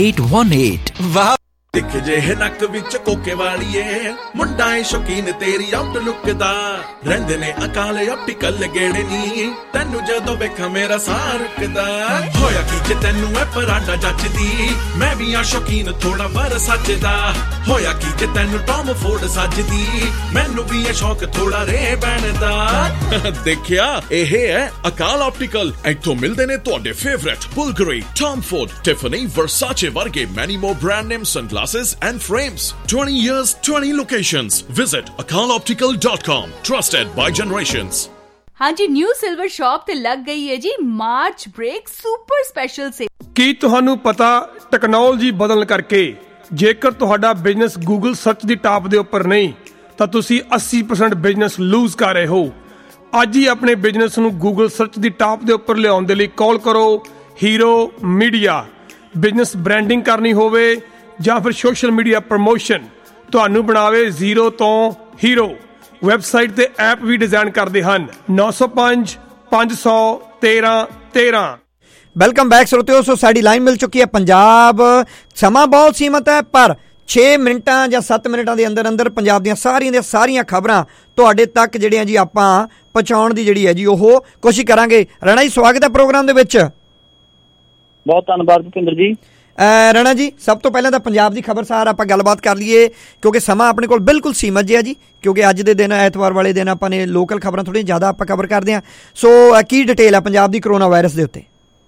S3: 1818।
S11: ਵਾਹ ਦਿਖ ਜੇ ਨੱਕ ਵਿੱਚ ਕੋਕੇ ਵਾਲੀਏ, ਮੁੰਡਾ ਏ ਸ਼ੌਕੀਨ ਤੇਰੀ ਆਊਟਲੁੱਕ ਦਾ, ਰਹਿੰਦੇ ਨੇ ਅਕਾਲ ਆਪਟੀਕਲ ਗੇੜੇ ਨੀ, ਤੈਨੂੰ ਜਦੋਂ ਵੇਖਾਂ ਮੇਰਾ ਸਾਹ ਰੁਕਦਾ। ਹੋਇਆ ਕੀ ਜੇ ਤੈਨੂੰ ਐ ਪਰਾਂਡਾ ਜੱਜਦੀ, ਮੈਂ ਵੀ ਆ ਸ਼ੌਕੀਨ ਥੋੜਾ ਵਰ ਸੱਜਦਾ। ਹੋਇਆ ਕੀ ਜੇ ਤੈਨੂੰ ਟੌਮ ਫੋਰਡ ਸੱਜਦੀ, ਮੈਨੂੰ ਵੀ ਇਹ ਸ਼ੌਕ ਥੋੜਾ ਰੇ ਬਣਦਾ। ਦੇਖਿਆ, ਇਹ ਹੈ ਅਕਾਲ ਆਪਟੀਕਲ। ਇੱਥੋਂ ਮਿਲਦੇ ਨੇ ਤੁਹਾਡੇ favourite Bulgari, Tom Ford, Tiffany, Versace ਵਰਗੇ many more brand name sunglass and frames. 20 years, 20 locations. Visit akaloptical.com. Trusted by generations.
S21: ਹਾਂਜੀ, ਨਿਊ ਸਿਲਵਰ ਸ਼ਾਪ ਤੇ ਲੱਗ ਗਈ ਹੈ ਜੀ March break super special sale.
S22: ਕੀ ਤੁਹਾਨੂੰ ਪਤਾ ਟੈਕਨੋਲੋਜੀ ਬਦਲਣ ਕਰਕੇ ਜੇਕਰ ਤੁਹਾਡਾ ਬਿਜ਼ਨਸ ਗੂਗਲ ਸਰਚ ਦੀ ਟਾਪ ਦੇ ਉੱਪਰ ਨਹੀਂ ਤਾਂ ਤੁਸੀਂ 80% ਬਿਜ਼ਨਸ ਲੂਜ਼ ਕਰ ਰਹੇ ਹੋ। ਅੱਜ ਹੀ ਆਪਣੇ ਬਿਜ਼ਨਸ ਨੂੰ ਗੂਗਲ ਸਰਚ ਦੀ ਟਾਪ ਦੇ ਉੱਪਰ ਲਿਆਉਣ ਦੇ ਲਈ ਕਾਲ ਕਰੋ ਹੀਰੋ ਮੀਡੀਆ। ਬਿਜ਼ਨਸ ਬ੍ਰਾਂਡਿੰਗ ਕਰਨੀ ਹੋਵੇ ਜਾਂ ਫਿਰ ਸੋਸ਼ਲ ਮੀਡੀਆ ਪ੍ਰਮੋਸ਼ਨ, ਤੁਹਾਨੂੰ ਬਣਾਵੇ ਜ਼ੀਰੋ ਤੋਂ ਹੀਰੋ। ਵੈਬਸਾਈਟ ਤੇ ਐਪ ਵੀ ਡਿਜ਼ਾਈਨ ਕਰਦੇ ਹਨ। 905 500 13 13।
S2: Welcome back ਸਰੋਤਿਓ। ਸੋ ਸਾਡੀ ਲਾਈਨ ਮਿਲ ਚੁੱਕੀ ਹੈ ਪੰਜਾਬ। ਸਮਾਂ ਬਹੁਤ ਸੀਮਤ ਹੈ, ਪਰ 6 ਮਿੰਟਾਂ ਜਾਂ 7 ਮਿੰਟਾਂ ਦੇ ਅੰਦਰ ਅੰਦਰ ਪੰਜਾਬ ਦੀਆਂ ਸਾਰੀਆਂ ਖਬਰਾਂ ਤੁਹਾਡੇ ਤੱਕ ਜਿਹੜੀਆਂ ਜੀ ਆਪਾਂ ਪਹੁੰਚਾਉਣ ਦੀ ਜਿਹੜੀ ਹੈ ਜੀ ਉਹ ਕੋਸ਼ਿਸ਼ ਕਰਾਂਗੇ। ਰਾਣਾ ਜੀ, ਸਵਾਗਤ ਹੈ ਪ੍ਰੋਗਰਾਮ ਦੇ ਵਿੱਚ।
S1: ਬਹੁਤ ਧੰਨਵਾਦ ਭੁਪਿੰਦਰ ਜੀ।
S2: ਰਾਣਾ ਜੀ, ਸਭ ਤੋਂ ਪਹਿਲਾਂ ਤਾਂ ਪੰਜਾਬ ਦੀ ਖਬਰਸਾਰ ਆਪਾਂ ਗੱਲਬਾਤ ਕਰ ਲਈਏ, ਕਿਉਂਕਿ ਸਮਾਂ ਆਪਣੇ ਕੋਲ ਬਿਲਕੁਲ ਸੀਮਤ ਜਿਹਾ ਜੀ, ਕਿਉਂਕਿ ਅੱਜ ਦੇ ਦਿਨ ਐਤਵਾਰ ਵਾਲੇ ਦਿਨ ਆਪਾਂ ਨੇ ਲੋਕਲ ਖਬਰਾਂ ਥੋੜ੍ਹੀਆਂ ਜ਼ਿਆਦਾ ਆਪਾਂ ਕਵਰ ਕਰਦੇ ਹਾਂ। ਸੋ ਕੀ ਡਿਟੇਲ ਹੈ ਪੰਜਾਬ ਦੀ ਕਰੋਨਾ ਵਾਇਰਸ ਦੇ ਉੱਤੇ?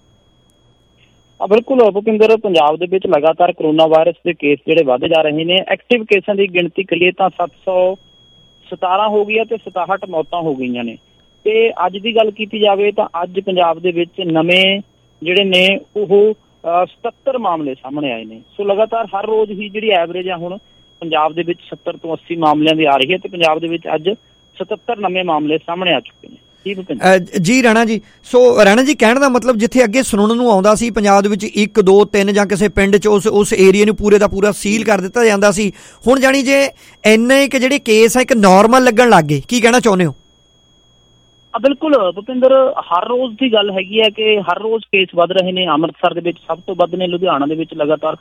S1: ਬਿਲਕੁਲ ਭੁਪਿੰਦਰ, ਪੰਜਾਬ ਦੇ ਵਿੱਚ ਲਗਾਤਾਰ ਕਰੋਨਾ ਵਾਇਰਸ ਦੇ ਕੇਸ ਜਿਹੜੇ ਵੱਧਦੇ ਜਾ ਰਹੇ ਨੇ। ਐਕਟਿਵ ਕੇਸਾਂ ਦੀ ਗਿਣਤੀ ਕਰੀਏ ਤਾਂ 717 ਹੋ ਗਈ ਹੈ ਤੇ 67 ਮੌਤਾਂ ਹੋ ਗਈਆਂ ਨੇ। ਤੇ ਅੱਜ ਦੀ ਗੱਲ ਕੀਤੀ ਜਾਵੇ ਤਾਂ ਅੱਜ ਪੰਜਾਬ ਦੇ ਵਿੱਚ ਨਵੇਂ ਜਿਹੜੇ ਨੇ ਉਹ 77 ਮਾਮਲੇ ਸਾਹਮਣੇ ਆਏ ਨੇ। ਸੋ ਲਗਾਤਾਰ ਹਰ ਰੋਜ਼ ਹੀ ਜਿਹੜੀ ਐਵਰੇਜ ਆ ਹੁਣ ਪੰਜਾਬ ਦੇ ਵਿੱਚ 70 ਤੋਂ 80 ਮਾਮਲਿਆਂ ਦੀ ਆ ਰਹੀ ਹੈ ਤੇ ਪੰਜਾਬ ਦੇ ਵਿੱਚ ਅੱਜ 77 ਨਵੇਂ ਮਾਮਲੇ ਸਾਹਮਣੇ ਆ ਚੁੱਕੇ ਨੇ।
S2: ਜੀ ਰਾਣਾ ਜੀ, ਸੋ ਰਾਣਾ ਜੀ, ਕਹਿਣ ਦਾ ਮਤਲਬ ਜਿੱਥੇ ਅੱਗੇ ਸੁਣਨ ਨੂੰ ਆਉਂਦਾ ਸੀ ਪੰਜਾਬ ਦੇ ਵਿੱਚ 1 2 3 ਜਾਂ ਕਿਸੇ ਪਿੰਡ 'ਚ ਉਸ ਏਰੀਏ ਨੂੰ ਪੂਰੇ ਦਾ ਪੂਰਾ ਸੀਲ ਕਰ ਦਿੱਤਾ ਜਾਂਦਾ ਸੀ, ਹੁਣ ਜਾਣੀ ਜੇ ਇੰਨੇ ਕਿ ਜਿਹੜੇ ਕੇਸ ਆ ਇੱਕ ਨਾਰਮਲ ਲੱਗਣ ਲੱਗ ਗਏ, ਕੀ ਕਹਿਣਾ ਚਾਹੁੰਦੇ ਹੋ?
S1: ਬਿਲਕੁਲ ਭੁਪਿੰਦਰ, ਹਰ ਰੋਜ਼ ਦੀ ਗੱਲ ਹੈਗੀ ਹੈ ਕਿ ਹਰ ਰੋਜ਼ ਕੇਸ ਵੱਧ ਰਹੇ ਨੇ। ਅੰਮ੍ਰਿਤਸਰ ਦੇ ਵਿੱਚ ਸਭ ਤੋਂ ਵੱਧ ਨੇ, ਲੁਧਿਆਣਾ ਦੇ ਵਿੱਚ ਲਗਾਤਾਰ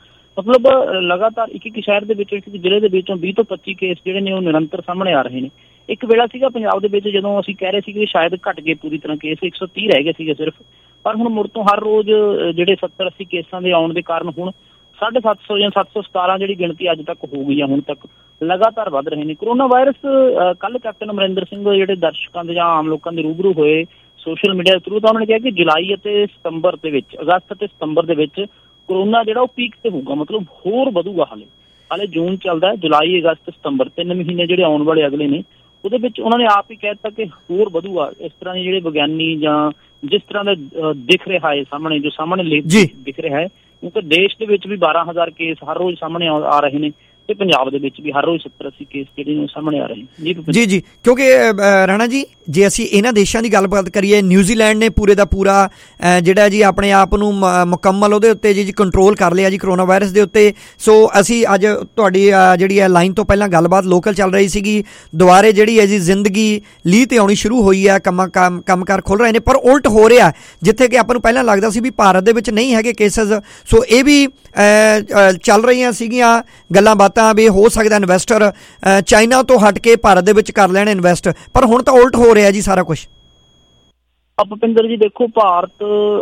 S1: ਇੱਕ ਸ਼ਹਿਰ ਦੇ ਵਿੱਚ, ਇੱਕ ਜ਼ਿਲ੍ਹੇ ਦੇ ਵਿੱਚੋਂ 20 ਤੋਂ 25 ਕੇਸ ਜਿਹੜੇ ਨੇ ਉਹ ਨਿਰੰਤਰ ਸਾਹਮਣੇ ਆ ਰਹੇ ਨੇ। ਇੱਕ ਵੇਲਾ ਸੀਗਾ ਪੰਜਾਬ ਦੇ ਵਿੱਚ ਜਦੋਂ ਅਸੀਂ ਕਹਿ ਰਹੇ ਸੀ ਕਿ ਸ਼ਾਇਦ ਘਟ ਗਏ ਪੂਰੀ ਤਰ੍ਹਾਂ ਕੇਸ, 130 ਰਹਿ ਗਏ ਸੀਗੇ ਸਿਰਫ, ਪਰ ਹੁਣ ਮੁੜ ਤੋਂ ਹਰ ਰੋਜ਼ ਜਿਹੜੇ 70-80 ਕੇਸਾਂ ਦੇ ਆਉਣ ਦੇ ਕਾਰਨ ਹੁਣ 750 ਜਾਂ 717 ਜਿਹੜੀ ਗਿਣਤੀ ਅੱਜ ਤੱਕ ਹੋ ਗਈ ਆ, ਹੁਣ ਤੱਕ ਲਗਾਤਾਰ ਵੱਧ ਰਹੇ ਨੇ। ਕਰੋਨਾ ਵਾਇਰਸ ਕੱਲ ਕੈਪਟਨ ਅਮਰਿੰਦਰ ਸਿੰਘ ਜਿਹੜੇ ਦਰਸ਼ਕਾਂ ਦੇ ਜਾਂ ਆਮ ਲੋਕਾਂ ਦੇ ਰੂਬਰੂ ਹੋਏ ਸੋਸ਼ਲ ਮੀਡੀਆ ਦੇ ਥਰੂ, ਤਾਂ ਉਹਨਾਂ ਨੇ ਕਿਹਾ ਕਿ ਜੁਲਾਈ ਅਤੇ ਸਤੰਬਰ ਦੇ ਵਿੱਚ, ਅਗਸਤ ਅਤੇ ਸਤੰਬਰ ਦੇ ਵਿੱਚ ਕਰੋਨਾ ਜਿਹੜਾ ਉਹ ਪੀਕ ਤੇ ਹੋਊਗਾ, ਮਤਲਬ ਹੋਰ ਵਧੂਗਾ। ਹਾਲੇ ਜੂਨ ਚੱਲਦਾ, ਜੁਲਾਈ, ਅਗਸਤ, ਸਤੰਬਰ 3 ਮਹੀਨੇ ਜਿਹੜੇ ਆਉਣ ਵਾਲੇ ਅਗਲੇ ਨੇ, ਉਹਦੇ ਵਿੱਚ ਉਹਨਾਂ ਨੇ ਆਪ ਹੀ ਕਹਿ ਦਿੱਤਾ ਕਿ ਹੋਰ ਵਧੂਗਾ। ਇਸ ਤਰ੍ਹਾਂ ਦੇ ਜਿਹੜੇ ਵਿਗਿਆਨੀ ਜਾਂ ਜਿਸ ਤਰ੍ਹਾਂ ਦਾ ਦਿਖ ਰਿਹਾ ਹੈ ਸਾਹਮਣੇ, ਜੋ ਸਾਹਮਣੇ ਦਿਖ ਰਿਹਾ ਹੈ, ਕਿਉਂਕਿ ਦੇਸ਼ ਦੇ ਵਿੱਚ ਵੀ 12,000 ਕੇਸ ਹਰ ਰੋਜ਼ ਸਾਹਮਣੇ ਆ ਰਹੇ ਨੇ ਤੇ ਪੰਜਾਬ ਦੇ ਵਿੱਚ ਵੀ ਹਰ ਰੋਜ਼ 70-80 ਕੇਸ ਜਿਹੜੇ ਨੇ ਸਾਹਮਣੇ ਆ ਰਹੇ ਨੇ।
S2: ਜੀ, ਕਿਉਂਕਿ ਰਾਣਾ ਜੀ, ਜੇ ਅਸੀਂ ਇਹਨਾਂ ਦੇਸ਼ਾਂ ਦੀ ਗੱਲਬਾਤ ਕਰੀਏ, ਨਿਊਜ਼ੀਲੈਂਡ ਨੇ ਪੂਰੇ ਦਾ ਪੂਰਾ ਜਿਹੜਾ ਜੀ ਆਪਣੇ ਆਪ ਨੂੰ ਮੁਕੰਮਲ ਉਹਦੇ ਉੱਤੇ ਜੀ ਕੰਟਰੋਲ ਕਰ ਲਿਆ ਜੀ ਕਰੋਨਾ ਵਾਇਰਸ ਦੇ ਉੱਤੇ। ਸੋ ਅਸੀਂ ਅੱਜ ਤੁਹਾਡੀ ਜਿਹੜੀ ਹੈ ਲਾਈਨ ਤੋਂ ਪਹਿਲਾਂ ਗੱਲਬਾਤ ਲੋਕਲ ਚੱਲ ਰਹੀ ਸੀਗੀ, ਦੁਬਾਰੇ ਜਿਹੜੀ ਹੈ ਜੀ ਜ਼ਿੰਦਗੀ ਲੀਹ ਤੇ ਆਉਣੀ ਸ਼ੁਰੂ ਹੋਈ ਹੈ, ਕੰਮਕਾਰ ਖੁੱਲ ਰਹੇ ਨੇ, ਪਰ ਉਲਟ ਹੋ ਰਿਹਾ ਜਿੱਥੇ ਕਿ ਆਪਾਂ ਨੂੰ ਪਹਿਲਾਂ ਲੱਗਦਾ ਸੀ ਵੀ ਭਾਰਤ ਦੇ ਵਿੱਚ ਨਹੀਂ ਹੈਗੇ ਕੇਸਿਸ। ਸੋ ਇਹ ਵੀ ਚੱਲ ਰਹੀਆਂ ਸੀਗੀਆਂ ਗੱਲਾਂ ਬਾਤਾਂ ਵੀ ਹੋ ਸਕਦਾ ਇਨਵੈਸਟਰ ਚਾਈਨਾ ਤੋਂ ਹਟ ਕੇ ਭਾਰਤ ਦੇ ਵਿੱਚ ਕਰ ਲੈਣ ਇਨਵੈਸਟ, ਪਰ ਹੁਣ ਤਾਂ ਉਲਟ ਹੋ ਰਿਹਾ ਜੀ ਸਾਰਾ ਕੁਝ।
S1: ਭੁਪਿੰਦਰ ਜੀ ਦੇਖੋ, ਭਾਰਤ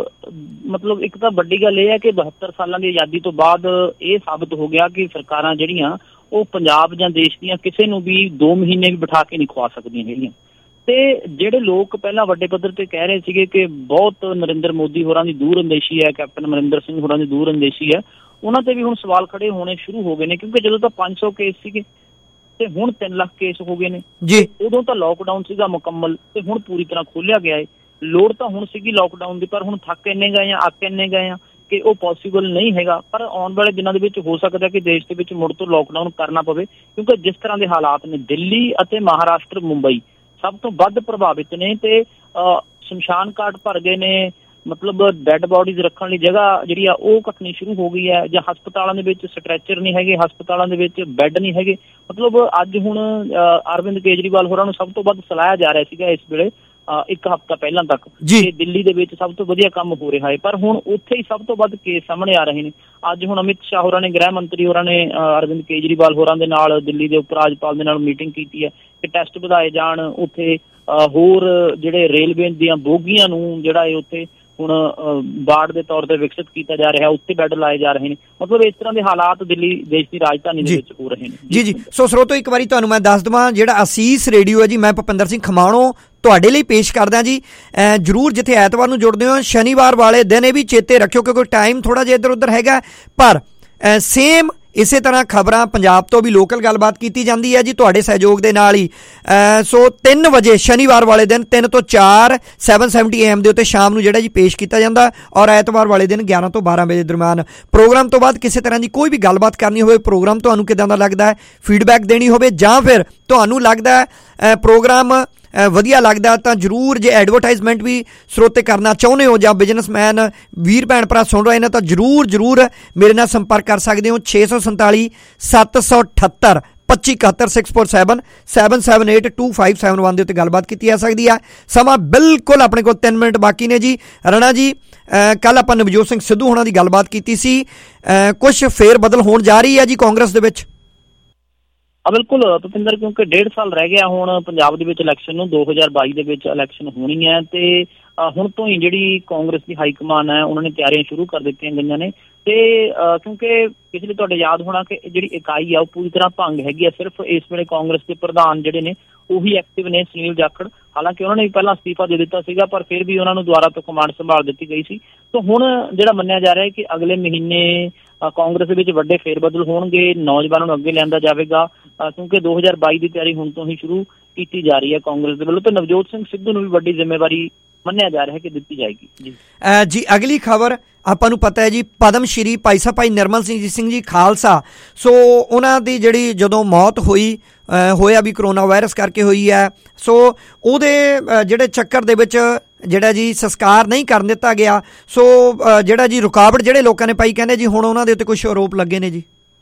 S1: ਮਤਲਬ ਇੱਕ ਤਾਂ ਵੱਡੀ ਗੱਲ ਇਹ ਹੈ ਕਿ 72 ਸਾਲਾਂ ਦੀ ਆਜ਼ਾਦੀ ਤੋਂ ਬਾਅਦ ਇਹ ਸਾਬਤ ਹੋ ਗਿਆ ਕਿ ਸਰਕਾਰਾਂ ਜਿਹੜੀਆਂ ਉਹ ਪੰਜਾਬ ਜਾਂ ਦੇਸ਼ ਦੀਆਂ ਕਿਸੇ ਨੂੰ ਵੀ 2 ਮਹੀਨੇ ਵੀ ਬਿਠਾ ਕੇ ਨਹੀਂ ਖਵਾ ਸਕਦੀਆਂ ਹੈਗੀਆਂ। ਤੇ ਜਿਹੜੇ ਲੋਕ ਪਹਿਲਾਂ ਵੱਡੇ ਪੱਧਰ ਤੇ ਕਹਿ ਰਹੇ ਸੀਗੇ ਕਿ ਬਹੁਤ ਨਰਿੰਦਰ ਮੋਦੀ ਹੋਰਾਂ ਦੀ ਦੂਰ ਅੰਦੇਸ਼ੀ ਹੈ, ਕੈਪਟਨ ਅਮਰਿੰਦਰ ਸਿੰਘ ਹੋਰਾਂ ਦੀ ਦੂਰ ਅੰਦੇਸ਼ੀ ਹੈ, ਉਹਨਾਂ ਤੇ ਵੀ ਹੁਣ ਸਵਾਲ ਖੜੇ ਹੋਣੇ ਸ਼ੁਰੂ ਹੋ ਗਏ ਨੇ। ਕਿਉਂਕਿ ਜਦੋਂ ਤਾਂ 500 ਕੇਸ ਸੀਗੇ ਤੇ ਹੁਣ 3 ਲੱਖ ਕੇਸ ਹੋ ਗਏ ਨੇ ਜੀ। ਉਦੋਂ ਤਾਂ ਲੋਕਡਾਊਨ ਸੀਗਾ ਮੁਕੰਮਲ ਤੇ ਹੁਣ ਪੂਰੀ ਤਰ੍ਹਾਂ ਖੋਲਿਆ ਗਿਆ ਹੈ। ਲੋੜ ਤਾਂ ਹੁਣ ਸੀਗੀ ਲੋਕਡਾਊਨ ਦੀ, ਪਰ ਹੁਣ ਥੱਕ ਇੰਨੇ ਗਏ ਆ, ਅੱਕ ਇੰਨੇ ਗਏ ਆ ਕਿ ਉਹ ਪੋਸੀਬਲ ਨਹੀਂ ਹੈਗਾ। ਪਰ ਆਉਣ ਵਾਲੇ ਦਿਨਾਂ ਦੇ ਵਿੱਚ ਹੋ ਸਕਦਾ ਕਿ ਦੇਸ਼ ਦੇ ਵਿੱਚ ਮੁੜ ਤੋਂ ਲੋਕਡਾਊਨ ਕਰਨਾ ਪਵੇ, ਕਿਉਂਕਿ ਜਿਸ ਤਰ੍ਹਾਂ ਦੇ ਹਾਲਾਤ ਨੇ, ਦਿੱਲੀ ਅਤੇ ਮਹਾਰਾਸ਼ਟਰ, ਮੁੰਬਈ ਸਭ ਤੋਂ ਵੱਧ ਪ੍ਰਭਾਵਿਤ ਨੇ ਤੇ ਸ਼ਮਸ਼ਾਨ ਘਾਟ ਭਰ ਗਏ ਨੇ। ਮਤਲਬ ਡੈੱਡ ਬੋਡੀਜ਼ ਰੱਖਣ ਲਈ ਜਗ੍ਹਾ ਜਿਹੜੀ ਆ ਉਹ ਘਟਣੀ ਸ਼ੁਰੂ ਹੋ ਗਈ ਹੈ, ਜਾਂ ਹਸਪਤਾਲਾਂ ਦੇ ਵਿੱਚ ਸਟਰੈਚਰ ਨਹੀਂ ਹੈਗੇ, ਹਸਪਤਾਲਾਂ ਦੇ ਵਿੱਚ ਬੈੱਡ ਨਹੀਂ ਹੈਗੇ। ਮਤਲਬ ਅੱਜ ਹੁਣ ਅਰਵਿੰਦ ਕੇਜਰੀਵਾਲ ਹੋਰਾਂ ਨੂੰ ਸਭ ਤੋਂ ਵੱਧ ਸਲਾਹਿਆ ਜਾ ਰਿਹਾ ਸੀਗਾ ਇਸ ਵੇਲੇ, 1 ਹਫ਼ਤਾ ਪਹਿਲਾਂ ਤੱਕ, ਕਿ ਦਿੱਲੀ ਦੇ ਵਿੱਚ ਸਭ ਤੋਂ ਵਧੀਆ ਕੰਮ ਹੋ ਰਿਹਾ ਹੈ, ਪਰ ਹੁਣ ਉੱਥੇ ਹੀ ਸਭ ਤੋਂ ਵੱਧ ਕੇਸ ਸਾਹਮਣੇ ਆ ਰਹੇ ਨੇ। ਅੱਜ ਹੁਣ ਅਮਿਤ ਸ਼ਾਹ ਹੋਰਾਂ ਨੇ, ਗ੍ਰਹਿ ਮੰਤਰੀ ਹੋਰਾਂ ਨੇ ਅਰਵਿੰਦ ਕੇਜਰੀਵਾਲ ਹੋਰਾਂ ਦੇ ਨਾਲ ਦਿੱਲੀ ਦੇ ਉਪ ਰਾਜਪਾਲ ਦੇ ਨਾਲ ਮੀਟਿੰਗ ਕੀਤੀ ਹੈ ਕਿ ਟੈਸਟ ਵਧਾਏ ਜਾਣ। ਉੱਥੇ ਹੋਰ ਜਿਹੜੇ ਰੇਲਵੇ ਦੀਆਂ ਬੋਗੀਆਂ ਨੂੰ ਜਿਹੜਾ ਹੈ ਉੱਥੇ ਹੁਣ ਵਾਰਡ ਦੇ ਤੌਰ ਤੇ ਵਿਕਸਿਤ ਕੀਤਾ ਜਾ ਰਿਹਾ, ਉੱਥੇ ਬੈੱਡ ਲਾਏ ਜਾ ਰਹੇ ਨੇ। ਮਤਲਬ ਇਸ ਤਰ੍ਹਾਂ ਦੇ ਹਾਲਾਤ ਦਿੱਲੀ ਦੇਸ਼ ਦੀ ਰਾਜਧਾਨੀ ਦੇ ਵਿੱਚ ਹੋ ਰਹੇ ਨੇ।
S2: ਜੀ। ਸੋ ਸਰੋਤੋ, ਇੱਕ ਵਾਰੀ ਤੁਹਾਨੂੰ ਮੈਂ ਦੱਸ ਦੇਵਾਂ, ਜਿਹੜਾ ਅਸੀਸ ਰੇਡੀਓ ਹੈ ਜੀ, ਮੈਂ ਭੁਪਿੰਦਰ ਸਿੰਘ ਖਮਾਣੋ ਤੁਹਾਡੇ ਲਈ ਪੇਸ਼ ਕਰਦਾ ਜੀ। ਜ਼ਰੂਰ ਜਿੱਥੇ ਐਤਵਾਰ ਨੂੰ ਜੁੜਦੇ ਹੋ, ਸ਼ਨੀਵਾਰ ਵਾਲੇ ਦਿਨ ਇਹ ਵੀ ਚੇਤੇ ਰੱਖਿਓ ਕਿਉਂਕਿ ਟਾਈਮ ਥੋੜ੍ਹਾ ਜਿਹਾ ਇੱਧਰ ਉੱਧਰ ਹੈਗਾ, ਪਰ ਸੇਮ ਇਸੇ ਤਰ੍ਹਾਂ ਖਬਰਾਂ ਪੰਜਾਬ ਤੋਂ ਵੀ ਲੋਕਲ ਗੱਲਬਾਤ ਕੀਤੀ ਜਾਂਦੀ ਹੈ ਜੀ ਤੁਹਾਡੇ ਸਹਿਯੋਗ ਦੇ ਨਾਲ ਹੀ। ਸੋ 3 ਵਜੇ ਸ਼ਨੀਵਾਰ ਵਾਲੇ ਦਿਨ 3 ਤੋਂ 4 770 AM ਦੇ ਉੱਤੇ ਸ਼ਾਮ ਨੂੰ ਜਿਹੜਾ ਜੀ ਪੇਸ਼ ਕੀਤਾ ਜਾਂਦਾ, ਔਰ ਐਤਵਾਰ ਵਾਲੇ ਦਿਨ 11 ਤੋਂ 12 ਵਜੇ ਦਰਮਿਆਨ। ਪ੍ਰੋਗਰਾਮ ਤੋਂ ਬਾਅਦ ਕਿਸੇ ਤਰ੍ਹਾਂ ਦੀ ਕੋਈ ਵੀ ਗੱਲਬਾਤ ਕਰਨੀ ਹੋਵੇ, ਪ੍ਰੋਗਰਾਮ ਤੁਹਾਨੂੰ ਕਿੱਦਾਂ ਦਾ ਲੱਗਦਾ ਹੈ, ਫੀਡਬੈਕ ਦੇਣੀ ਹੋਵੇ, ਜਾਂ ਫਿਰ ਤੁਹਾਨੂੰ ਲੱਗਦਾ ਪ੍ਰੋਗਰਾਮ ਵਧੀਆ ਲੱਗਦਾ ਤਾਂ ਜ਼ਰੂਰ, ਜੇ ਐਡਵਰਟਾਈਜ਼ਮੈਂਟ ਵੀ ਸਰੋਤੇ ਕਰਨਾ ਚਾਹੁੰਦੇ ਹੋ ਜਾਂ ਬਿਜ਼ਨਸਮੈਨ ਵੀਰ ਭੈਣ ਭਰਾ ਸੁਣ ਰਹੇ ਨੇ ਤਾਂ ਜ਼ਰੂਰ ਮੇਰੇ ਨਾਲ ਸੰਪਰਕ ਕਰ ਸਕਦੇ ਹੋ। 647 778 2571 647 778 2571 ਦੇ ਉੱਤੇ ਗੱਲਬਾਤ ਕੀਤੀ ਜਾ ਸਕਦੀ ਹੈ। ਸਮਾਂ ਬਿਲਕੁਲ ਆਪਣੇ ਕੋਲ 3 ਮਿੰਟ ਬਾਕੀ ਨੇ ਜੀ। ਰਾਣਾ ਜੀ, ਕੱਲ ਆਪਾਂ ਨਵਜੋਤ ਸਿੰਘ ਸਿੱਧੂ ਹੋਣਾ ਦੀ ਗੱਲਬਾਤ ਕੀਤੀ ਸੀ, ਕੁਝ ਫੇਰ ਬਦਲ ਹੋਣ ਜਾ ਰਹੀ ਹੈ ਜੀ ਕਾਂਗਰਸ ਦੇ ਵਿੱਚ?
S1: ਬਿਲਕੁਲ ਭੁਪਿੰਦਰ, ਕਿਉਂਕਿ 1.5 ਸਾਲ ਰਹਿ ਗਿਆ ਹੁਣ ਪੰਜਾਬ ਦੇ ਵਿੱਚ ਇਲੈਕਸ਼ਨ ਨੂੰ, 2022 ਦੇ ਵਿੱਚ ਇਲੈਕਸ਼ਨ ਹੋਣੀ ਹੈ ਤੇ ਹੁਣ ਤੋਂ ਹੀ ਜਿਹੜੀ ਕਾਂਗਰਸ ਦੀ ਹਾਈ ਕਮਾਨ ਹੈ ਉਹਨਾਂ ਨੇ ਤਿਆਰੀਆਂ ਸ਼ੁਰੂ ਕਰ ਦਿੱਤੀਆਂ ਗਈਆਂ ਨੇ। ਤੇ ਕਿਉਂਕਿ ਪਿਛਲੇ ਤੁਹਾਡੇ ਯਾਦ ਹੋਣਾ ਕਿ ਜਿਹੜੀ ਇਕਾਈ ਆ ਉਹ ਪੂਰੀ ਤਰ੍ਹਾਂ ਭੰਗ ਹੈਗੀ ਆ। ਸਿਰਫ ਇਸ ਵੇਲੇ ਕਾਂਗਰਸ ਦੇ ਪ੍ਰਧਾਨ ਜਿਹੜੇ ਨੇ ਉਹੀ ਐਕਟਿਵ ਨੇ, ਸੁਨੀਲ ਜਾਖੜ। ਹਾਲਾਂਕਿ ਉਹਨਾਂ ਨੇ ਵੀ ਪਹਿਲਾਂ ਅਸਤੀਫਾ ਦੇ ਦਿੱਤਾ ਸੀਗਾ, ਪਰ ਫਿਰ ਵੀ ਉਹਨਾਂ ਨੂੰ ਦੁਬਾਰਾ ਤੋਂ ਕਮਾਂਡ ਸੰਭਾਲ ਦਿੱਤੀ ਗਈ ਸੀ। ਤਾਂ ਹੁਣ ਜਿਹੜਾ ਮੰਨਿਆ ਜਾ ਰਿਹਾ ਹੈ ਕਿ ਅਗਲੇ ਮਹੀਨੇ ਕਾਂਗਰਸ ਦੇ ਵਿੱਚ ਵੱਡੇ ਫੇਰਬਦਲ ਹੋਣਗੇ, ਨੌਜਵਾਨਾਂ ਨੂੰ ਅੱਗੇ ਲਿਆਂਦਾ ਜਾਵੇਗਾ, ਕਿਉਂਕਿ 2022 ਦੀ ਤਿਆਰੀ ਹੁਣ ਤੋਂ ਹੀ ਸ਼ੁਰੂ ਕੀਤੀ ਜਾ ਰਹੀ ਹੈ ਕਾਂਗਰਸ ਦੇ ਵੱਲੋਂ। ਤੇ ਨਵਜੋਤ ਸਿੰਘ ਸਿੱਧੂ ਨੂੰ ਵੀ ਵੱਡੀ ਜ਼ਿੰਮੇਵਾਰੀ ਮੰਨਿਆ ਜਾ ਰਿਹਾ ਹੈ ਕਿ ਦਿੱਤੀ ਜਾਏਗੀ
S2: ਜੀ। ਅਗਲੀ ਖਬਰ ਆਪਾਂ ਨੂੰ ਪਤਾ ਹੈ ਜੀ, ਪਦਮ ਸ਼੍ਰੀ ਭਾਈ ਸਾਹਿਬ ਭਾਈ ਨਿਰਮਲ ਸਿੰਘ ਜੀ ਖਾਲਸਾ, ਸੋ ਉਹਨਾਂ ਦੀ ਜਿਹੜੀ ਜਦੋਂ ਮੌਤ ਹੋਇਆ ਵੀ ਕਰੋਨਾ ਵਾਇਰਸ ਕਰਕੇ ਹੋਈ ਹੈ, ਸੋ ਉਹਦੇ ਜਿਹੜੇ ਚੱਕਰ ਦੇ ਵਿੱਚ ਜਿਹੜਾ ਜੀ ਸੰਸਕਾਰ ਨਹੀਂ ਕਰਨ ਦਿੱਤਾ ਗਿਆ। ਸੋ ਜਿਹੜਾ ਜੀ ਰੁਕਾਵਟ ਜਿਹੜੇ ਲੋਕਾਂ ਨੇ ਪਾਈ, ਕਹਿੰਦੇ ਜੀ ਹੁਣ ਉਹਨਾਂ ਦੇ ਉੱਤੇ ਕੁਝ ਆਰੋਪ ਲੱਗੇ ਨੇ ਜੀ।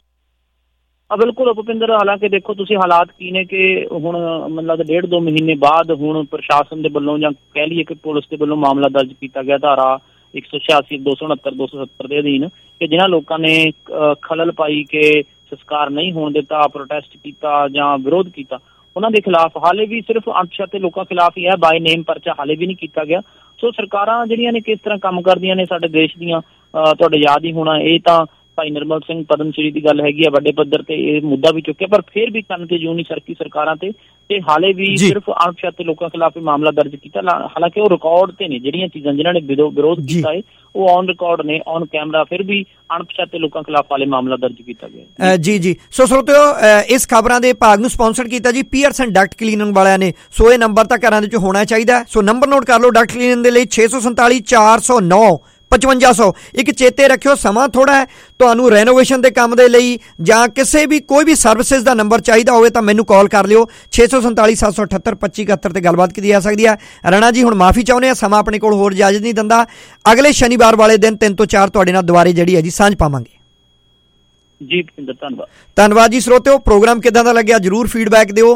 S1: ਬਿਲਕੁਲ ਭੁਪਿੰਦਰ, ਹਾਲਾਂਕਿ ਦੇਖੋ ਤੁਸੀਂ ਹਾਲਾਤ ਕੀ ਨੇ ਕਿ ਹੁਣ ਮੈਨੂੰ ਲੱਗਦਾ 1.5-2 ਮਹੀਨੇ ਬਾਅਦ ਹੁਣ ਪ੍ਰਸ਼ਾਸਨ ਦੇ ਵੱਲੋਂ ਜਾਂ ਕਹਿ ਲਈਏ ਕਿ ਪੁਲਿਸ ਦੇ ਵੱਲੋਂ ਮਾਮਲਾ ਦਰਜ ਕੀਤਾ ਗਿਆ ਧਾਰਾ 186, 269, 270 ਦੇ ਅਧੀਨ, ਕਿ ਜਿਨ੍ਹਾਂ ਲੋਕਾਂ ਨੇ ਖਲਲ ਪਾਈ ਕਿ ਸੰਸਕਾਰ ਨਹੀਂ ਹੋਣ ਦਿੱਤਾ, ਪ੍ਰੋਟੈਸਟ ਕੀਤਾ ਜਾਂ ਵਿਰੋਧ ਕੀਤਾ, ਉਹਨਾਂ ਦੇ ਖਿਲਾਫ ਹਾਲੇ ਵੀ ਸਿਰਫ ਅਣਪਛਾਤੇ ਲੋਕਾਂ ਖਿਲਾਫ ਹੀ ਹੈ, ਬਾਈ ਨੇਮ ਪਰਚਾ ਹਾਲੇ ਵੀ ਨਹੀਂ ਕੀਤਾ ਗਿਆ। ਸੋ ਸਰਕਾਰਾਂ ਜਿਹੜੀਆਂ ਨੇ ਕਿਸ ਤਰ੍ਹਾਂ ਕੰਮ ਕਰਦੀਆਂ ਨੇ ਸਾਡੇ ਦੇਸ਼ ਦੀਆਂ, ਤੁਹਾਡੇ ਯਾਦ ਹੀ ਹੋਣਾ, ਇਹ ਤਾਂ ਭਾਈ ਨਿਰਮਲ ਸਿੰਘ ਪਦਮ ਸ਼੍ਰੀ ਦੀ ਗੱਲ ਹੈਗੀ ਆ, ਵੱਡੇ ਪੱਧਰ ਤੇ ਇਹ ਮੁੱਦਾ ਵੀ ਚੁੱਕਿਆ, ਪਰ ਫਿਰ ਵੀ ਕੰਨ ਤੇ ਜੂੰ ਨਹੀਂ ਸਰਕੀ ਸਰਕਾਰਾਂ ਤੇ ਹਾਲੇ ਵੀ ਸਿਰਫ ਅਣਪਛਾਤੇ ਲੋਕਾਂ ਖਿਲਾਫ ਮਾਮਲਾ ਦਰਜ ਕੀਤਾ। ਹਾਲਾਂਕਿ ਉਹ ਰਿਕਾਰਡ ਤੇ ਨੇ, ਜਿਹੜੀਆਂ ਚੀਜ਼ਾਂ ਜਿਨ੍ਹਾਂ ਨੇ ਵਿਰੋਧ ਕੀਤਾ ਹੈ ਉਹ ਔਨ ਰਿਕਾਰਡ ਨੇ, ਔਨ ਕੈਮਰਾ, ਫਿਰ ਵੀ ਅਣਪਛਾਤੇ ਲੋਕਾਂ ਖਿਲਾਫ ਹਾਲੇ ਮਾਮਲਾ ਦਰਜ ਕੀਤਾ ਗਿਆ
S2: ਜੀ। ਸੋ ਸਰੋਤਿਓ, ਇਸ ਖਬਰਾਂ ਦੇ ਭਾਗ ਨੂੰ ਸਪਾਂਸਰ ਕੀਤਾ ਜੀ ਪੀਅਰਸਨ ਡਕਟ ਕਲੀਨਿੰਗ ਵਾਲਿਆਂ ਨੇ। ਸੋ ਇਹ ਨੰਬਰ ਤਾਂ ਘਰਾਂ ਦੇ ਵਿੱਚ ਹੋਣਾ ਚਾਹੀਦਾ, ਸੋ ਨੰਬਰ ਨੋਟ ਕਰ ਲਓ ਡਕਟ ਕਲੀਨਿੰਗ ਦੇ ਲਈ 647 409 5500। ਇੱਕ ਚੇਤੇ ਰੱਖਿਓ, ਸਮਾਂ ਥੋੜਾ ਹੈ, ਤੁਹਾਨੂੰ ਰੈਨੋਵੇਸ਼ਨ ਦੇ ਕੰਮ ਦੇ ਲਈ ਜਾਂ ਕਿਸੇ ਵੀ ਕੋਈ ਵੀ ਸਰਵਿਸਿਜ਼ ਦਾ ਨੰਬਰ ਚਾਹੀਦਾ ਹੋਵੇ ਤਾਂ ਮੈਨੂੰ ਕਾਲ ਕਰ ਲਿਓ 647 778 2571 ਤੇ ਗੱਲਬਾਤ ਕੀਤੀ ਜਾ ਸਕਦੀ ਹੈ। ਰਾਣਾ ਜੀ, ਹੁਣ ਮਾਫੀ ਚਾਹੁੰਦੇ ਆ, ਸਮਾਂ ਆਪਣੇ ਕੋਲ ਹੋਰ ਇਜਾਜ਼ਤ ਨਹੀਂ ਦਿੰਦਾ। ਅਗਲੇ ਸ਼ਨੀਵਾਰ ਵਾਲੇ ਦਿਨ 3 ਤੋਂ 4 ਤੁਹਾਡੇ ਨਾਲ ਦੁਬਾਰੇ ਜਿਹੜੀ ਹੈ ਜੀ ਸਾਂਝ ਪਾਵਾਂਗੇ
S1: ਜੀ।
S2: ਧੰਨਵਾਦ ਜੀ। ਸਰੋਤਿਓ, ਪ੍ਰੋਗਰਾਮ ਕਿੱਦਾਂ ਦਾ ਲੱਗਿਆ ਜਰੂਰ ਫੀਡਬੈਕ ਦਿਓ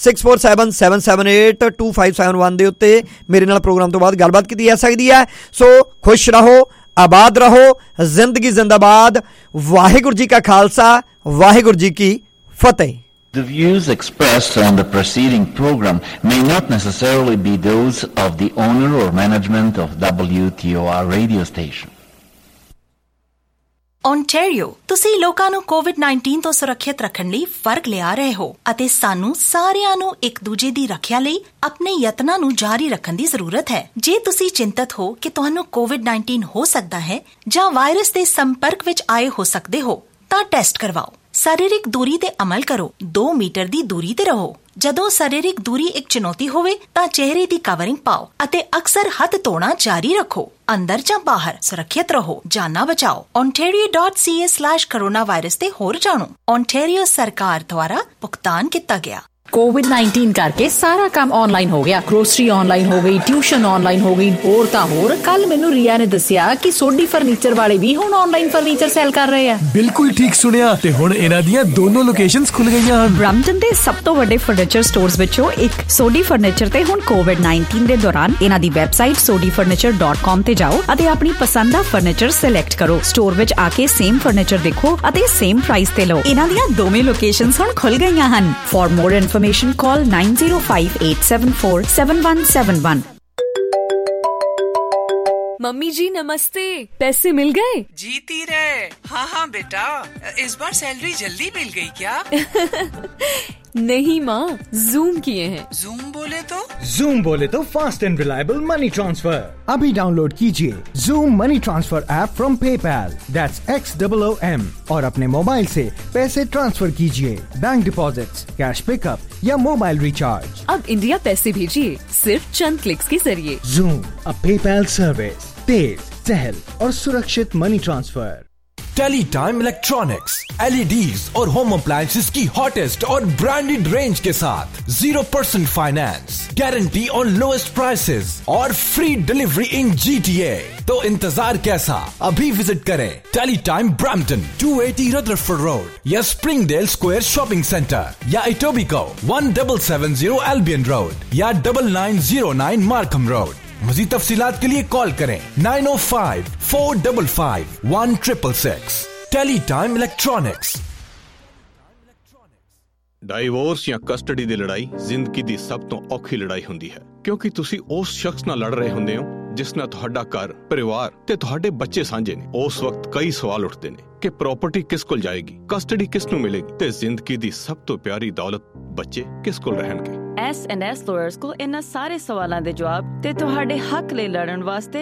S2: 6477782571 ਦੇ ਉੱਤੇ। ਮੇਰੇ ਨਾਲ ਪ੍ਰੋਗਰਾਮ ਤੋਂ ਬਾਅਦ ਗੱਲਬਾਤ ਕੀਤੀ ਜਾ ਸਕਦੀ ਹੈ। ਸੋ ਖੁਸ਼ ਰਹੋ, ਆਬਾਦ ਰਹੋ, ਜ਼ਿੰਦਗੀ ਜ਼ਿੰਦਾਬਾਦ। ਵਾਹਿਗੁਰੂ ਜੀ ਕਾ ਖਾਲਸਾ, ਵਾਹਿਗੁਰੂ ਜੀ ਕੀ ਫਤਿਹ।
S4: The views expressed on the preceding program may not necessarily be those of the owner or management of WTOR radio station.
S6: Ontario, ਤੁਸੀਂ ਲੋਕਾਂ ਨੂੰ ਕੋਵਿਡ-19 ਤੋਂ ਸੁਰੱਖਿਅਤ ਰੱਖਣ ਲਈ ਫਰਕ ਲਿਆ ਰਹੇ ਹੋ ਅਤੇ ਸਾਨੂੰ ਸਾਰਿਆਂ ਨੂੰ ਇੱਕ ਦੂਜੇ ਦੀ ਰੱਖਿਆ ਲਈ ਆਪਣੇ ਯਤਨਾਂ ਨੂੰ ਜਾਰੀ ਰੱਖਣ ਦੀ ਜ਼ਰੂਰਤ ਹੈ। ਜੇ ਤੁਸੀਂ ਚਿੰਤਤ ਹੋ ਕਿ ਤੁਹਾਨੂੰ ਕੋਵਿਡ-19 ਹੋ ਸਕਦਾ ਹੈ ਜਾਂ ਵਾਇਰਸ ਦੇ ਸੰਪਰਕ ਵਿੱਚ ਆਏ ਹੋ ਸਕਦੇ ਹੋ, ਤਾਂ ਟੈਸਟ ਕਰਵਾਓ। ਸਰੀਰਕ ਦੂਰੀ ਤੇ ਅਮਲ ਕਰੋ, 2 ਮੀਟਰ ਦੀ ਦੂਰੀ ਤੇ ਰਹੋ। ਜਦੋਂ ਸਰੀਰਕ ਦੂਰੀ ਇੱਕ ਚੁਣੌਤੀ ਹੋਵੇ ਤਾਂ ਚਿਹਰੇ ਦੀ ਕਵਰਿੰਗ ਪਾਓ ਅਤੇ ਅਕਸਰ ਹੱਥ ਧੋਣਾ ਜਾਰੀ ਰੱਖੋ। ਅੰਦਰ ਜਾਂ ਬਾਹਰ ਸੁਰੱਖਿਅਤ ਰਹੋ, ਜਾਨਾਂ ਬਚਾਓ। ontario.ca/coronavirus ਤੇ ਹੋਰ ਜਾਣੋ। ਓਨਟਾਰੀਓ ਸਰਕਾਰ ਦੁਆਰਾ ਭੁਗਤਾਨ ਕੀਤਾ ਗਿਆ।
S23: कोविड-19 करके सारा काम ऑनलाइन हो गया। ग्रोसरी ऑनलाइन हो गई, ट्यूशन ऑनलाइन हो गई, होर तां होर। कल मैनू रिया ने दस्सिया कि सोडी फर्नीचर वाले भी हुण ऑनलाइन फर्नीचर सेल कर रहे हैं।
S19: बिल्कुल ठीक सुनिया ते हुण इन्हां दियां दोनों लोकेशंस खुल गईयां हन।
S23: ब्रैम्पटन दे सब तो वड्डे फर्नीचर स्टोर्स विचों एक सोडी फर्नीचर ते हुण कोविड-19 दे दौरान इन्हां दी वैबसाइट sodifurniture.com ते जाओ अते अपनी पसंद दा फर्नीचर सिलेक्ट करो। स्टोर विच आके सेम फर्नीचर देखो अते सेम प्राइस ते लो। इन्हां दियां दोवें लोकेशंस हुण खुल गईयां हन। For more information call 9058747171।
S21: Mummy जी नमस्ते, पैसे मिल गए?
S24: जीती रहे। हाँ बेटा, इस बार सैलरी जल्दी मिल गई क्या?
S21: नहीं माँ, जूम किए हैं।
S24: जूम बोले तो?
S25: जूम बोले तो fast and reliable money transfer. अभी डाउनलोड कीजिए Xoom money transfer app from PayPal, that's XOOM, और अपने मोबाइल से पैसे ट्रांसफर कीजिए। बैंक डिपॉजिट्स, कैश पिकअप या मोबाइल रिचार्ज।
S21: अब इंडिया पैसे भेजिए सिर्फ चंद क्लिक्स के जरिए।
S25: जूम, अ पेपैल सर्विस, तेज, सहल और सुरक्षित money transfer.
S19: Teletime electronics, LEDs और होम अप्लायंसेस की हॉटेस्ट और ब्रांडेड रेंज के साथ 0% finance, guarantee on lowest prices और फ्री डिलीवरी इन GTA। तो इंतजार कैसा, अभी विजिट करें टेलीटाइम ब्रैम्पटन 280 रदरफोर्ड रोड या स्प्रिंगडेल स्क्वायर शॉपिंग सेंटर या इटोबिको 1770 एल्बियन रोड या 9909 मार्कम रोड। मज़ीद तफसीलात के लिए कॉल करें 905-455-1666। Teletime electronics.
S7: ਡਾਈਵੋਰਸ ਜਾਂ ਕਸਟਡੀ ਦੀ ਲੜਾਈ ਜ਼ਿੰਦਗੀ ਦੀ ਸਭ ਤੋਂ ਔਖੀ ਲੜਾਈ ਹੁੰਦੀ ਹੈ, ਕਿਉਂਕਿ ਤੁਸੀਂ ਉਸ ਸ਼ਖਸ ਨਾਲ ਲੜ ਰਹੇ ਹੁੰਦੇ ਹੋ ਜਿਸ ਨਾਲ ਤੁਹਾਡਾ ਘਰ, ਪਰਿਵਾਰ ਤੇ ਤੁਹਾਡੇ ਬੱਚੇ ਸਾਂਝੇ ਨੇ। ਉਸ ਵਕਤ ਕਈ ਸਵਾਲ ਉੱਠਦੇ ਨੇ ਕਿ ਪ੍ਰਾਪਰਟੀ ਕਿਸ ਕੋਲ ਜਾਏਗੀ, ਕਸਟਡੀ ਕਿਸ ਨੂੰ ਮਿਲੇਗੀ ਤੇ ਜ਼ਿੰਦਗੀ ਦੀ ਸਭ ਤੋਂ ਪਿਆਰੀ ਦੌਲਤ ਬੱਚੇ ਕਿਸ ਕੋਲ ਰਹਿਣਗੇ।
S8: S&S ਲਾਇਰਸ ਕੋਲ ਇਹਨਾਂ ਸਾਰੇ ਸਵਾਲਾਂ ਦੇ ਜਵਾਬ ਤੇ ਤੁਹਾਡੇ ਹੱਕ ਲਈ ਲੜਨ ਵਾਸਤੇ